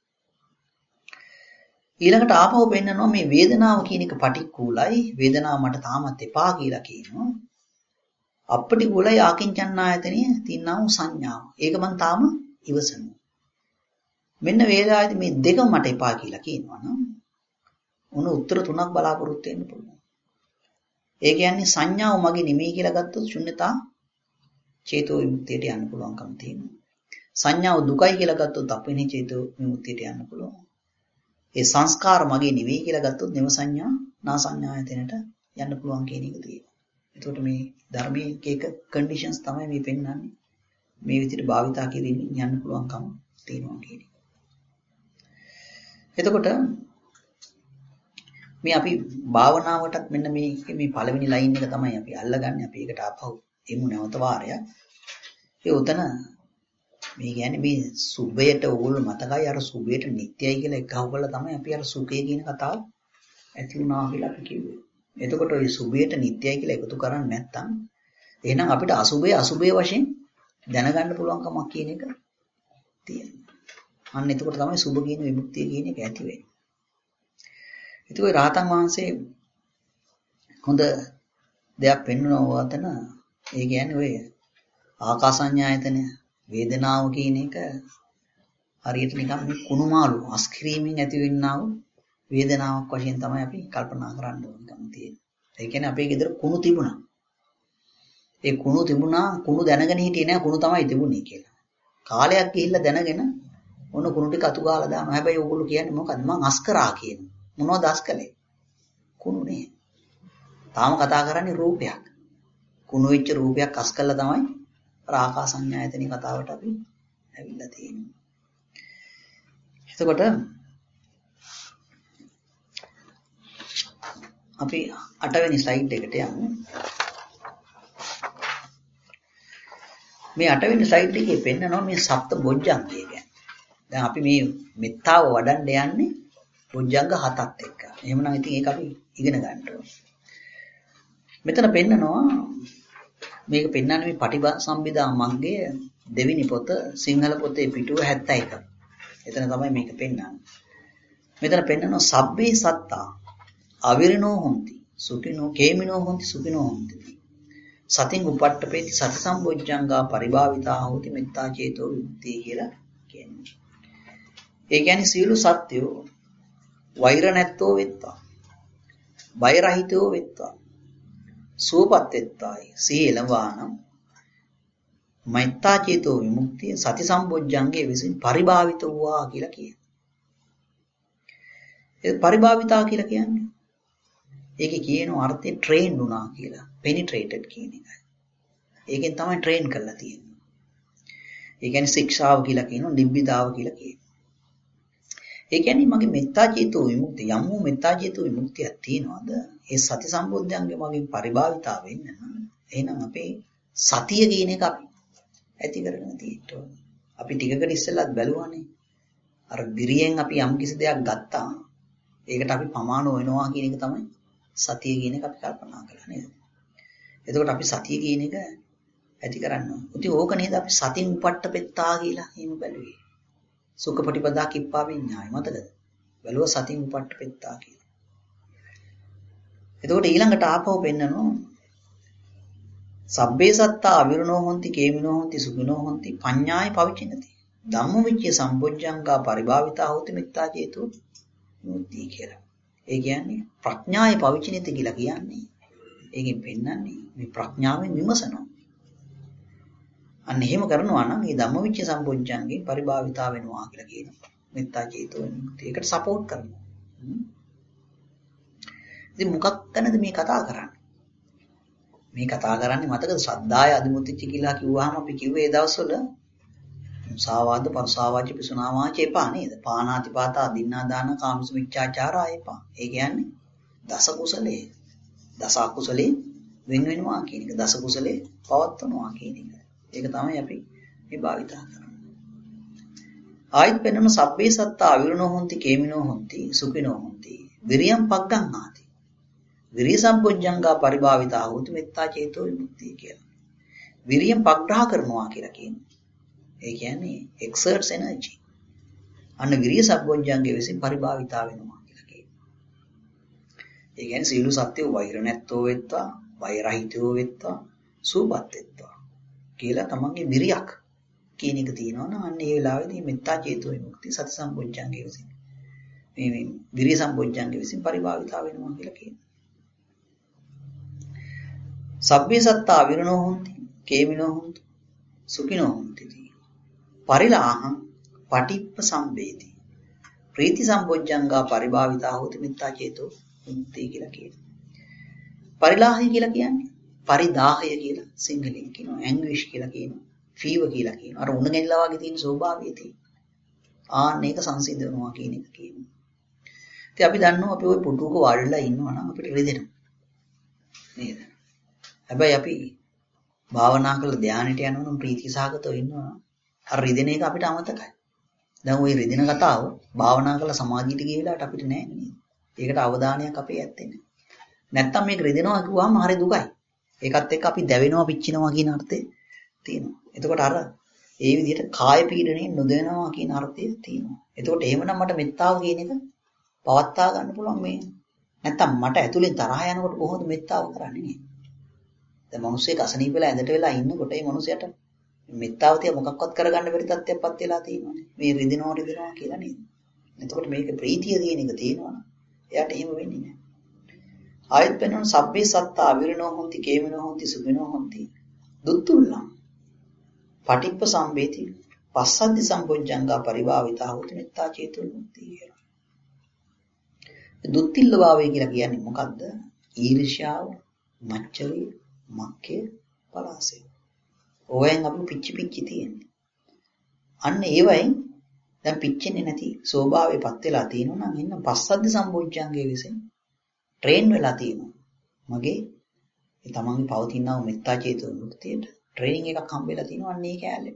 ඊළඟට ආපහු පෙන්නනවා මේ වේදනාව කියන එක පටික්කුලයි වේදනාව මට තාමත් එපා කියලා කියනවා. අපටික්කුලයි ආකින්චන්නායතනෙ තින්නා වූ සංඥාව. ඒක මං තාම ඉවසනවා. මෙන්න වේලාවේදී මේ දෙක මට එපා කියලා කියනවා නම් උන උත්තර තුනක් බලාපොරොත්තු වෙන්න පුළුවන්. ඒ කියන්නේ සංඥාව මගේ නෙමෙයි කියලා ගත්තොත් ශුන්‍යතා චේතෝ විමුක්තියට යන්න පුළුවන්කම තියෙනවා. සංඥාව දුකයි කියලා ගත්තොත් අපේනේ චේතෝ විමුක්තියට යන්න පුළුවන්. ඒ සංස්කාර මගේ නෙවෙයි කියලා ගත්තොත් නෙව සංඥා නා සංඥායතනට යන්න පුළුවන් කියන එක තියෙනවා. එතකොට මේ ධර්මයේ එක එක කන්ඩිෂන්ස් තමයි මේ පෙන්වන්නේ. මේ විදිහට භාවිතා කිරීමෙන් යන්න පුළුවන්කම තියෙනවා කියන එක. එතකොට මේ අපි භාවනාවටත් මෙන්න මේ මේ පළවෙනි ලයින් එක තමයි අපි අල්ලගන්නේ. අපි ඒකට ආපහු එමු නැවත වාරයක්. ඒ උතන මේ කියන්නේ මේ සුභයට ඕගොල්ලෝ මතකයි අර සුභයට නිට්ටයයි කියලා එකව කරලා තමයි අපි අර සුඛය කියන කතාව ඇති වුණා කියලා අපි කිව්වේ. එතකොට ওই සුභයට නිට්ටයයි කියලා එකතු කරන්නේ නැත්නම් එහෙනම් අපිට අසුභය අසුභය වශයෙන් දැනගන්න පුළුවන්කමක් කියන එක තියෙනවා. අන්න එතකොට තමයි සුභ කියන විමුක්තිය කියන එක ඇති වෙන්නේ. ඒකෝයි රහතන් වහන්සේ හොඳ දෙයක් පෙන්වනවා වතන ඒ කියන්නේ ඔය ආකාසඤ්ඤායතන වේදනාව කියන එක හරියට නිකන් මේ කුණුමාළු අස්ක්‍රීමින් ඇති වෙන්නා වූ වේදනාවක් වශයෙන් තමයි අපි කල්පනා කරන්න ඕනකම තියෙන්නේ. ඒ කියන්නේ අපේ ගෙදර කුණු තිබුණා. ඒ කුණු තිබුණා කුණු දැනගෙන හිටියේ නෑ කුණු තමයි තිබුණේ කියලා. කාලයක් ගිහිල්ලා දැනගෙන ඔන්න කුණු ටික අතු ගහලා දානවා. හැබැයි ඕගොල්ලෝ කියන්නේ මොකද්ද? මං අස් කරා කියන. මොනවද අස් කළේ? කුණු නේ. තාම කතා කරන්නේ රූපයක්. කුණු වෙච්ච රූපයක් අස් කළා තමයි ආකාසඤ්ඤායතනික කතාවට අපි ඇවිල්ලා තියෙන්නේ. එතකොට අපි අටවෙනි ස්ලයිඩ් එකට යමු. මේ අටවෙනි ස්ලයිඩ් එකේ පෙන්නනවා මේ සප්ත බොජ්ජංගය ගැන. දැන් අපි මේ මෙත්තාව වඩන්න යන්නේ බොජ්ජංග හතත් එක්ක. එහෙමනම් ඉතින් ඒක අපි ඉගෙන ගන්න ඕනේ. මෙතන පෙන්නනවා මේක පෙන්නන්නේ මේ පටිසම්භිදා මග්ගයේ දෙවෙනි පොත සිංහල පොතේ පිටුව හැත්තෑ එක. එතන තමයි මේක පෙන්නන්නේ. මෙතන පෙන්නනවා සබ්බේ සත්තා අවිරිනෝ හොಂತಿ සුඛිනෝ කේමිනෝ හොಂತಿ සුඛිනෝ හොಂತಿ සතින් උපට්ඨපේති සති සම්බොජ්ජංගා පරිභාවිතා හෝති මෙත්තා චේතෝ විමුක්තිය කියලා කියන්නේ. ඒ කියන්නේ සියලු සත්‍යෝ වෛර නැත්තෝ වෙත්වා. බය රහිතෝ වෙත්වා. සුවපත් වෙත්වායි. සීලවානම් මෙත්තා චේතෝ විමුක්තිය සති සම්බොජ්ජංගේ විසින් පරිභාවිත වූවා කියලා කියනවා. ඒ පරිභාවිතා කියලා කියන්නේ ඒකේ කියන අර්ථය ට්‍රේන් වුණා කියලා. පෙනිට්‍රේටඩ් කියන එකයි. ඒකෙන් තමයි ට්‍රේන් කරලා තියෙන්නේ. ඒ කියන්නේ ශික්ෂාව කියලා කියනවා, නිබ්බිදාව කියලා කියනවා. ඒ කියන්නේ මගේ මෙත්තා චේතෝ විමුක්තිය යම් වූ මෙත්තා චේතෝ විමුක්තියක් තියනවාද? ඒ සති සම්බොධ්‍යංගේ මගෙන් පරිභාවිතා වෙන්න නම් එහෙනම් අපේ සතිය කියන එක අපි ඇති කරගෙන තියෙන්න අපි ටිකකට ඉස්සෙල්ලත් බැලුවානේ. අර බිරියෙන් අපි යම් කිසි දෙයක් ගත්තා. ඒකට අපි ප්‍රමාණ වෙනවා කියන එක තමයි සතිය කියන එක අපි කල්පනා කළා නේද? එතකොට අපි සතිය කියන එක ඇති කරන්න ඕනේ. ඉතින් ඕක නේද අපි සතින් උපට්ඨපෙත්තා කියලා එහෙම බැලුවේ. සුඛපටිපදා කිප්පා විඤ්ඤාය මතකද? බැලුවා සතින් උපට්ඨපෙත්තා කියලා. එතකොට ඊළඟට ආපහු පෙන්නනවා සබ්බේ සත්තා අවිරුණෝ හොಂತಿ කේමිනෝ හොಂತಿ සුඛිනෝ හොಂತಿ පඤ්ඤාය පවිචිනති. ධම්මවිචය සම්පොජ්ජංගා පරිභාවිතා හෝති මෙත්තා චේතෝ විමුක්තිය කියලා. ඒ කියන්නේ ප්‍රඥාය පවිචිනති කියලා කියන්නේ. ඒකෙන් පෙන්නන්නේ මේ ප්‍රඥාවෙන් විමසනවා. අන්න එහෙම කරනවා නම් මේ ධම්මවිචය සම්පොජ්ජංගේ පරිභාවිතා වෙනවා කියලා කියනවා. මෙත්තා චේතෝ විමුක්තිය. ඒකට සපෝට් කරනවා. ඉතින් මොකක් ගැනද මේ කතා කරන්නේ? මේ කතා කරන්නේ මතකද ශ්‍රද්ධාය අදිමුත්‍ත්‍ච කියලා කිව්වහම අපි කිව්වේ ඒ දවස්වල මුසාවාද පරසාවාච පිසුනාවාච එපා නේද? පානාතිපාතා දින්නා දාන කාමසු මිච්ඡාචාරා එපා. ඒ කියන්නේ දස කුසලයේ දස අකුසලයේ වෙන වෙනවා කියන එක. දස කුසලයේ පවත්වනවා කියන එක. ඒක තමයි අපි මේ භාවිතා කරන්නේ. ආයිත් පෙන්වන සබ්බේ සත්තා අවිරුණෝ හොಂತಿ කේමිනෝ හොಂತಿ සුඛිනෝ හොಂತಿ විරියම් පග්ගංහාති. විරිය සම්පොජ්ජංගා පරිභාවිතා හෝති මෙත්තා චේතෝ විමුක්තිය කියලා. විරියම් පග්‍රහ කරනවා කියලා කියනවා. ඒ කියන්නේ exerts energy. අන්න විරිය සම්පොජ්ජංගේ විසින් පරිභාවිතා වෙනවා කියලා කියනවා. ඒ කියන්නේ සීල සත්‍ය වෛර නැත්තෝ වෙත්වා, වෛර රහිතෝ වෙත්වා, සූපත් වෙත්වා කියලා තමන්ගේ විරියක් කියන එක තියෙනවා නම් අන්න ඒ වෙලාවේදී මෙත්තා චේතෝ විමුක්තිය සති සම්පොජ්ජංගේ විසින් මේ මේ විරිය සම්පොජ්ජංගේ විසින් පරිභාවිතා වෙනවා කියලා කියනවා. සබ්බේ සත්තා අවිරුණෝ හොಂತಿ කේමිනෝ හොಂತಿ සුඛිනෝ හොಂತಿ පරිලාහං පටිප්ප සම්බේති ප්‍රීති සම්බොජ්ජංගා පරිභාවිතා හෝති මිත්තා චේතෝ විමුක්තිය කියලා කියනවා. පරිලාහය කියලා කියන්නේ පරිදාහය කියලා සිංහලෙන් කියනවා. ඇන්ග්විෂ් කියලා කියනවා. ෆීවර් කියලා කියනවා. අර උණ ගැනිලා වගේ තියෙන ස්වභාවය තියෙන. ආන්න ඒක සංසිඳනවා කියන එක කියනවා. ඉතින් අපි දන්නවා අපි ওই පුටුවක වාඩිලා ඉන්නවා නම් අපිට රිදෙනවා. නේද? හැබැයි අපි භාවනා කරලා ධානයට යනවා නම් ප්‍රීති සහගතව ඉන්නවා. අර රිදෙන එක අපිට අමතකයි. දැන් ওই රිදෙන කතාව භාවනා කරලා සමාධියට ගිය වෙලාවට අපිට නෑ නේද? ඒකට අවධානයක් අපේ ඇත්තේ නෑ. නැත්තම් මේක රිදෙනවා කිව්වම හරි දුකයි. ඒකත් එක්ක අපි දැවෙනවා පිච්චෙනවා කියන අර්ථය තියෙනවා. එතකොට අර ඒ විදිහට කාය පීඩණය නොදෙනවා කියන අර්ථය තියෙනවා. එතකොට එහෙමනම් මට මෙත්තාව කියන එක පවත්වා ගන්න පුළුවන් මේ. නැත්තම් මට ඇතුලෙන් තරහ යනකොට කොහොමද මෙත්තාව කරන්නේ නේ? දැන් මිනිස්සෙක් අසනීප වෙලා ඇඳට වෙලා ඉන්නකොට ඒ මිනිසයාට මෙත්තාව තිය මොකක්වත් කරගන්න බැරි තත්ත්වයක්පත් වෙලා තියෙනවානේ. මේ රිදෙනවා රිදෙනවා කියලා නේද? එතකොට මේක ප්‍රීතිය කියන එක තියෙනවනේ. එයාට එහෙම වෙන්නේ නැහැ. ආයත් වෙනන සබ්බේ සත්තා අවිරණෝ හොಂತಿ කේමනෝ හොಂತಿ සුඛිනෝ හොಂತಿ දුත්තුල්ලං පටිප්ප සම්බේති පස්සද්ධි සම්පොඤ්ජංගා පරිභාවිතා හොති මෙත්තා චේතෝ මුක්ති කියලා. දුත්තිල්ල භාවය කියලා කියන්නේ මොකද්ද? ඊර්ෂ්‍යාව, මච්චරිය, මක්කේ, පලාසය. ඕවෙන් අපි පිච්චි පිච්චි තියෙන්නේ. අන්න ඒවයින් දැන් පිච්චෙන්නේ නැති ස්වභාවයපත් වෙලා තියෙනවා නම් එන්න පස්සද්ධි සම්පොඤ්ජංගයේ විසින් ට්‍රේන් වෙලා තියෙනවා. මගේ ඒ තමන්ගේ පවතිනව මෙත්තා චේතෝ මුක්තියට ට්‍රේනින් එකක් හම්බෙලා තියෙනවා අන්න ඒක ඇලෙන.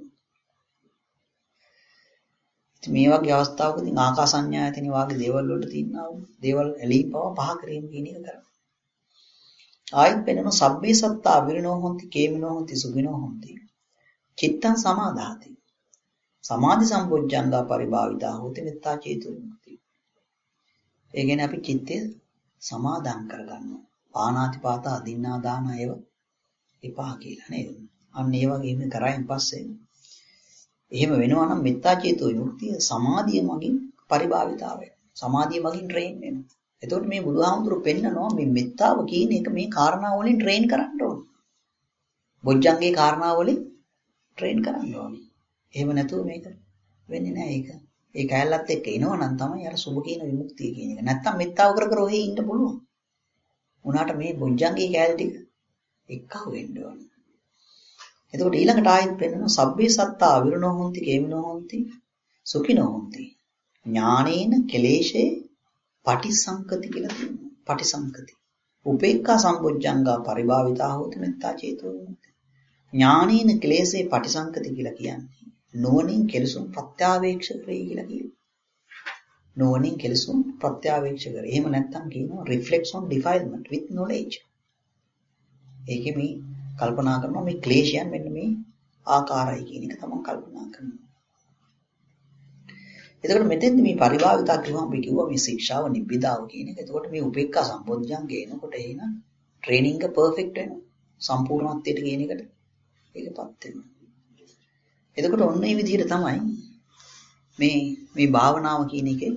ඉතින් මේ වගේ අවස්ථාවකදී ආකාසඤ්ඤායතන වාගේ දේවල් වලට තියෙනවා දේවල් ඇලී පව පහ කිරීම කියන එක කරනවා. ආයත් වෙනම සබ්බේ සත්තා අවිරණෝ හොಂತಿ කේමිනෝ හොಂತಿ සුඛිනෝ හොಂತಿ චිත්තං සමාදාති සමාධි සම්පොඤ්ජංගා පරිභාවිතා හොති මෙත්තා චේතෝ මුක්ති. ඒ කියන්නේ අපි චිත්තය සමාදම් කරගන්නවා. පානාතිපාතා අදින්නා දාන ඒව එපා කියලා නේද? අන්න ඒ වගේ මේ කරයින් පස්සේ එහෙම වෙනවා නම් මෙත්තා චේතෝ විමුක්තිය සමාධිය මගින් පරිභාවිතාවය. සමාධිය මගින් ට්‍රේන් වෙනවා. එතකොට මේ බුදුහාමුදුරුවෝ පෙන්නනවා මේ මෙත්තාව කියන එක මේ කාරණා වලින් ට්‍රේන් කරන්න ඕනේ. බොජ්ජංගේ කාරණා වලින් ට්‍රේන් කරන්න ඕනේ. එහෙම නැතුව මේක වෙන්නේ නැහැ ඒක. ඒ කැලලත් එක්ක එනවා නම් තමයි අර සුභ කියන විමුක්තිය කියන එක. නැත්තම් මෙත්තාව කර කර ඔහේ ඉන්න පුළුවන්. උනාට මේ බොජ්ජංගේ කැලල ටික එක්කව වෙන්න ඕනේ. එතකොට ඊළඟට ආයෙත් පෙන්නන සබ්බේ සත්තා අවිරණෝ හොಂತಿ කේමිනෝ හොಂತಿ සුඛිනෝ හොಂತಿ ඥානේන කෙලේශේ පටිසංකති කියලා තියෙනවා. පටිසංකති. උපේක්ඛා සම්බොජ්ජංගා පරිභාවිතා හොති මෙත්තා චේතෝ විමුක්ති. ඥානේන කෙලේශේ පටිසංකති කියලා කියන්නේ නුවණින් කෙලසුම් ප්‍රත්‍යාවේක්ෂ කරේ කියලා කියනවා. නුවණින් කෙලසුම් ප්‍රත්‍යාවේක්ෂ කරේ. එහෙම නැත්නම් කියනවා reflects on defilement with knowledge. ඒකේ මේ කල්පනා කරනවා මේ ක්ලේශයන් මෙන්න මේ ආකාරයි කියන එක තමයි කල්පනා කරනවා. එතකොට මෙතෙන්දි මේ පරිභාවිතා කියවම අපි කිව්වා මේ ශික්ෂාව නිබ්බිදාව කියන එක. එතකොට මේ උපේක්ඛා සම්පොඥංගේ එනකොට එහෙනම් ට්‍රේනින්ග් එක පර්ෆෙක්ට් වෙනවා. සම්පූර්ණත්වයට කියන එකට ඒකපත් වෙනවා. එතකොට ඔන්න ඒ විදිහට තමයි මේ මේ භාවනාව කියන එකේ.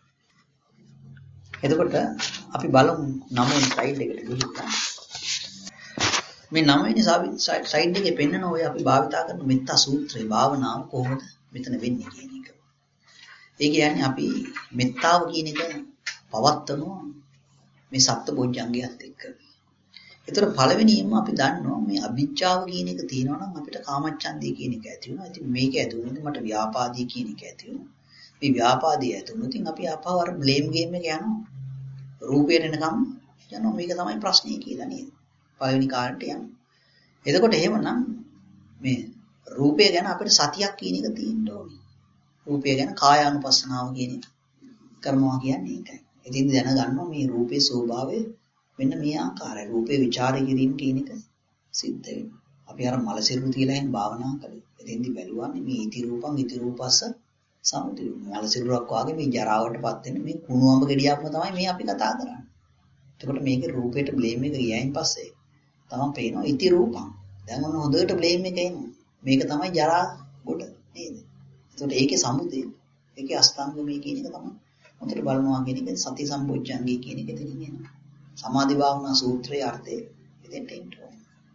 එතකොට අපි බලමු නව වෙනි ස්ලයිඩ් එකට ගිහිල්ලා. මේ නව වෙනි ස්ලයිඩ් එකේ පෙන්නන ඔය අපි භාවිතා කරන මෙත්තා සූත්‍රයේ භාවනාව කොහොමද මෙතන වෙන්නේ කියන එක. ඒ කියන්නේ අපි මෙත්තාව කියන එක පවත්වනවා මේ සප්තබොජ්ජංගයත් එක්ක. ඒතර පළවෙනියෙන්ම අපි දන්නවා මේ අභිජ්ජාව කියන එක තියෙනවා නම් අපිට කාමච්ඡන්දය කියන එක ඇති වෙනවා. ඉතින් මේක ඇති වුණොත් මට ව්‍යාපාදී කියන එක ඇති වෙනවා. මේ ව්‍යාපාදී ඇති වුණොත් ඉතින් අපි ආපහු අර බ්ලේම් ගේම් එක යනවා. රූපේ එනකම් යනවා. මේක තමයි ප්‍රශ්නේ කියලා නේද? පළවෙනි කාරණට යනවා. එතකොට එහෙමනම් මේ රූපය ගැන අපිට සතියක් කියන එක තියෙන්න ඕනේ. රූපය ගැන කායානුපස්සනාව කියන එක කරනවා කියන්නේ ඒකයි. ඉතින් දැනගන්නවා මේ රූපේ ස්වභාවය මෙන්න මේ ආකාරයි. රූපේ ਵਿਚාරය කිරීම කියන එක සිද්ධ වෙනවා. අපි අර මල සිරුරු තියලා එහෙන් භාවනා කළේ. එතෙන්දි බැලුවානේ මේ ඉති රූපං ඉති රූපස්ස සමුදය. මල සිරුරක් වාගේ මේ ජරාවටපත් වෙන මේ කුණු අඹ ගෙඩියක්ම තමයි මේ අපි කතා කරන්නේ. එතකොට මේකේ රූපේට බ්ලේම් එක ගියයින් පස්සේ තමයි පේනවා ඉති රූපං. දැන් ඔන්න හොඳට බ්ලේම් එක එනවා. මේක තමයි ජරා කොට නේද? එතකොට ඒකේ සමුදය, ඒකේ අස්තංගමයේ කියන එක තමයි හොඳට බලනවා කියන එක සති සම්පෝඥංගේ කියන එක දෙන්නේ නේද? සමාධි භාවනා සූත්‍රයේ අර්ථය එතෙන්ට එනවා.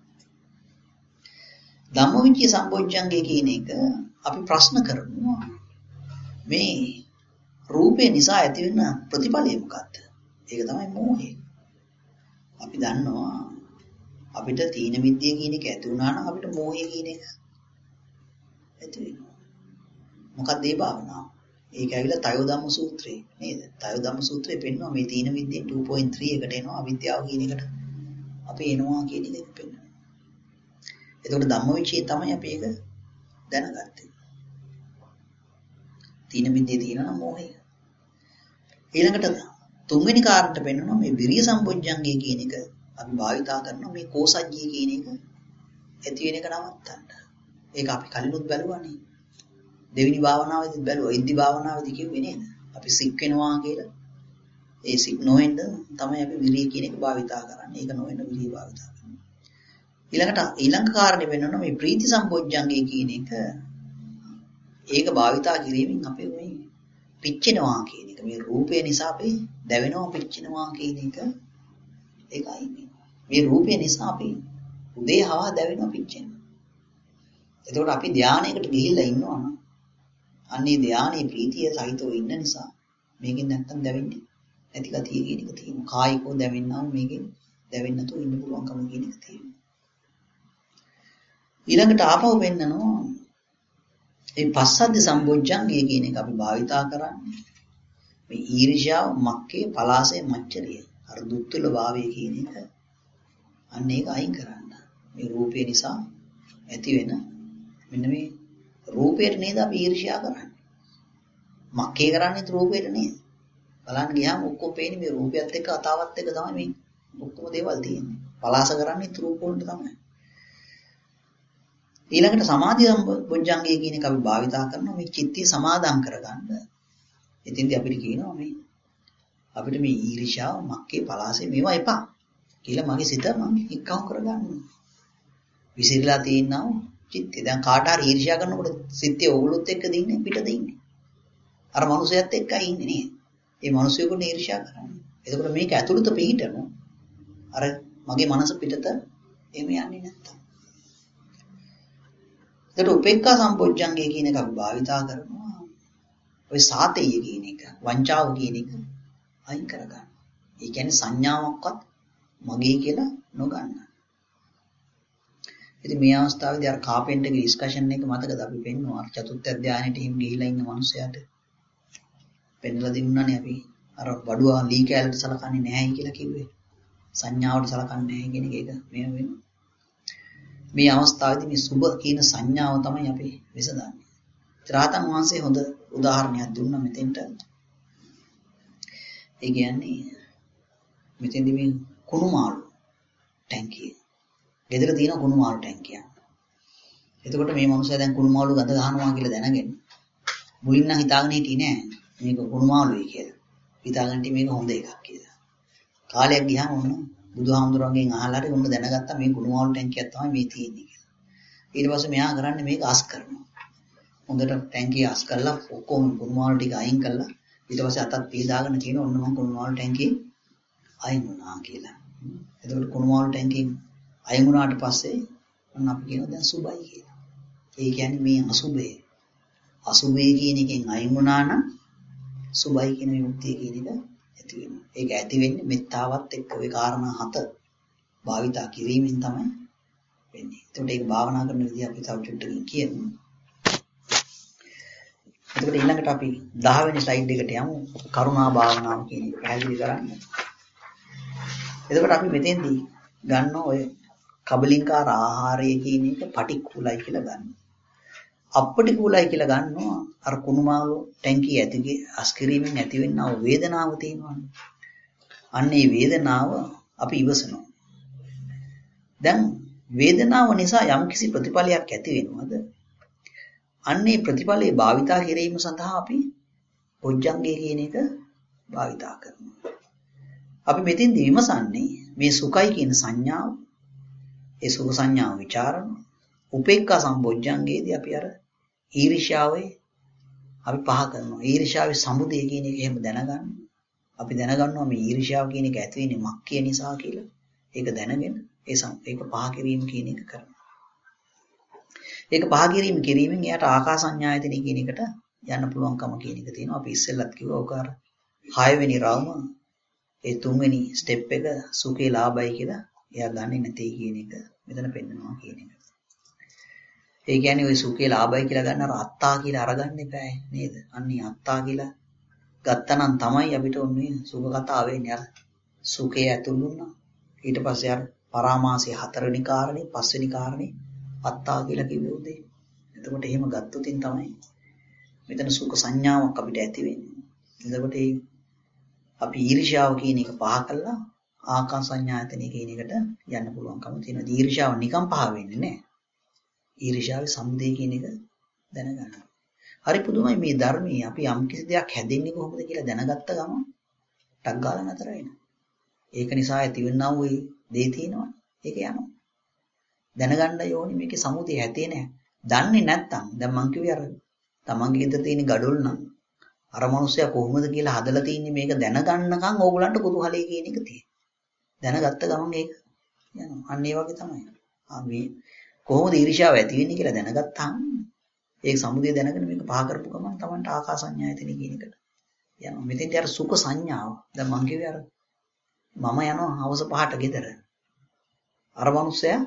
ධම්මවිචය සම්පෝඥංගේ කියන එක අපි ප්‍රශ්න කරනවා. මේ රූපේ නිසා ඇති වෙන ප්‍රතිඵලය මොකක්ද? ඒක තමයි මෝහය. අපි දන්නවා අපිට තීන මිද්දේ කියන එක ඇති වුණා නම් අපිට මෝහය කියන එක ඇති වෙනවා. මොකක්ද ඒ භාවනාව? ඒක ඇවිල්ලා තයෝ ධම්ම සූත්‍රේ නේද? තයෝ ධම්ම සූත්‍රේ පෙන්වනවා මේ තීන මිද්දේ two point three එකට එනවා අවිද්‍යාව කියන එකට. අපි එනවා කියන එක පෙන්වනවා. එතකොට ධම්මවිචේ තමයි අපි ඒක දැනගත්තේ. තීන මිද්දේ තියෙනවා මෝහය. ඊළඟට තුන්වෙනි කාරණට පෙන්වනවා මේ විරිය සම්පොඥංගය කියන එක අපි භාවිතා කරනවා මේ කෝසජ්ජී කියන එක ඇති වෙන එක නවත්තන්න. ඒක අපි කලිනුත් බැලුවානේ. දෙවෙනි භාවනාවේදීත් බැලුවා. ඉද්ධි භාවනාවේදී කිව්වේ නේද? අපි සික් වෙනවා කියලා. ඒ සික් නොවෙන්න තමයි අපි විරිය කියන එක භාවිතා කරන්නේ. ඒක නොවෙන්න විරිය භාවිතා කරනවා. ඊළඟට ඊළඟ කාරණේ වෙනවා මේ ප්‍රීති සම්පොඥංගය කියන එක. ඒක භාවිතා කිරීමෙන් අපි මේ පිච්චෙනවා කියන එක. මේ රූපය නිසා අපි දැවෙනවා පිච්චෙනවා කියන එක ඒකයි මේ. මේ රූපය නිසා අපි උදේ හවා දැවෙනවා පිච්චෙනවා. එතකොට අපි ධානයකට ගිහිල්ලා ඉන්නවා නම් අන්නේ ධානයේ ප්‍රීතිය සහිතව ඉන්න නිසා මේකෙන් නැත්තම් දැවෙන්නේ නැති ගතිය කියන එක තියෙනවා. කායිකව දැවෙන්නා මේකෙන් දැවෙන්න නැතුව ඉන්න පුළුවන්කම කියන එක තියෙනවා. ඊළඟට ආපහු වෙන්නනවා මේ පස්සද්ධි සම්බොජ්ජංගය කියන එක අපි භාවිතා කරන්නේ මේ ඊර්ෂ්‍යාව, මක්කේ, පලාසය, මච්චරිය. අර දුක්තුල භාවය කියන එක අන්න ඒක අයින් කරන්න. මේ රූපය නිසා ඇති වෙන මෙන්න මේ රූපයට නේද අපි ඊර්ෂ්‍යා කරන්නේ. මක්කේ කරන්නේ රූපයට නේද? බලන්න ගියාම ඔක්කොම පේන්නේ මේ රූපයත් එක්ක අතාවත් එක්ක තමයි මේ ඔක්කොම දේවල් තියෙන්නේ. පලාස කරන්නේ රූප වලට තමයි. ඊළඟට සමාධි සම්බොජ්ජංගය කියන එක අපි භාවිතා කරනවා මේ චිත්තය සමාදම් කරගන්න. ඉතින්දී අපිට කියනවා මේ අපිට මේ ඊර්ෂ්‍යාව, මක්කේ, පලාසය මේවා එපා කියලා මගේ සිත මම එක්කව කරගන්න. විසිරලා තියෙනවා චිත්තය. දැන් කාට හරි ඊර්ෂ්‍යා කරනකොට සිත්තේ ඕගොල්ලොත් එක්ක දින්නේ පිටද ඉන්නේ. අර මනුස්සයත් එක්කයි ඉන්නේ නේද? ඒ මනුස්සයෙකුට ඊර්ෂ්‍යා කරන්නේ. එතකොට මේක ඇතුළත පිහිටනවා. අර මගේ මනස පිටත එමෙ යන්නේ නැත්තම්. ඒකට උපේක්ඛා සම්පොඥංගය කියන එක අපි භාවිතා කරනවා. ඔය සාතේය කියන එක, වංචාව කියන එක අයින් කරගන්න. ඒ කියන්නේ සංඥාවක්වත් මගේ කියලා නොගන්න. ඉතින් මේ අවස්ථාවේදී අර කාපෙන්ටර්ගේ ඩිස්කෂන් එක මතකද අපි පෙන්නුවා චතුර්ථ ධානයට හිම ගිහිලා ඉන්න මනුස්සයාට පෙන්ලා දුන්නානේ අපි අර වඩුවා ලී කැලට සලකන්නේ නැහැයි කියලා කිව්වේ. සංඥාවට සලකන්නේ නැහැ කියන එක මේ වෙනවා. මේ අවස්ථාවේදී මේ සුබ කියන සංඥාව තමයි අපි විසඳන්නේ. ත්‍රාතන් වහන්සේ හොඳ උදාහරණයක් දුන්නා මෙතෙන්ට. ඒ කියන්නේ මෙතෙන්දී මේ කුණු මාළු ටැංකිය. ගෙදර තියෙන කුණු මාළු ටැංකිය. එතකොට මේ මනුස්සයා දැන් කුණු මාළු ගඳ ගන්නවා කියලා දැනගෙන මුලින් නම් හිතාගෙන හිටියේ නෑ මේක කුණු මාළුයි කියලා. හිතාගෙන හිටියේ මේක හොඳ එකක් කියලා. කාලයක් ගියාම ඔන්න බුදුහාමුදුරන්ගෙන් අහලා හරි ඔන්න දැනගත්තා මේ කුණු මාළු ටැංකියක් තමයි මේ තියෙන්නේ කියලා. ඊට පස්සේ මෙයා කරන්නේ මේක අස් කරනවා. හොඳට ටැංකිය අස් කරලා ඔක්කොම කුණු මාළු ටික අයින් කරලා ඊට පස්සේ අතත් පීදාගෙන කියන ඔන්න මම කුණු මාළු ටැංකිය අයින් වුණා කියලා. එතකොට කුණු මාළු ටැංකියෙන් අයින් වුණාට පස්සේ ඔන්න අපි කියනවා දැන් සුබයි කියලා. ඒ කියන්නේ මේ අසුබේ අසුබේ කියන එකෙන් අයින් වුණා නම් සුබයි කියන විමුක්තිය කියන එක ඇති වෙනවා. ඒක ඇති වෙන්නේ මෙත්තාවත් එක්ක ওই කාරණා හත භාවිතා කිරීමෙන් තමයි වෙන්නේ. එතකොට ඒක භාවනා කරන විදිහ අපි තව චුට්ටකින් කියමු. එතකොට ඊළඟට අපි දහ වෙනි ස්ලයිඩ් එකට යමු. කරුණා භාවනාව කියන එක පැහැදිලි කරන්න. එතකොට අපි මෙතෙන්දී ගන්න ඔය කබලින්කාර ආහාරය කියන එක පටික්කුලයි කියලා ගන්න. අපටික්කුලයි කියලා ගන්නවා අර කුණු මාළු ටැංකිය ඇතිගේ අස්කිරීමෙන් ඇතිවෙනා වූ වේදනාව තියෙනවානේ. අන්න ඒ වේදනාව අපි ඉවසනවා. දැන් වේදනාව නිසා යම්කිසි ප්‍රතිඵලයක් ඇති වෙනවද? අන්නේ ප්‍රතිඵලයේ භාවිතා කිරීම සඳහා අපි බොජ්ජංගය කියන එක භාවිතා කරනවා. අපි මෙතෙන්දී විමසන්නේ මේ සුඛයි කියන සංඥාව, ඒ සුඛ සංඥාව ਵਿਚාරන උපේක්ඛා සම්බොජ්ජංගයේදී අපි අර ඊර්ෂ්‍යාවේ අපි පහ කරනවා. ඊර්ෂ්‍යාවේ සමුදය කියන එක එහෙම දැනගන්න. අපි දැනගන්නවා මේ ඊර්ෂ්‍යාව කියන එක ඇති වෙන්නේ මක්කිය නිසා කියලා. ඒක දැනගෙන ඒ ඒක පහ කිරීම කියන එක කරනවා. ඒක පහ කිරීම කිරීමෙන් එයාට ආකාසඤ්ඤායතනෙ කියන එකට යන්න පුළුවන්කම කියන එක තියෙනවා. අපි ඉස්සෙල්ලත් කිව්වා ඔක අර හය වෙනි රවුම ඒ තුන්වෙනි ස්ටෙප් එක සුඛේ ලාභයි කියලා එයා ගන්නෙ නැtei කියන එක මෙතන පෙන්නනවා කියන එක. ඒ කියන්නේ ওই සුඛේ ලාභයි කියලා ගන්න අර අත්තා කියලා අරගන්න එපා නේද? අන්නේ අත්තා කියලා ගත්තනම් තමයි අපිට ඔන්නේ සුඛ කතාව වෙන්නේ. අර සුඛේ ඇතුළු වුණා. ඊට පස්සේ අර පරාමාසයේ හතරවෙනි කාරණේ පස්වෙනි කාරණේ අත්තා කියලා කිව්වොත් එතකොට එහෙම ගත්තොතින් තමයි මෙතන සුඛ සංඥාවක් අපිට ඇති වෙන්නේ. එතකොට අපි ඊර්ෂ්‍යාව කියන එක පහ කළා ආකාස සංඥායතනෙ කියන එකට යන්න පුළුවන්කම තියෙනවා. ඊර්ෂ්‍යාව නිකන් පහ වෙන්නේ නැහැ. ඊර්ෂ්‍යාවේ සමුදය කියන එක දැනගන්න. හරි පුදුමයි මේ ධර්මයේ අපි යම් කිසි දෙයක් හැදෙන්නේ කොහොමද කියලා දැනගත්ත ගමන් ටක් ගාලා නතර වෙනවා. ඒක නිසා ඇතිවෙනා වූ දේ තියෙනවා. ඒක යනවා. දැනගන්න ඕනේ මේකේ සමුදය ඇතේ නැහැ. දන්නේ නැත්තම් දැන් මං කිව්වේ අර තමන්ගේ ගෙදර තියෙන gadol නම් අර මිනිස්සයා කොහොමද කියලා හදලා තින්නේ මේක දැනගන්නකම් ඕගලන්ට කුතුහලයේ කියන එක තියෙනවා. දැනගත්ත ගමන් ඒක යනවා. අන්න ඒ වගේ තමයි. ආ මේ කොහොමද ඊර්ෂ්‍යාව ඇති වෙන්නේ කියලා දැනගත්තාම ඒක සමුදය දැනගෙන මේක පහ කරපු ගමන් තමන්ට ආකාස සංඥායතනෙ කියන එකට යනවා. මෙතෙන්ට අර සුඛ සංඥාව දැන් මං කිව්වේ අර මම යනවා හවස පහට ගෙදර. අර මිනිස්සයා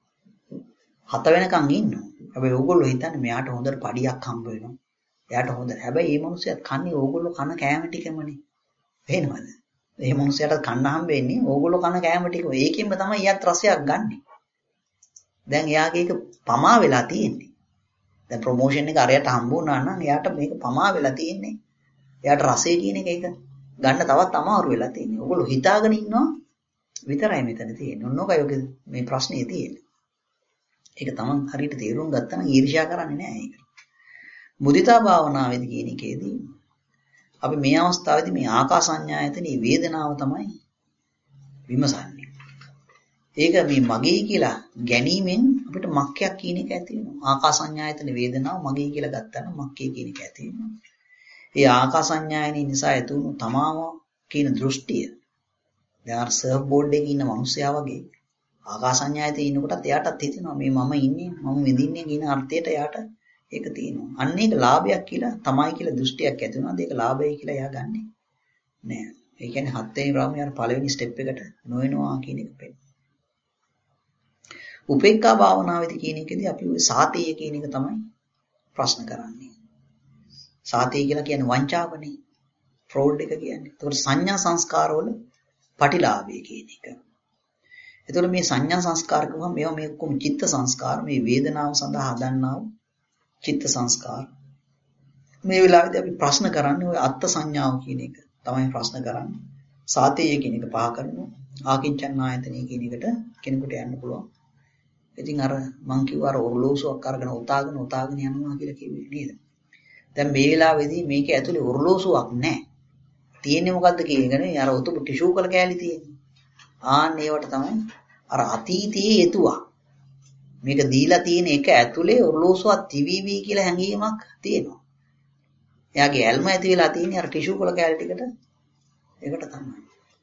හත වෙනකන් ඉන්නවා. හැබැයි ඕගොල්ලෝ හිතන්නේ මෙයාට හොඳට පඩියක් හම්බ වෙනවා. එයාට හොඳ. හැබැයි මේ මිනිස්සයාත් කන්නේ ඕගොල්ලෝ කන කෑම ටිකමනේ. වෙනවද? මේ මිනිස්සයාට කන්න හම්බ වෙන්නේ ඕගොල්ලෝ කන කෑම ටික. ඒකෙන්ම තමයි එයාත් රසයක් ගන්නෙ. දැන් එයාගේ ඒක පමා වෙලා තියෙන්නේ. දැන් ප්‍රොමෝෂන් එක අරයට හම්බ වුණා නම් එයාට මේක පමා වෙලා තියෙන්නේ. එයාට රසය කියන එක ඒක ගන්න තවත් අමාරු වෙලා තියෙන්නේ. ඕගොල්ලෝ හිතාගෙන ඉන්නවා විතරයි මෙතන තියෙන්නේ. ඔන්නෝකයි ඔගේ මේ ප්‍රශ්නේ තියෙන්නේ. ඒක තමන් හරියට තේරුම් ගත්තා නම් ඊර්ෂ්‍යා කරන්නේ නැහැ ඒක. මුදිතා භාවනාවේදී කියන එකේදී අපි මේ අවස්ථාවේදී මේ ආකාස සංඥායතනයේ වේදනාව තමයි විමසන්නේ. ඒක මේ මගේ කියලා ගැනීමෙන් අපිට මක්කයක් කියන එක ඇති වෙනවා. ආකාස සංඥායතන වේදනාව මගේ කියලා ගත්තා නම් මක්කේ කියන එක ඇති වෙනවා. ඒ ආකාස සංඥායනි නිසා ඇති වුණු තමාව කියන දෘෂ්ටිය දැන් අර සර්ෆ් බෝඩ් එකේ ඉන්න මිනිස්සයා වගේ ආකාස සංඥායතේ ඉන්නකොටත් එයාටත් හිතෙනවා මේ මම ඉන්නේ මම විඳින්නේ කියන අර්ථයට එයාට ඒක තියෙනවා. අන්න ඒක ලාභයක් කියලා තමයි කියලා දෘෂ්ටියක් ඇති වුණාද ඒක ලාභයි කියලා එයා ගන්නෙ නෑ. ඒ කියන්නේ හත් වෙනි රාමයේ අර පළවෙනි ස්ටෙප් එකට නොවෙනවා කියන එක පෙන්නන. උපේක්ඛා භාවනාවේදී කියන එකේදී අපි ওই සාතේය කියන එක තමයි ප්‍රශ්න කරන්නේ. සාතේය කියලා කියන්නේ වංචාවනේ. ෆ්‍රෝඩ් එක කියන්නේ. ඒතකොට සංඥා සංස්කාරවල පටිලාභය කියන එක. එතකොට මේ සංඥා සංස්කාර කියවම මේවා මේ ඔක්කොම චිත්ත සංස්කාර මේ වේදනාව සඳහා හදන්නා වූ චිත්ත සංස්කාර. මේ වෙලාවේදී අපි ප්‍රශ්න කරන්නේ ওই අත්ත් සංඥාව කියන එක. තමයි ප්‍රශ්න කරන්නේ. සාතේය කියන එක පහ කරනවා. ආකින්චන් ආයතනය කියන එකට කෙනෙකුට යන්න පුළුවන්. ඉතින් අර මං කිව්වා අර ඔරලෝසුවක් අරගෙන උතාගෙන උතාගෙන යනවා කියලා කිව්වේ නේද? දැන් මේ වෙලාවේදී මේක ඇතුලේ ඔරලෝසුවක් නැහැ. තියෙන්නේ මොකද්ද කියන්නේ අර උතුම් ටිෂු කල කෑලි තියෙන්නේ. ආන්න ඒවට තමයි අර අතීතයේ යෙතුවා. මේක දීලා තියෙන එක ඇතුලේ ඔරලෝසුවක් තිවිවි කියලා හැඟීමක් තියෙනවා. එයාගේ ඇල්ම ඇති වෙලා තියෙන්නේ අර ටිෂු කල කෑලි ටිකට. ඒකට තමයි.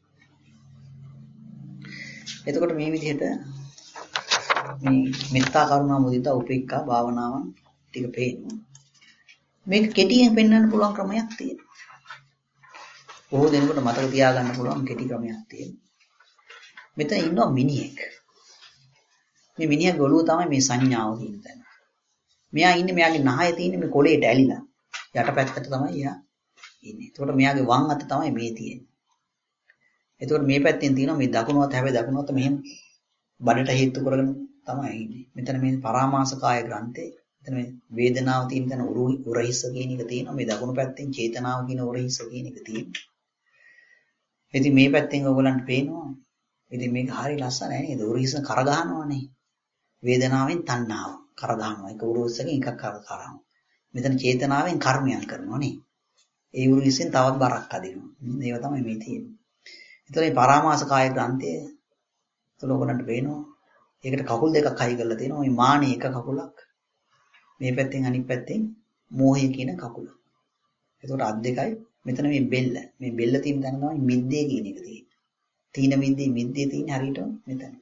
එතකොට මේ විදිහට මේ මෙත්තා කරුණා මුදිතා උපේක්ඛා භාවනාවන් ටික පේනවා. මේක කෙටියෙන් පෙන්වන්න පුළුවන් ක්‍රමයක් තියෙනවා. බොහෝ දෙනෙකුට මතක තියාගන්න පුළුවන් කෙටි ක්‍රමයක් තියෙනවා. මෙතන ඉන්නවා මිනිහෙක්. මේ මිනිහගේ ඔළුව තමයි මේ සංඥාව තියෙන තැන. මෙයා ඉන්නේ මෙයාගේ නහය තියෙන්නේ මේ කොළේට ඇලිලා. යටපැත්තට තමයි එයා ඉන්නේ. ඒකට මෙයාගේ වම් අත තමයි මේ තියෙන්නේ. ඒකට මේ පැත්තෙන් තියෙනවා මේ දකුණු අත හැබැයි දකුණු අත මෙහෙම බඩට හේතු කරගෙන තමයි ඉන්නේ. මෙතන මේ පරාමාස කාය ග්‍රන්ථේ මෙතන මේ වේදනාව තියෙන තැන උරහිස්ස කියන එක තියෙනවා. මේ දකුණු පැත්තෙන් චේතනාව කියන උරහිස්ස කියන එක තියෙනවා. ඉතින් මේ පැත්තෙන් ඔයගලන්ට පේනවා. ඉතින් මේක හරිය ලස්සනයි නේද? උරහිස්ස කර ගන්නවානේ. වේදනාවෙන් තණ්හාව කර ගන්නවා. ඒක උරහිස්සකින් එකක් කර කරනවා. මෙතන චේතනාවෙන් කර්මයන් කරනවා නේ. ඒ උරහිස්සෙන් තවත් බරක් අදිනවා. ඒව තමයි මේ තියෙන්නේ. ඒතර මේ පරාමාස කාය ග්‍රන්ථය තුල ඔයගලන්ට පේනවා. ඒකට කකුල් දෙකක් හයි කරලා තියෙනවා. මේ මානේ එක කකුලක්. මේ පැත්තෙන් අනිත් පැත්තෙන් මෝහය කියන කකුල. එතකොට අත් දෙකයි මෙතන මේ බෙල්ල. මේ බෙල්ල තියෙන තැන තමයි මිද්දේ කියන එක තියෙන්නේ. තීන මිද්දේ මිද්දේ තියෙන හරියට මෙතන.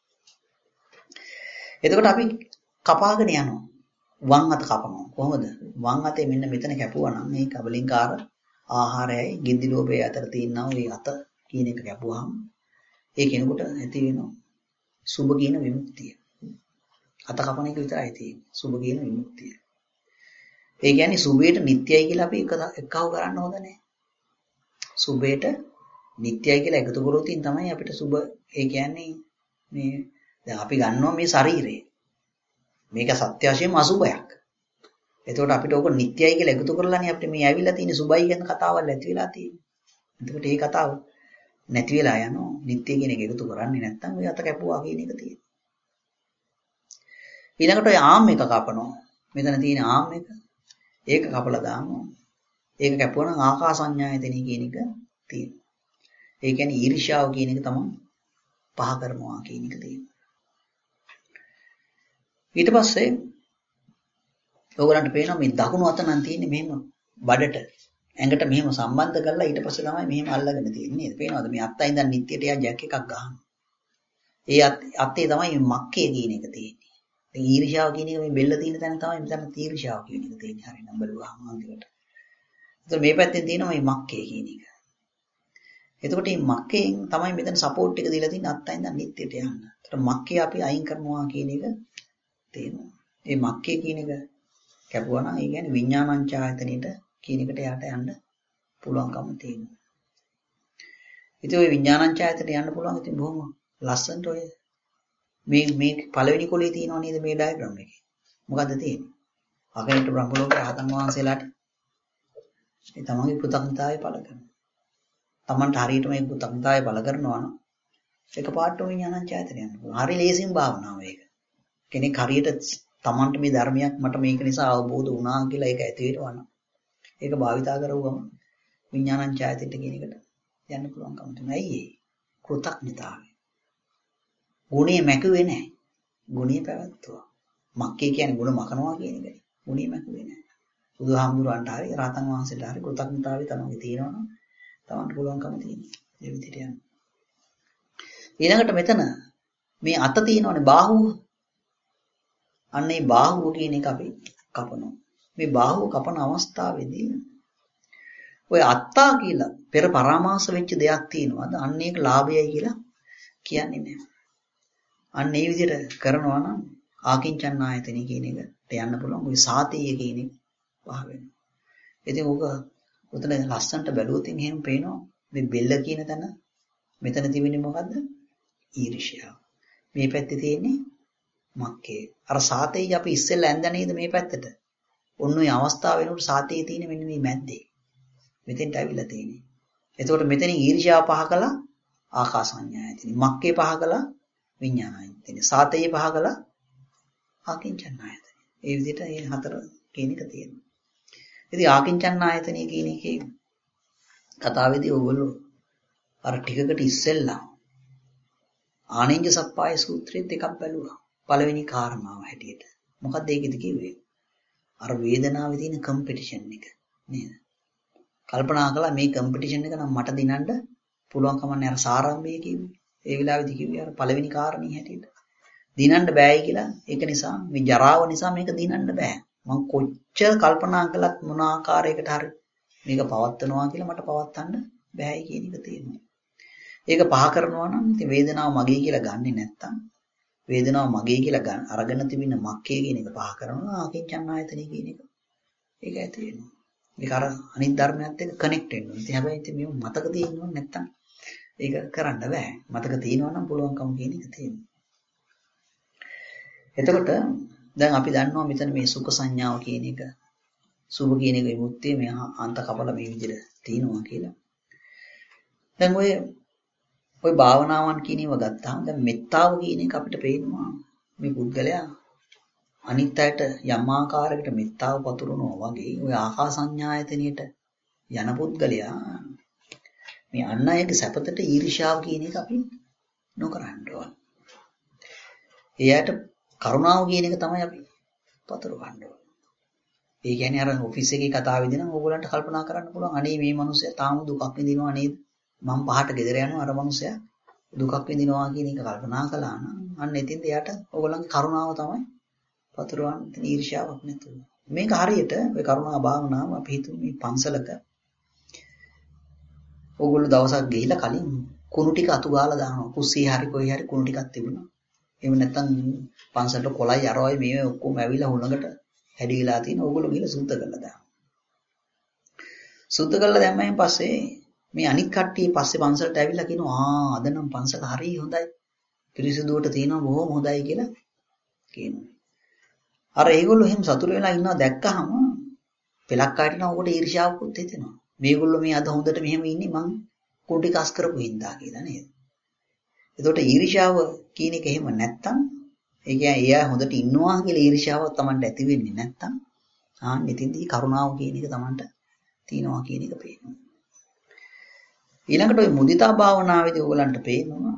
එතකොට අපි කපාගෙන යනවා. වම් අත කපනවා. කොහොමද? වම් අතේ මෙන්න මෙතන කැපුවා නම් මේ කබලින්කාර ආහාරයයි ගින්දි ලෝභය අතර තියෙනා ওই අත කියන එක කැපුවාම ඒ කෙනෙකුට ඇති වෙනවා සුභ කියන විමුක්තිය. අත කපන එක විතරයි තියෙන්නේ. සුභ කියන විමුක්තිය. ඒ කියන්නේ සුභයට නිට්ටයයි කියලා අපි එක එකව කරන්න හොඳ නැහැ. සුභයට නිට්ටයයි කියලා එකතු කරොත් තමයි අපිට සුභ ඒ කියන්නේ මේ දැන් අපි ගන්නවා මේ ශරීරය. මේක සත්‍ය වශයෙන්ම අසුභයක්. එතකොට අපිට ඕක නිට්ටයයි කියලා එකතු කරලානේ අපිට මේ ඇවිල්ලා තියෙන සුභයි කියන කතාවල් නැති වෙලා තියෙන්නේ. එතකොට මේ කතාව නැති වෙලා යනවා. නිට්ටය කියන එක එකතු කරන්නේ නැත්නම් ඔය අත කැපුවා කියන එක තියෙනවා. ඊළඟට ඔය ආම් එක කපනවා. මෙතන තියෙන ආම් එක ඒක කපලා දානවා. ඒක කැපුවා නම් ආකාසඤ්ඤායතනෙ කියන එක තියෙනවා. ඒ කියන්නේ ඊර්ෂ්‍යාව කියන එක තමයි පහ කරනවා කියන එක තියෙනවා. ඊට පස්සේ ඔයගලන්ට පේනවා මේ දකුණු අත නම් තියෙන්නේ මෙහෙම බඩට ඇඟට මෙහෙම සම්බන්ධ කරලා ඊට පස්සේ තමයි මෙහෙම අල්ලගෙන තියෙන්නේ නේද? පේනවද මේ අත්තයි ඉඳන් නිත්‍යයට යා ජැක් එකක් ගහනවා. ඒ අත්තේ තමයි මක්කේ කියන එක තියෙන්නේ. දැන් ඊර්ෂ්‍යාව කියන එක මේ බෙල්ල තියෙන තැන තමයි මෙතන තීර්ෂාව කියන එක තියෙන්නේ. හරිනම් බලුවාම අන්තිමට. ඒතර මේ පැත්තෙන් තියෙනවා මේ මක්කේ කියන එක. එතකොට මේ මක්කෙන් තමයි මෙතන සපෝට් එක දීලා තියෙන්නේ අත්තයි ඉඳන් නිත්‍යයට යන්න. ඒතර මක්කේ අපි අයින් කරනවා කියන එක තියෙනවා. මේ මක්කේ කියන එක කැපුවා නම් ඒ කියන්නේ විඥානංචායතනෙට කියන එකට යට යන්න පුළුවන්කම තියෙනවා. ඉතින් ওই විඥානංචායතනෙට යන්න පුළුවන් ඉතින් බොහොම ලස්සනට ඔය මේ මේ පළවෙනි කොලේ තියෙනව නේද මේ ඩයග්‍රෑම් එකේ. මොකද්ද තියෙන්නේ? අගනිට බ්‍රහ්ම ලෝක රහතන් වහන්සේලාට ඒ තමන්ගේ කෘතඥතාවය පළ කරනවා. තමන්ට හරියට මේ කෘතඥතාවය පළ කරනවා නම් එකපාරට විඥානංචායතනෙ යන්න පුළුවන්. හරි ලේසියෙන් භාවනාව ඒක. කෙනෙක් හරියට තමන්ට මේ ධර්මයක් මට මේක නිසා අවබෝධ වුණා කියලා ඒක ඇති වෙනවා නම් ඒක භාවිතා කරුවම විඥානංචායතනෙට කියන එකට යන්න පුළුවන්කම තියෙනවා. ඇයි ඒ? කෘතඥතාවය. ගුණේ මැකුවේ නැහැ. ගුණේ පැවැත්තුවා. මක්කේ කියන්නේ ගුණ මකනවා කියන එකනේ. ගුණේ මැකුවේ නැහැ. බුදුහාමුදුරන්ට හරි රහතන් වහන්සේට හරි කෘතඥතාවය තමයි තියෙනවා නම් තමන්ට පුළුවන්කම තියෙනවා. ඒ විදිහට යන්න. ඊළඟට මෙතන මේ අත තියෙනවනේ බාහුව. අන්න ඒ බාහුව කියන එක අපි කපනවා. මේ බාහුව කපන අවස්ථාවේදී ඔය අත්තා කියලා පෙර පරාමාස වෙච්ච දෙයක් තියෙනවාද? අන්න ඒක ලාභයයි කියලා කියන්නේ නැහැ. අන්න ඒ විදිහට කරනවා නම් ආකින්චන්නායතනෙ කියන එකට යන්න පුළුවන්. ඔය සාතේය කියන එක පහ වෙනවා. ඉතින් ඔක උතන ලස්සන්ට බැලුවොත් එහෙම පේනවා මේ බෙල්ල කියන තැන මෙතන තිබෙන්නේ මොකද්ද? ඊර්ෂ්‍යාව. මේ පැත්තේ තියෙන්නේ මක්කේ. අර සාතේය අපි ඉස්සෙල්ලා ඇඳ නේද මේ පැත්තට? ඔන්න ඔය අවස්ථාව වෙනකොට සාතේය තියෙන්නේ මෙන්න මේ මැද්දේ. මෙතෙන්ට ඇවිල්ලා තියෙන්නේ. එතකොට මෙතනින් ඊර්ෂ්‍යාව පහ කළා ආකාසඤ්ඤායතනෙ. මක්කේ පහ කළා විඥානායතනෙ. සාතේය පහ කළා ආකින්චන්නායතනෙ. ඒ විදිහට මේ හතර කියන එක තියෙනවා. ඉතින් ආකින්චන්නායතනෙ කියන එකේ කතාවේදී ඔයගොල්ලෝ අර ටිකකට ඉස්සෙල්ලා ආනෙන්ජ සප්පාය සූත්‍රයේ දෙකක් බැලුවා. පළවෙනි කාරණාව හැටියට. මොකක්ද ඒකෙදි කිව්වේ? අර වේදනාවේ තියෙන කම්පිටිෂන් එක නේද? කල්පනා කළා මේ කම්පිටිෂන් එක නම් මට දිනන්න පුළුවන්කම නැහැ. අර සාරම්භය කිව්වේ. ඒ වෙලාවේදී කිව්වේ අර පළවෙනි කාරණේ හැටියට. දිනන්න බෑයි කියලා. ඒක නිසා මේ ජරාව නිසා මේක දිනන්න බෑ. මම කොච්චර කල්පනා කළත් මොන ආකාරයකට හරි මේක පවත්නවා කියලා මට පවත්වන්න බෑයි කියන එක තියෙනවා. ඒක පහ කරනවා නම් ඉතින් වේදනාව මගේ කියලා ගන්නෙ නැත්තම් වේදනාව මගේ කියලා ගන්න අරගෙන තිබෙන මක්කේ කියන එක පහ කරනවා ආකින්චන්නායතනෙ කියන එක. ඒක ඇති වෙනවා. මේක අර අනිත් ධර්මයත් එක්ක කනෙක්ට් වෙන්න ඕනේ. ඉතින් හැබැයි ඉතින් මේව මතක තියෙන්න ඕනේ නැත්තම් ඒක කරන්න බෑ. මතක තියෙනවා නම් පුළුවන්කම කියන එක තියෙනවා. එතකොට දැන් අපි දන්නවා මෙතන මේ සුඛ සංඥාව කියන එක සුභ කියන එක විමුක්තිය මේ අන්ත කපලා මේ විදිහට තියෙනවා කියලා. දැන් ඔය ඔය භාවනාවන් කියන ඒවා ගත්තාම දැන් මෙත්තාව කියන එක අපිට පේනවා මේ පුද්ගලයා අනිත් අයට යම් ආකාරයකට මෙත්තාව පතුරවනවා වගේ ඔය ආකාසඤ්ඤායතනෙට යන පුද්ගලයා මේ අන් අයගේ සැපතට ඊර්ෂ්‍යාව කියන එක අපි නොකරන්න ඕන. එයාට කරුණාව කියන එක තමයි අපි පතුරවන්න ඕන. ඒ කියන්නේ අර ඔෆිස් එකේ කතාවේදී නම් ඕගොල්ලන්ට කල්පනා කරන්න පුළුවන් අනේ මේ මිනිස්සයා තාම දුකක් විඳිනවා නේද? මම පහට ගෙදර යනවා අර මිනිස්සයා දුකක් විඳිනවා කියන එක කල්පනා කළා නම් අන්න එතින්ද එයාට ඕගොල්ලන්ගේ කරුණාව තමයි පතුරවන්න තියෙන ඊර්ෂ්‍යාවක් නැතුව. මේක හරියට ඔය කරුණා භාවනාව අපි හිතුව මේ පන්සලක ඕගොල්ලෝ දවසක් ගිහිල්ලා කලින් කුණු ටික අතු ගාලා දානවා. කුස්සියේ හරි කොහේ හරි කුණු ටිකක් තිබුණා. එහෙම නැත්නම් පන්සලට කොළයි අරවයි මේ ඔක්කොම ඇවිල්ලා හුළඟට හැඩිලා තියෙන ඕගොල්ලෝ ගිහලා සුද්ධ කරලා දාන්න. සුද්ධ කරලා දැම්මයින් පස්සේ මේ අනික් කට්ටිය පස්සේ පන්සලට ඇවිල්ලා කියනවා ආ අද නම් පන්සල හරි හොඳයි. පිරිසිදුවට තියෙනවා බොහොම හොඳයි කියලා කියනවා. අර ඒගොල්ලෝ එහෙම සතුට වෙලා ඉන්නවා දැක්කහම පෙලක් කාටින උකට ඊර්ෂ්‍යාවකුත් හිතෙනවා. මේගොල්ලෝ මේ අද හොඳට මෙහෙම ඉන්නේ මං කුටි කස් කරපු හින්දා කියලා නේද? එතකොට ඊර්ෂ්‍යාව කියන එක එහෙම නැත්තම් ඒ කියන්නේ එයා හොඳට ඉන්නවා කියලා ඊර්ෂ්‍යාවක් Tamanට ඇති වෙන්නේ නැත්තම් ආන් ඉතින්දී කරුණාව කියන එක Tamanට තියෙනවා කියන එක පේනවා. ඊළඟට ওই මුදිතා භාවනාවේදී ඕගලන්ට පේනවා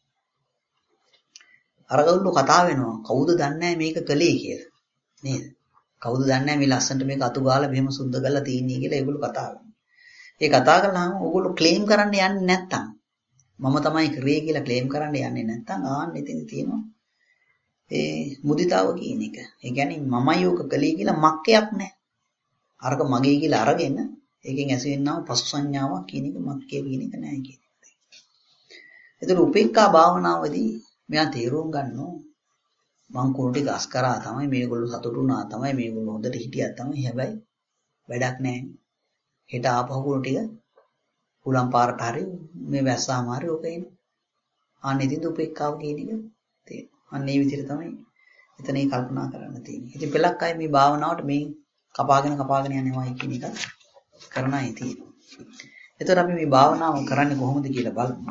අරගොල්ලෝ කතා වෙනවා කවුද දන්නේ මේක කළේ කියලා නේද? කවුද දන්නේ මේ ලස්සනට මේක අතු ගාලා මෙහෙම සුද්ධ කරලා තියන්නේ කියලා ඒගොල්ලෝ කතා කරනවා. ඒ කතා කළාම ඕගොල්ලෝ ක්ලේම් කරන්න යන්නේ නැත්තම් මම තමයි කරේ කියලා ක්ලේම් කරන්න යන්නේ නැත්තම් ආන්න ඉතින් තියෙනවා ඒ මුදිතාව කියන එක. ඒ කියන්නේ මමයි ඕක කළේ කියලා මක්කයක් නැහැ. අරක මගේ කියලා අරගෙන ඒකෙන් ඇසෙන්නා පසු සංඥාවක් කියන එක මක්කේ කියන එක නැහැ කියන එක. ඒතර උපේක්ඛා භාවනාවේදී මෙයා තේරුම් ගන්නවා මං කුණු ටික අස් කරා තමයි මේගොල්ලෝ සතුටු වුණා තමයි මේගොල්ලෝ හොඳට හිටියා තමයි හැබැයි වැඩක් නැහැ. හෙට ආපහු කුණු ටික උලම් පාරට හරි මේ වැස්සාම හරි ඔක එන්නේ. අන්න ඉතින් උපේක්ඛාව කියන එක තියෙනවා. අන්න ඒ විදිහට තමයි එතන ඒ කල්පනා කරන්න තියෙන්නේ. ඉතින් පෙලක් අය මේ භාවනාවට මේ කපාගෙන කපාගෙන යනවා කියන එක කරනයි තියෙන්නේ. එතකොට අපි මේ භාවනාව කරන්නේ කොහොමද කියලා බලමු.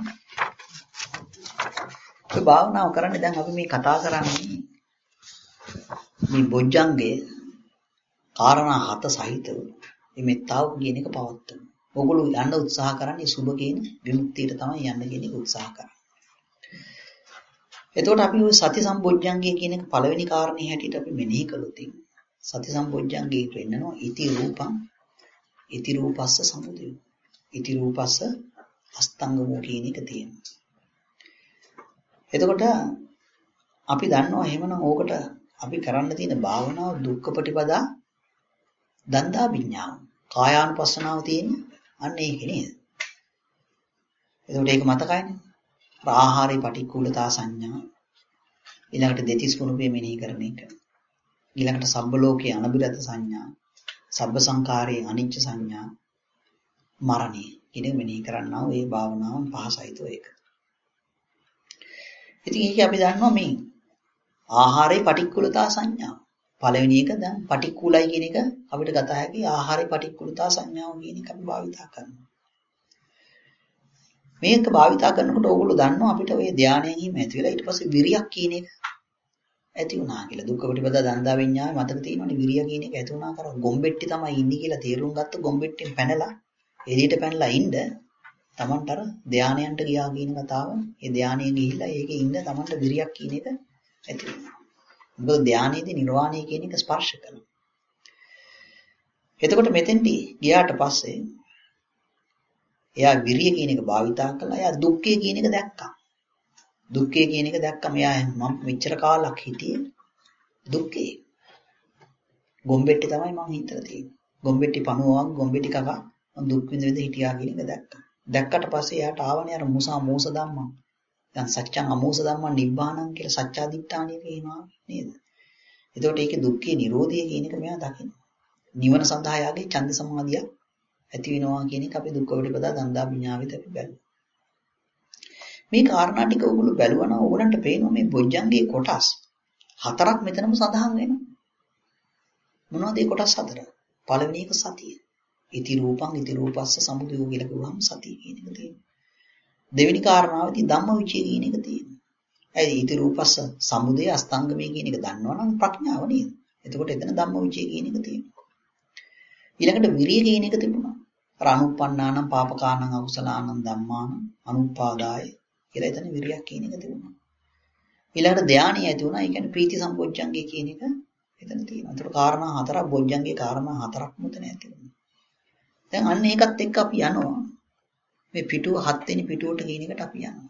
ඒ භාවනාව කරන්නේ දැන් අපි මේ කතා කරන්නේ මේ බොජ්ජංගේ කාරණා හත සහිතව මේ මෙත්තාව කියන එක පවත්වන. ඕගොල්ලෝ යන්න උත්සාහ කරන්නේ සුභ කියන විමුක්තියට තමයි යන්න කියන එක උත්සාහ කරන්නේ. එතකොට අපි ওই සති සම්බොජ්ජංගය කියන එක පළවෙනි කාරණේ හැටියට අපි මෙනෙහි කළොත් සති සම්බොජ්ජංගය වෙන්නනවා ඉති රූපං ඉති රූපස්ස සමුදය. ඉති රූපස්ස අස්තංගමෝ කියන එක තියෙනවා. එතකොට අපි දන්නවා එහෙමනම් ඕකට අපි කරන්න තියෙන භාවනාව දුක්ඛ ප්‍රතිපදා දන්දා විඥාන කායානුපස්සනාව තියෙන්නේ අන්න ඒක නේද? එතකොට ඒක මතකයිනේ. ආහාරේ පටික්කුලතා සංඥා ඊළඟට දෙතිස් කුණුපේ මෙනෙහි කරන එක. ඊළඟට සබ්බ ලෝකේ අනබිරත සංඥා සබ්බ සංකාරේ අනිච්ච සංඥා මරණේ කියන මෙනෙහි කරන්නා වූ ඒ භාවනාවන් පහසයිතෝ ඒක. ඉතින් ඒක අපි දන්නවා මේ ආහාරේ පටික්කුලතා සංඥා. පළවෙනි එක දැන් පටික්කුලයි කියන එක අපිට ගත හැකි ආහාරේ පටික්කුලතා සංඥාව කියන එක අපි භාවිතා කරනවා. මේක භාවිතා කරනකොට ඕගොල්ලෝ දන්නවා අපිට ওই ධානයෙන් හිම ඇති වෙලා ඊට පස්සේ විරියක් කියන එක ඇති වුණා කියලා. දුක්ඛ ප්‍රතිපදා දන්දා විඤ්ඤාණය මතක තියෙනවනේ විරිය කියන එක ඇති වුණා කර ගොම්බෙට්ටි තමයි ඉන්නේ කියලා තේරුම් ගත්ත ගොම්බෙට්ටෙන් පැනලා එළියට පැනලා ඉන්න තමන්ට අර ධානයන්ට ගියා කියන කතාව. ඒ ධානයේ ගිහිල්ලා ඒකේ ඉන්න තමන්ට විරියක් කියන එක ඇති වෙනවා. මොකද ධානයේදී නිර්වාණය කියන එක ස්පර්ශ කරනවා. එතකොට මෙතෙන්දී ගියාට පස්සේ එයා විරිය කියන එක භාවිතා කළා. එයා දුක්ඛය කියන එක දැක්කා. දුක්ඛය කියන එක දැක්කම එයා මම මෙච්චර කාලක් හිටියේ දුක්ඛේ. ගොම්බෙට්ටි තමයි මම හිතලා තියෙන්නේ. ගොම්බෙට්ටි පණුවක් ගොම්බෙට්ටි කකා මම දුක් විඳ විඳ හිටියා කියන එක දැක්කා. දැක්කට පස්සේ එයාට ආවනේ අර මුසා මෝස ධම්මං. දැන් සත්‍යං අමෝස ධම්මං නිබ්බාණං කියලා සත්‍යාදිට්ඨානිය කියනවා නේද? එතකොට ඒකේ දුක්ඛේ නිරෝධය කියන එක මෙයා දකිනවා. නිවන සඳහා යාගේ ඡන්ද සමාධිය ඇති වෙනවා කියන එක අපි දුක්ඛ ප්‍රතිපදා දන්දා විඤ්ඤාවිත අපි බැලුවා. මේ කාරණා ටික ඔයගොල්ලෝ බැලුවා නම් ඔයගලන්ට පේනවා මේ බොජ්ජංගේ කොටස් හතරක් මෙතනම සඳහන් වෙනවා. මොනවද ඒ කොටස් හතර? පළවෙනි එක සතිය. ඉති රූපං ඉති රූපස්ස සමුදයෝ කියලා කිව්වහම සතිය කියන එක තියෙනවා. දෙවෙනි කාරණාවේදී ධම්මවිචය කියන එක තියෙනවා. ඒ ඉති රූපස්ස සමුදය අස්තංගමේ කියන එක දන්නවනම් ප්‍රඥාව නේද? එතකොට එතන ධම්මවිචය කියන එක තියෙනවා. ඊළඟට විරිය කියන එක තිබුණා. අර අනුප්පන්නානම් පාපකානම් අකුසලානම් ධම්මානම් අනුපාදාය කියලා එතන විරියක් කියන එක තිබුණා. ඊළඟට ධානය ඇති වුණා. ඒ කියන්නේ ප්‍රීති සම්පොච්චංගේ කියන එක එතන තියෙනවා. ඒතර කාරණා හතරක් බොජ්ජංගේ කාරණා හතරක් මෙතන ඇති වෙනවා. දැන් අන්න ඒකත් එක්ක අපි යනවා. මේ පිටුව හත් වෙනි පිටුවට කියන එකට අපි යනවා.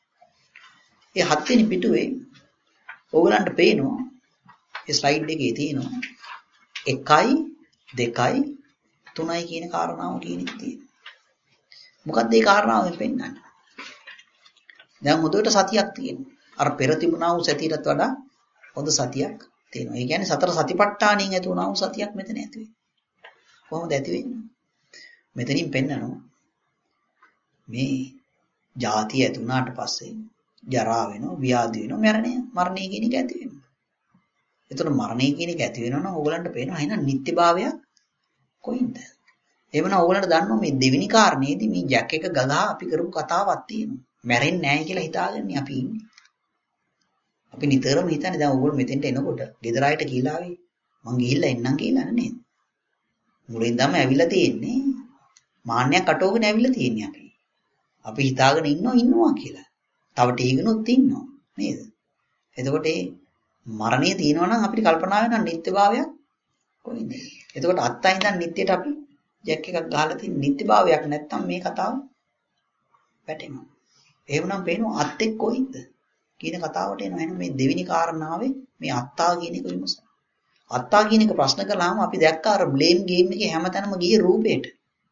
ඒ හත් වෙනි පිටුවේ ඕගලන්ට පේනවා ඒ ස්ලයිඩ් එකේ තියෙනවා එකයි දෙකයි තුනයි කියන කාරණාව කියන එක තියෙනවා. මොකක්ද මේ කාරණාවෙන් පෙන්නන්නේ? දැන් හොඳට සතියක් තියෙනවා. අර පෙර තිබුණා වූ සතියටත් වඩා හොඳ සතියක් තියෙනවා. ඒ කියන්නේ සතර සතිපට්ඨානින් ඇති වුණා වූ සතියක් මෙතන ඇති වෙනවා. කොහොමද ඇති වෙන්නේ? මෙතනින් පෙන්නනවා මේ ජාතිය ඇති වුණාට පස්සේ ජරා වෙනවා, ව්‍යාධි වෙනවා, මරණය, මරණය කියන එක ඇති වෙනවා. එතකොට මරණය කියන එක ඇති වෙනවා නම් ඕගලන්ට පේනවා එහෙනම් නිත්‍යභාවයක් කොයින්ද? එහෙමනම් ඕගලන්ට දන්නවා මේ දෙවෙනි කාරණේදී මේ ජැක් එක ගගා අපි කරපු කතාවක් තියෙනවා. මැරෙන්නේ නැහැ කියලා හිතාගෙන අපි ඉන්නේ. අපි නිතරම හිතන්නේ දැන් ඕගොල්ලෝ මෙතෙන්ට එනකොට ගෙදර අයට කියලා ආවේ මං ගිහිල්ලා එන්නම් කියලා නේද? මුලින් තමයි ඇවිල්ලා තියෙන්නේ. මාන්නයක් අටවගෙන ඇවිල්ලා තියෙන්නේ අපි. අපි හිතාගෙන ඉන්නවා ඉන්නවා කියලා. තව ටීගනොත් ඉන්නවා නේද? එතකොට මේ මරණය තියෙනවා නම් අපිට කල්පනා වෙනවා නිත්‍යභාවයක් කොයින්ද? එතකොට අත්තයි ඉඳන් නිත්‍යයට අපි ජැක් එකක් ගහලා තියෙන නිත්‍යභාවයක් නැත්තම් මේ කතාව වැටෙනවා. එහෙමනම් පේනවා අත් එක්ක කොයින්ද කියන කතාවට එනවා. එහෙනම් මේ දෙවෙනි කාරණාවේ මේ අත්තා කියන එක විමසන. අත්තා කියන එක ප්‍රශ්න කළාම අපි දැක්ක අර බ්ලේම් ගේම් එකේ හැමතැනම ගියේ රූපේට.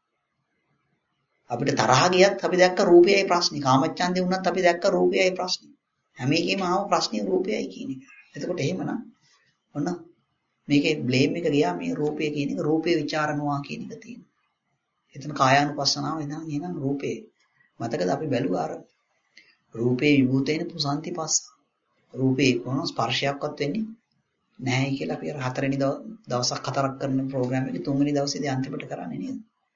අපිට තරහ ගියත් අපි දැක්ක රූපයයි ප්‍රශ්නේ. කාමච්ඡන්දේ වුණත් අපි දැක්ක රූපයයි ප්‍රශ්නේ. හැම එකෙම ආව ප්‍රශ්නේ රූපයයි කියන එක. එතකොට එහෙමනම් ඔන්න මේකේ බ්ලේම් එක ගියා මේ රූපය කියන එක රූපේ ਵਿਚාරනවා කියන එක තියෙනවා. එතන කායානුපස්සනාව ඉඳන් එහෙනම් රූපේ. මතකද අපි බැලුවා අර රූපේ විභූතේන පුසන්ති පස්ස. රූපේ කොන ස්පර්ශයක්වත් වෙන්නේ නැහැ කියලා අපි අර හතරවෙනි දවසක් හතරක් කරන ප්‍රෝග්‍රෑම් එකේ තුන්වෙනි දවසේදී අන්තිමට කරන්නේ නේද?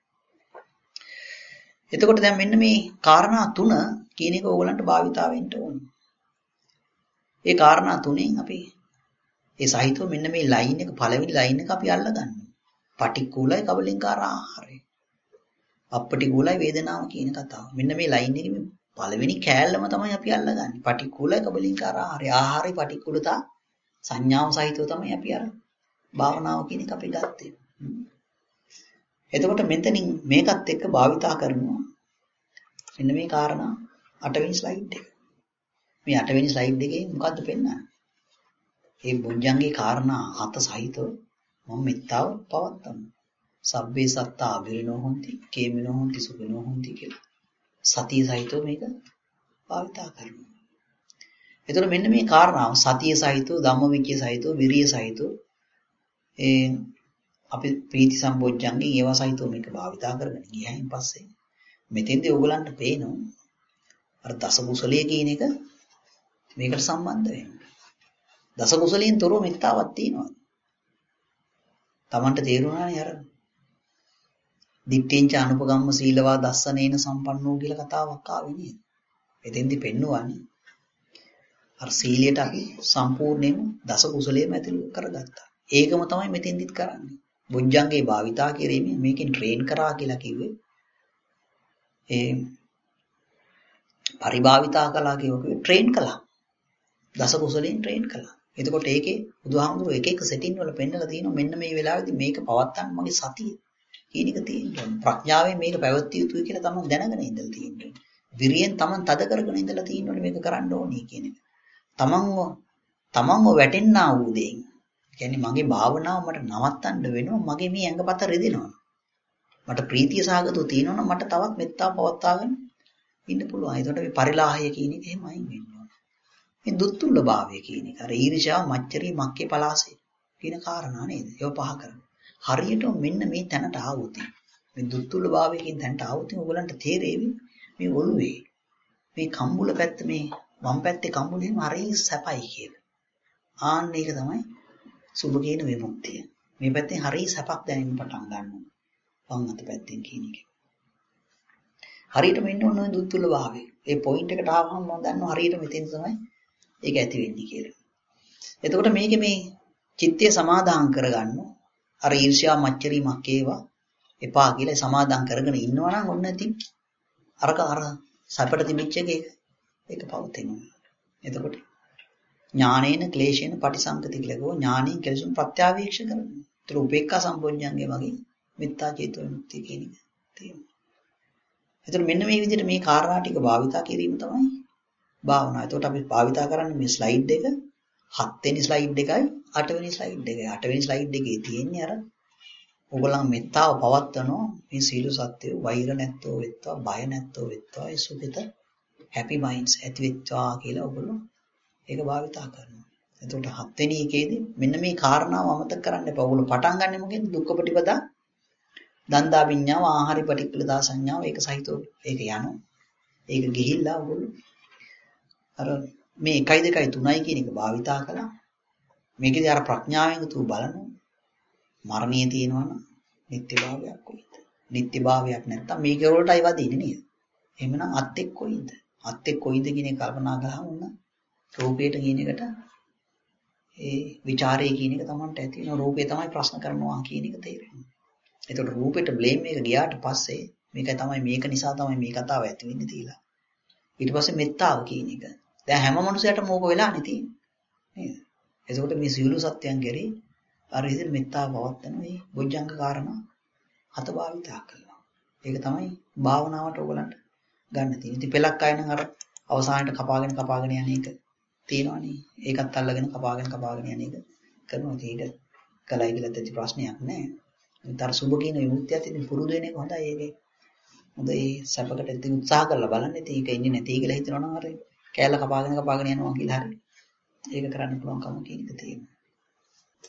එතකොට දැන් මෙන්න මේ කාරණා තුන කියන එක ඕගලන්ට භාවිතා වෙන්න ඕනේ. ඒ කාරණා තුනෙන් අපි ඒ සහිතව මෙන්න මේ ලයින් එක පළවෙනි ලයින් එක අපි අල්ලගන්නවා. පටික්කුලයි කබලින්කාර ආහාරය. අපටිකුලයි වේදනාව කියන කතාව. මෙන්න මේ ලයින් එකේ මේ පළවෙනි කෑල්ලම තමයි අපි අල්ලගන්නේ. පටික්කුලයි කබලින්කාර ආහාරය. ආහාරي පටික්කුලතා සංඥාව සහිතව තමයි අපි අර භාවනාව කියන එක අපි ගත්තේ. එතකොට මෙතනින් මේකත් එක්ක භාවිතා කරනවා. මෙන්න මේ කාරණා අටවෙනි ස්ලයිඩ් එක. මේ අටවෙනි ස්ලයිඩ් එකේ මොකද්ද පෙන්නන්නේ? මේ බොජ්ජංගේ කාරණා හත සහිතව මම මෙත්තාව පවත්තනවා. සබ්බේ සත්තා අබිරිනෝ හොಂತಿ, කේමිනෝ හොಂತಿ, සුඛිනෝ හොಂತಿ කියලා. සතිය සහිතව මේක භාවිතා කරනවා. එතකොට මෙන්න මේ කාරණාව සතිය සහිතව, ධම්මවිචය සහිතව, විරිය සහිතව ඒ අපි ප්‍රීති සම්බොජ්ජංගේ ඒවා සහිතව මේක භාවිතා කරගෙන ගියයින් පස්සේ මෙතෙන්දී ඕගලන්ට පේනවා අර දස කුසලයේ කියන එක මේකට සම්බන්ධ වෙනවා. දස කුසලයෙන් තොරව මෙත්තාවක් තියෙනවා. Tamanට තේරුණානේ අර දිට්ඨිංච අනුපගම්ම සීලවා දස්සනේන සම්පන්නෝ කියලා කතාවක් ආවේ නේද? එතෙන්දී පෙන්නුවානේ අර සීලයට අපි සම්පූර්ණයෙන්ම දස කුසලයේම ඇතුළු කරගත්තා. ඒකම තමයි මෙතෙන්දිත් කරන්නේ. බොජ්ජංගේ භාවිතා කිරීමෙන් මේකෙන් ට්‍රේන් කරා කියලා කිව්වේ. ඒ පරිභාවිතා කළා කියවකේ ට්‍රේන් කළා. දස කුසලයෙන් ට්‍රේන් කළා. එතකොට ඒකේ බුදුහාමුදුරුවෝ එක එක සෙටින් වල පෙන්නලා තියෙනවා මෙන්න මේ වෙලාවේදී මේක පවත්තන්න මගේ සතිය කියන එක තියෙනවා. ප්‍රඥාවෙන් මේක පැවැත්විය යුතුයි කියලා තමයි දැනගෙන ඉඳලා තියෙන්නේ. විරියෙන් Taman තද කරගෙන ඉඳලා තියෙනවනේ මේක කරන්න ඕනේ කියන එක. Tamanව Tamanව වැටෙන්නා වූ දෙයින් කියන්නේ මගේ භාවනාව මට නවත්තන්න වෙනවා මගේ මේ ඇඟපත රිදෙනවා. මට ප්‍රීතිය සාගතව තියෙනවා නම් මට තවත් මෙත්තා පවත්වාගෙන ඉන්න පුළුවන්. ඒකට මේ පරිලාහය කියන එක එහෙම අයින් වෙන්න ඕන. මේ දුත්තුල්ල භාවය කියන එක අර ඊර්ෂ්‍යාව මච්චරී මක්කේ පලාසේ කියන කාරණා නේද? ඒව පහ කරන්න. හරියට මෙන්න මේ තැනට ආවොත් මේ දුත්තුල්ල භාවය කියන තැනට ආවොත් ඔයගලන්ට තේරෙවි මේ ඔළුවේ මේ කම්බුල පැත්ත මේ වම් පැත්තේ කම්බුලෙන් හරිය සැපයි කියලා. ආන්න ඒක තමයි සුභ කියන විමුක්තිය. මේ පැත්තෙන් හරිය සැපක් දැනෙන්න පටන් ගන්නවා. වම් අත පැත්තෙන් කියන එක. හරියට මෙන්න ඔන්න ඔය දුත්තුල භාවය. ඒ පොයින්ට් එකට ආවම මම දන්නවා හරියට මෙතෙන් තමයි ඒක ඇති වෙන්නේ කියලා. එතකොට මේකේ මේ චිත්තය සමාදාන් කරගන්න අර ඊර්ෂ්‍යා මච්චරි මක්කේවා එපා කියලා සමාදාන් කරගෙන ඉන්නවා නම් ඔන්න ඉතින් අරක අර සැපට තිබිච්ච එක ඒක පවතිනවා. එතකොට ඥානේන ක්ලේශේන පටිසංකති කියලා ගෝ ඥානයෙන් කෙලසුම් ප්‍රත්‍යාවේක්ෂ කරනවා. ඒතර උපේක්ඛා සම්පොඥංගේ වගේ මෙත්තා චේතෝ විමුක්තිය කියන එක තියෙනවා. ඒතර මෙන්න මේ විදිහට මේ කාරණා ටික භාවිතා කිරීම තමයි භාවනාව. එතකොට අපි භාවිතා කරන්නේ මේ ස්ලයිඩ් එක හත් වෙනි ස්ලයිඩ් එකයි අට වෙනි ස්ලයිඩ් එකයි. අට වෙනි ස්ලයිඩ් එකේ තියෙන්නේ අර ඕගොල්ලන් මෙත්තාව පවත්වනවා මේ සීල සත්‍ය වෛර නැත්තෝ වෙත්වා බය නැත්තෝ වෙත්වා ඒ සුඛිත හැපි මයින්ඩ්ස් ඇති වෙත්වා කියලා ඕගොල්ලෝ ඒක භාවිතා කරනවා. එතකොට හත්වෙනි එකේදී මෙන්න මේ කාරණාව අමතක කරන්න එපා. ඔයගොල්ලෝ පටන් ගන්නෙ මොකෙන්ද? දුක්ඛ ප්‍රතිපදා දන්දා විඤ්ඤාව ආහාරි පටික්කුලදා සංඥාව ඒක සහිතව ඒක යනවා. ඒක ගිහිල්ලා ඔයගොල්ලෝ අර මේ එකයි දෙකයි තුනයි කියන එක භාවිතා කළා. මේකේදී අර ප්‍රඥාවෙන් තු බලනවා. මරණීය තියෙනවනම් නිත්‍යභාවයක් කොයිද? නිත්‍යභාවයක් නැත්තම් මේක වලටයි වදින්නේ නේද? එහෙමනම් අත් එක්ක කොයිද? අත් එක්ක කොයිද කියන එක කල්පනා කරාම උන රූපයට කියන එකට ඒ ਵਿਚාරය කියන එක Tamanට ඇති වෙන රූපේ තමයි ප්‍රශ්න කරනවා කියන එක තේරෙනවා. එතකොට රූපෙට බ්ලේම් එක ගියාට පස්සේ මේක තමයි මේක නිසා තමයි මේ කතාව ඇති වෙන්නේ තියලා. ඊට පස්සේ මෙත්තාව කියන එක. දැන් හැම මනුස්සයටම ඕක වෙලානේ තියෙන්නේ. නේද? එතකොට මේ සියලු සත්‍යයන් කෙරේ අර ඉතින් මෙත්තාව පවත්වන මේ බොජ්ජංග කාරණා හත භාවිතා කරනවා. ඒක තමයි භාවනාවට ඕගලන්ට ගන්න තියෙන්නේ. ඉතින් පෙලක් අය නම් අර අවසානයේ කපාගෙන කපාගෙන යන එක තියෙනවනේ. ඒකත් අල්ලගෙන කපාගෙන කපාගෙන යන එක කරනවා. ඒක කලයි කියලා තේ ප්‍රශ්නයක් නෑ. විතර සුබ කියන විමුක්තියත් ඉතින් පුරුදු වෙන එක හොඳයි ඒකේ. හොඳ ඒ සැපකට ඉතින් උත්සාහ කරලා බලන්න. ඉතින් ඒක ඉන්නේ නැති කියලා හිතනවා නම් අර කෑල්ල කපාගෙන කපාගෙන යනවා කියලා හරි. ඒක කරන්න පුළුවන් කම කියන එක තියෙනවා.